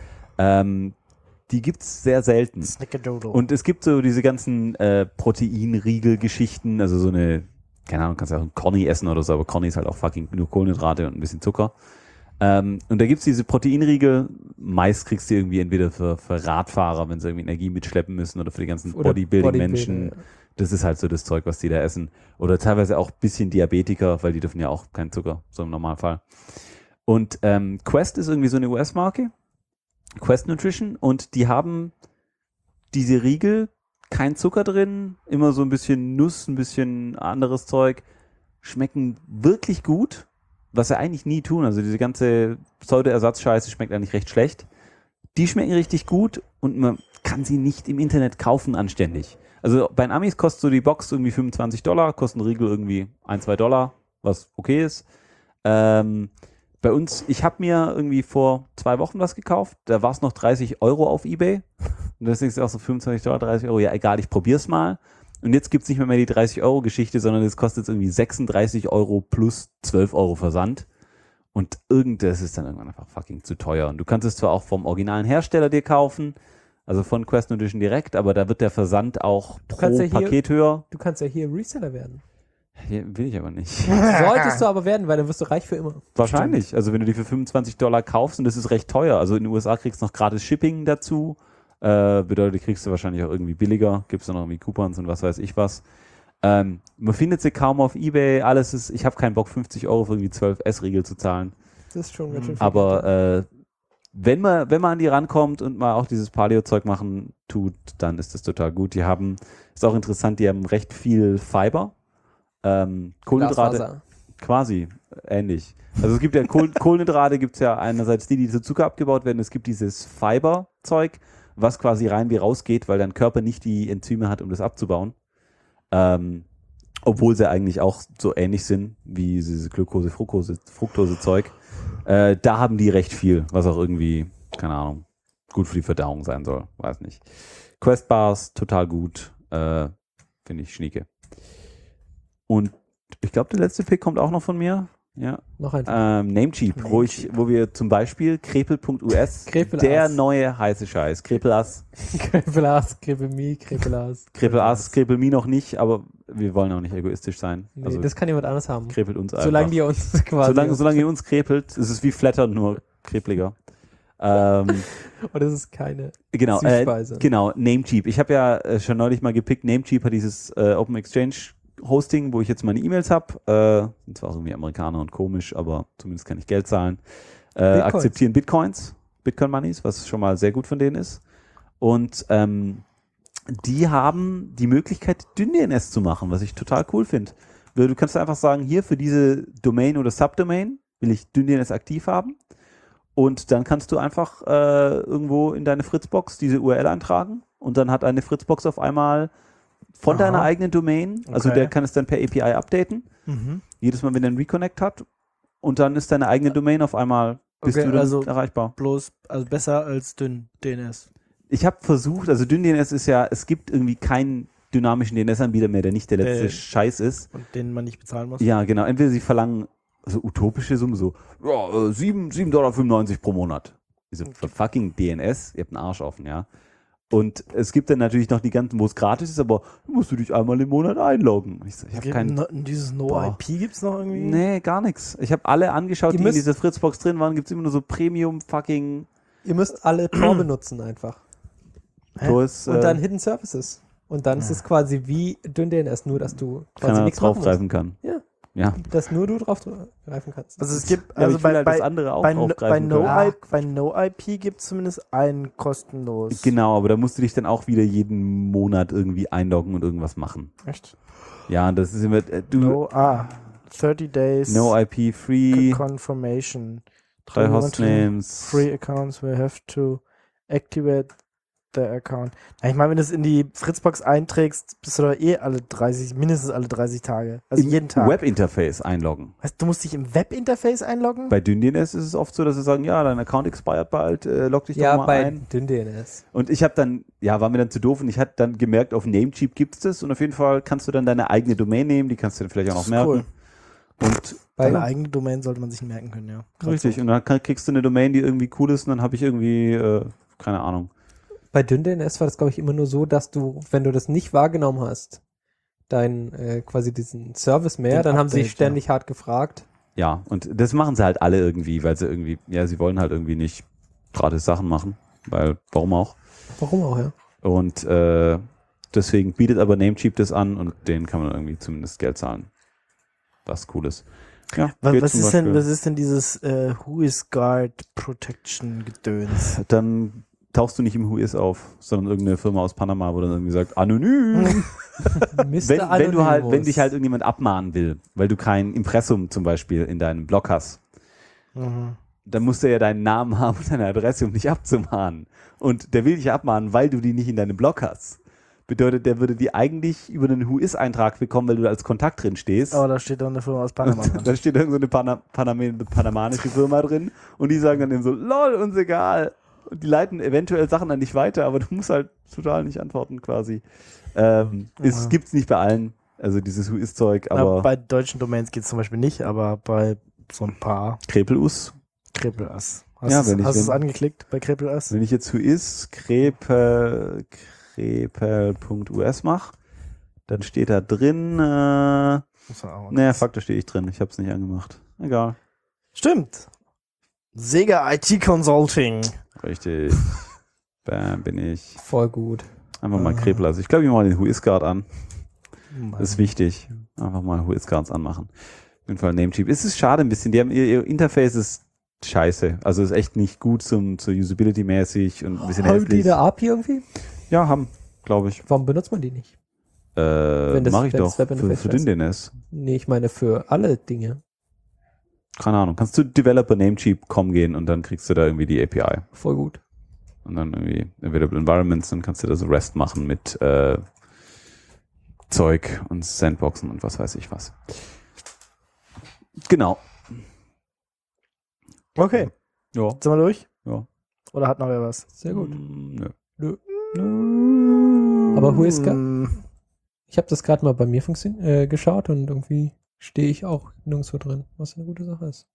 die gibt's sehr selten. Snickerdoodle. Und es gibt so diese ganzen Proteinriegel-Geschichten, also so eine, keine Ahnung, kannst ja auch ein Conny essen oder so, aber Conny ist halt auch fucking nur Kohlenhydrate und ein bisschen Zucker. Und da gibt's diese Proteinriegel, meist kriegst du irgendwie entweder für Radfahrer, wenn sie irgendwie Energie mitschleppen müssen oder für die ganzen Oder Bodybuilding-Menschen. Bodybuilder, Das ist halt so das Zeug, was die da essen. Oder teilweise auch ein bisschen Diabetiker, weil die dürfen ja auch keinen Zucker, so im Normalfall. Und Quest ist irgendwie so eine US-Marke, Quest Nutrition, und die haben diese Riegel, kein Zucker drin, immer so ein bisschen Nuss, ein bisschen anderes Zeug, schmecken wirklich gut, was sie eigentlich nie tun. Also diese ganze Pseudo-Ersatzscheiße schmeckt eigentlich recht schlecht. Die schmecken richtig gut und man kann sie nicht im Internet kaufen anständig. Also bei den Amis kostet so die Box irgendwie $25, kostet ein Riegel irgendwie $1-2, was okay ist. Bei uns, ich habe mir irgendwie vor 2 Wochen was gekauft, da war es noch 30 € auf eBay und deswegen ist es auch so $25, 30 €, ja egal, ich probier's mal. Und jetzt gibt's nicht mehr die 30 € Geschichte, sondern es kostet jetzt irgendwie 36 € plus 12 € Versand. Und das ist dann irgendwann einfach fucking zu teuer. Und du kannst es zwar auch vom originalen Hersteller dir kaufen, also von Quest Nutrition direkt, aber da wird der Versand auch kannst pro ja hier- Paket höher. Du kannst ja hier Reseller werden. Hier will ich aber nicht. Solltest du aber werden, weil dann wirst du reich für immer. Wahrscheinlich. Also wenn du die für $25 kaufst, und das ist recht teuer. Also in den USA kriegst du noch gratis Shipping dazu. Bedeutet, die kriegst du wahrscheinlich auch irgendwie billiger. Gibt's dann noch irgendwie Coupons und was weiß ich was. Man findet sie kaum auf eBay. Alles ist, ich habe keinen Bock, 50 € für irgendwie 12 S-Riegel zu zahlen. Das ist schon ganz schön viel. Aber wenn man an die rankommt und mal auch dieses Paleo-Zeug machen tut, dann ist das total gut. Die haben, ist auch interessant, die haben recht viel Fiber. Kohlenhydrate, Glasfaser. quasi ähnlich. Also es gibt ja Kohlenhydrate, gibt es ja einerseits die zu Zucker abgebaut werden. Es gibt dieses Fiber-Zeug, was quasi rein wie rausgeht, weil dein Körper nicht die Enzyme hat, um das abzubauen. Obwohl sie eigentlich auch so ähnlich sind wie diese Glucose, Fructose-Zeug. Da haben die recht viel, was auch irgendwie, keine Ahnung, gut für die Verdauung sein soll. Weiß nicht. Quest Bars, total gut. Finde ich schnieke. Und ich glaube, der letzte Pick kommt auch noch von mir. Ja. Mach einfach. Namecheap, wo wir zum Beispiel Krepel.us, Krepelas. der neue heiße Scheiß. Krepelas, Krepelas, Krepelmi, Krepelas. Krepelas, Krepelmi noch nicht, aber wir wollen auch nicht egoistisch sein. Nee, Also das kann jemand anderes haben. krepelt uns einfach. Solange die uns quasi. Solange ihr uns krepelt, ist es wie Flattern, nur krepliger. Und das ist keine Genau, Süßspeise. genau, Namecheap. Ich habe ja schon neulich mal gepickt, Namecheap hat dieses Open Exchange Hosting, wo ich jetzt meine E-Mails habe. Sind zwar auch irgendwie Amerikaner und komisch, aber zumindest kann ich Geld zahlen. Bitcoins. Akzeptieren Bitcoins, Bitcoin-Moneys, was schon mal sehr gut von denen ist. Und die haben die Möglichkeit, Dyn-DNS zu machen, was ich total cool finde. Du kannst einfach sagen, hier für diese Domain oder Subdomain will ich Dyn-DNS aktiv haben. Und dann kannst du einfach irgendwo in deine Fritzbox diese URL eintragen und dann hat eine Fritzbox auf einmal von deiner eigenen Domain, also Okay. der kann es dann per API updaten, jedes Mal, wenn er einen Reconnect hat, und dann ist deine eigene Domain auf einmal, bist Okay, du dann also- erreichbar. Bloß, also besser als dünn DNS. Ich habe versucht, also Dyn-DNS ist ja, es gibt irgendwie kein dynamischen DNS-Anbieter mehr, der nicht der letzte Scheiß ist. Und den man nicht bezahlen muss. Ja, genau. Entweder sie verlangen so utopische Summen, so ja, $7,95 pro Monat. Diese fucking DNS, ihr habt einen Arsch offen, ja. Und es gibt dann natürlich noch die ganzen, wo es gratis ist, aber musst du dich einmal im Monat einloggen. Ich habe keinen. Dieses Boah. No-IP gibt's noch irgendwie? Nee, gar nichts. Ich habe alle angeschaut, Ihr die in müsst- dieser Fritzbox drin waren. Gibt es immer nur so Premium-fucking Ihr müsst alle Tor benutzen einfach. Kurs. Und dann Hidden Services. Und dann ist es quasi wie DynDNS, nur dass du quasi keiner nichts machen musst. draufgreifen kann. Ja. Ja. Dass nur du drauf greifen kannst. Also es gibt, aber also ich will bei, halt das bei, andere auch bei, draufgreifen bei, können. bei No-IP gibt es zumindest einen kostenlos. Genau, aber da musst du dich dann auch wieder jeden Monat irgendwie einloggen und irgendwas machen. Echt? Ja, das ist immer, 30 days No IP free, confirmation. 3 Do you want to Hostnames. Free accounts will have to activate the account. Ja, ich meine, wenn du es in die Fritzbox einträgst, bist du doch mindestens alle 30 Tage. Also jeden Tag. Webinterface einloggen. Weißt, du musst dich im Webinterface einloggen? Bei DynDNS ist es oft so, dass sie sagen, ja, dein Account expired bald, log dich ja, doch mal bei ein. DynDNS. Und ich habe dann, war mir dann zu doof und ich hatte dann gemerkt, auf Namecheap gibt's das und auf jeden Fall kannst du dann deine eigene Domain nehmen, die kannst du dann vielleicht auch noch Das ist merken. cool. Und Deine eigene Domain sollte man sich merken können, ja. Grad richtig, so. und dann kriegst du eine Domain, die irgendwie cool ist und dann habe ich irgendwie, keine Ahnung. Bei DynDNS war das, glaube ich, immer nur so, dass du, wenn du das nicht wahrgenommen hast, quasi diesen Service mehr, Den dann haben sie Update, sich ständig hart gefragt. Ja, und das machen sie halt alle irgendwie, weil sie irgendwie, sie wollen halt irgendwie nicht gratis Sachen machen, weil, warum auch? Warum auch, ja? Und deswegen bietet aber Namecheap das an und denen kann man irgendwie zumindest Geld zahlen. Was cool ist. Ja, geht Was zum ist Beispiel. denn dieses Who is Guard Protection Gedöns? Dann tauchst du nicht im Whois auf, sondern irgendeine Firma aus Panama, wo dann irgendwie sagt, anonym. wenn dich halt irgendjemand abmahnen will, weil du kein Impressum zum Beispiel in deinem Blog hast, dann musst du ja deinen Namen haben und deine Adresse, um dich abzumahnen. Und der will dich abmahnen, weil du die nicht in deinem Blog hast. Bedeutet, der würde die eigentlich über einen Whois-Eintrag bekommen, weil du da als Kontakt drin stehst. Aber da steht doch eine Firma aus Panama dran. Da steht irgend so eine panamanische Firma drin und die sagen dann eben so, lol, uns egal. Und die leiten eventuell Sachen an dich weiter, aber du musst halt total nicht antworten quasi. Es gibt's nicht bei allen, also dieses Whois-Zeug, aber Bei deutschen Domains geht es zum Beispiel nicht, aber bei so ein paar Krepelus. Krepelas. Ja, Hast du es angeklickt bei Krepelas? Wenn ich jetzt Whois krepel.us mache, dann steht da drin, da stehe ich drin, ich habe es nicht angemacht. Egal. Stimmt. Sega IT Consulting. Richtig. Bam, bin ich. Voll gut. Einfach mal Krepel. Also ich glaube, ich mache mal den Whois-Guard an. Das ist wichtig. Einfach mal Whois-Guards anmachen. Auf jeden Fall Namecheap. Es ist schade ein bisschen. Die haben ihr Interface ist scheiße. Also ist echt nicht gut zur Usability-mäßig und ein bisschen Haben die hässlich. eine API irgendwie? Ja, haben, glaube ich. Warum benutzt man die nicht? Mache ich wenn doch. das Webinterface Für den DNS. Nee, ich meine für alle Dinge. Keine Ahnung. Kannst du Developer Namecheap.com gehen und dann kriegst du da irgendwie die API. Voll gut. Und dann irgendwie Available Environments, dann kannst du da so REST machen mit Zeug und Sandboxen und was weiß ich was. Genau. Okay, Ja. sind wir durch? Ja. Oder hat noch wer was? Sehr gut. Nö. Aber Whois-Guard, Mm, ich habe das gerade mal bei mir geschaut und irgendwie stehe ich auch nirgendwo drin, was eine gute Sache ist.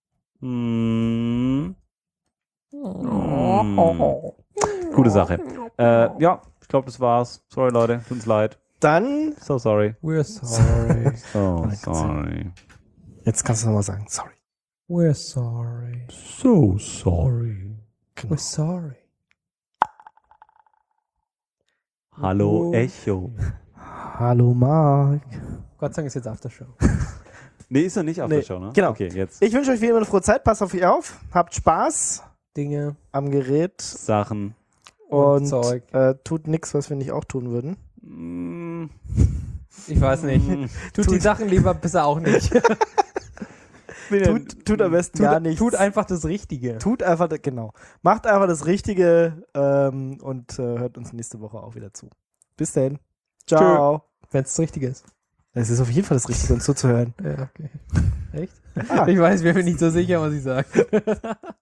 Gute Sache. Ja, ich glaube, das war's. Sorry, Leute. Tut uns leid. Dann, So sorry. We're sorry. So sorry. jetzt kannst du nochmal sagen, sorry. We're sorry. So sorry. Genau. We're sorry. Hallo, Echo. Hallo Marc. Gott sei Dank ist jetzt Aftershow. Nee, ist noch nicht auf Nee, der Show, ne? genau. Okay, jetzt Ich wünsche euch wie immer eine frohe Zeit, passt auf euch auf, habt Spaß Dinge am Gerät Sachen. und Zeug. tut nichts, was wir nicht auch tun würden. Ich weiß nicht. Tut die Sachen lieber besser auch nicht. Tut am besten gar nichts. Tut einfach das Richtige. Tut einfach, genau. Macht einfach das Richtige und hört uns nächste Woche auch wieder zu. Bis dahin. Ciao. Wenn es das Richtige ist. Es ist auf jeden Fall das Richtige, uns zuzuhören. Ja, okay. Echt? Ich weiß, ich bin mir nicht so sicher, was ich sage.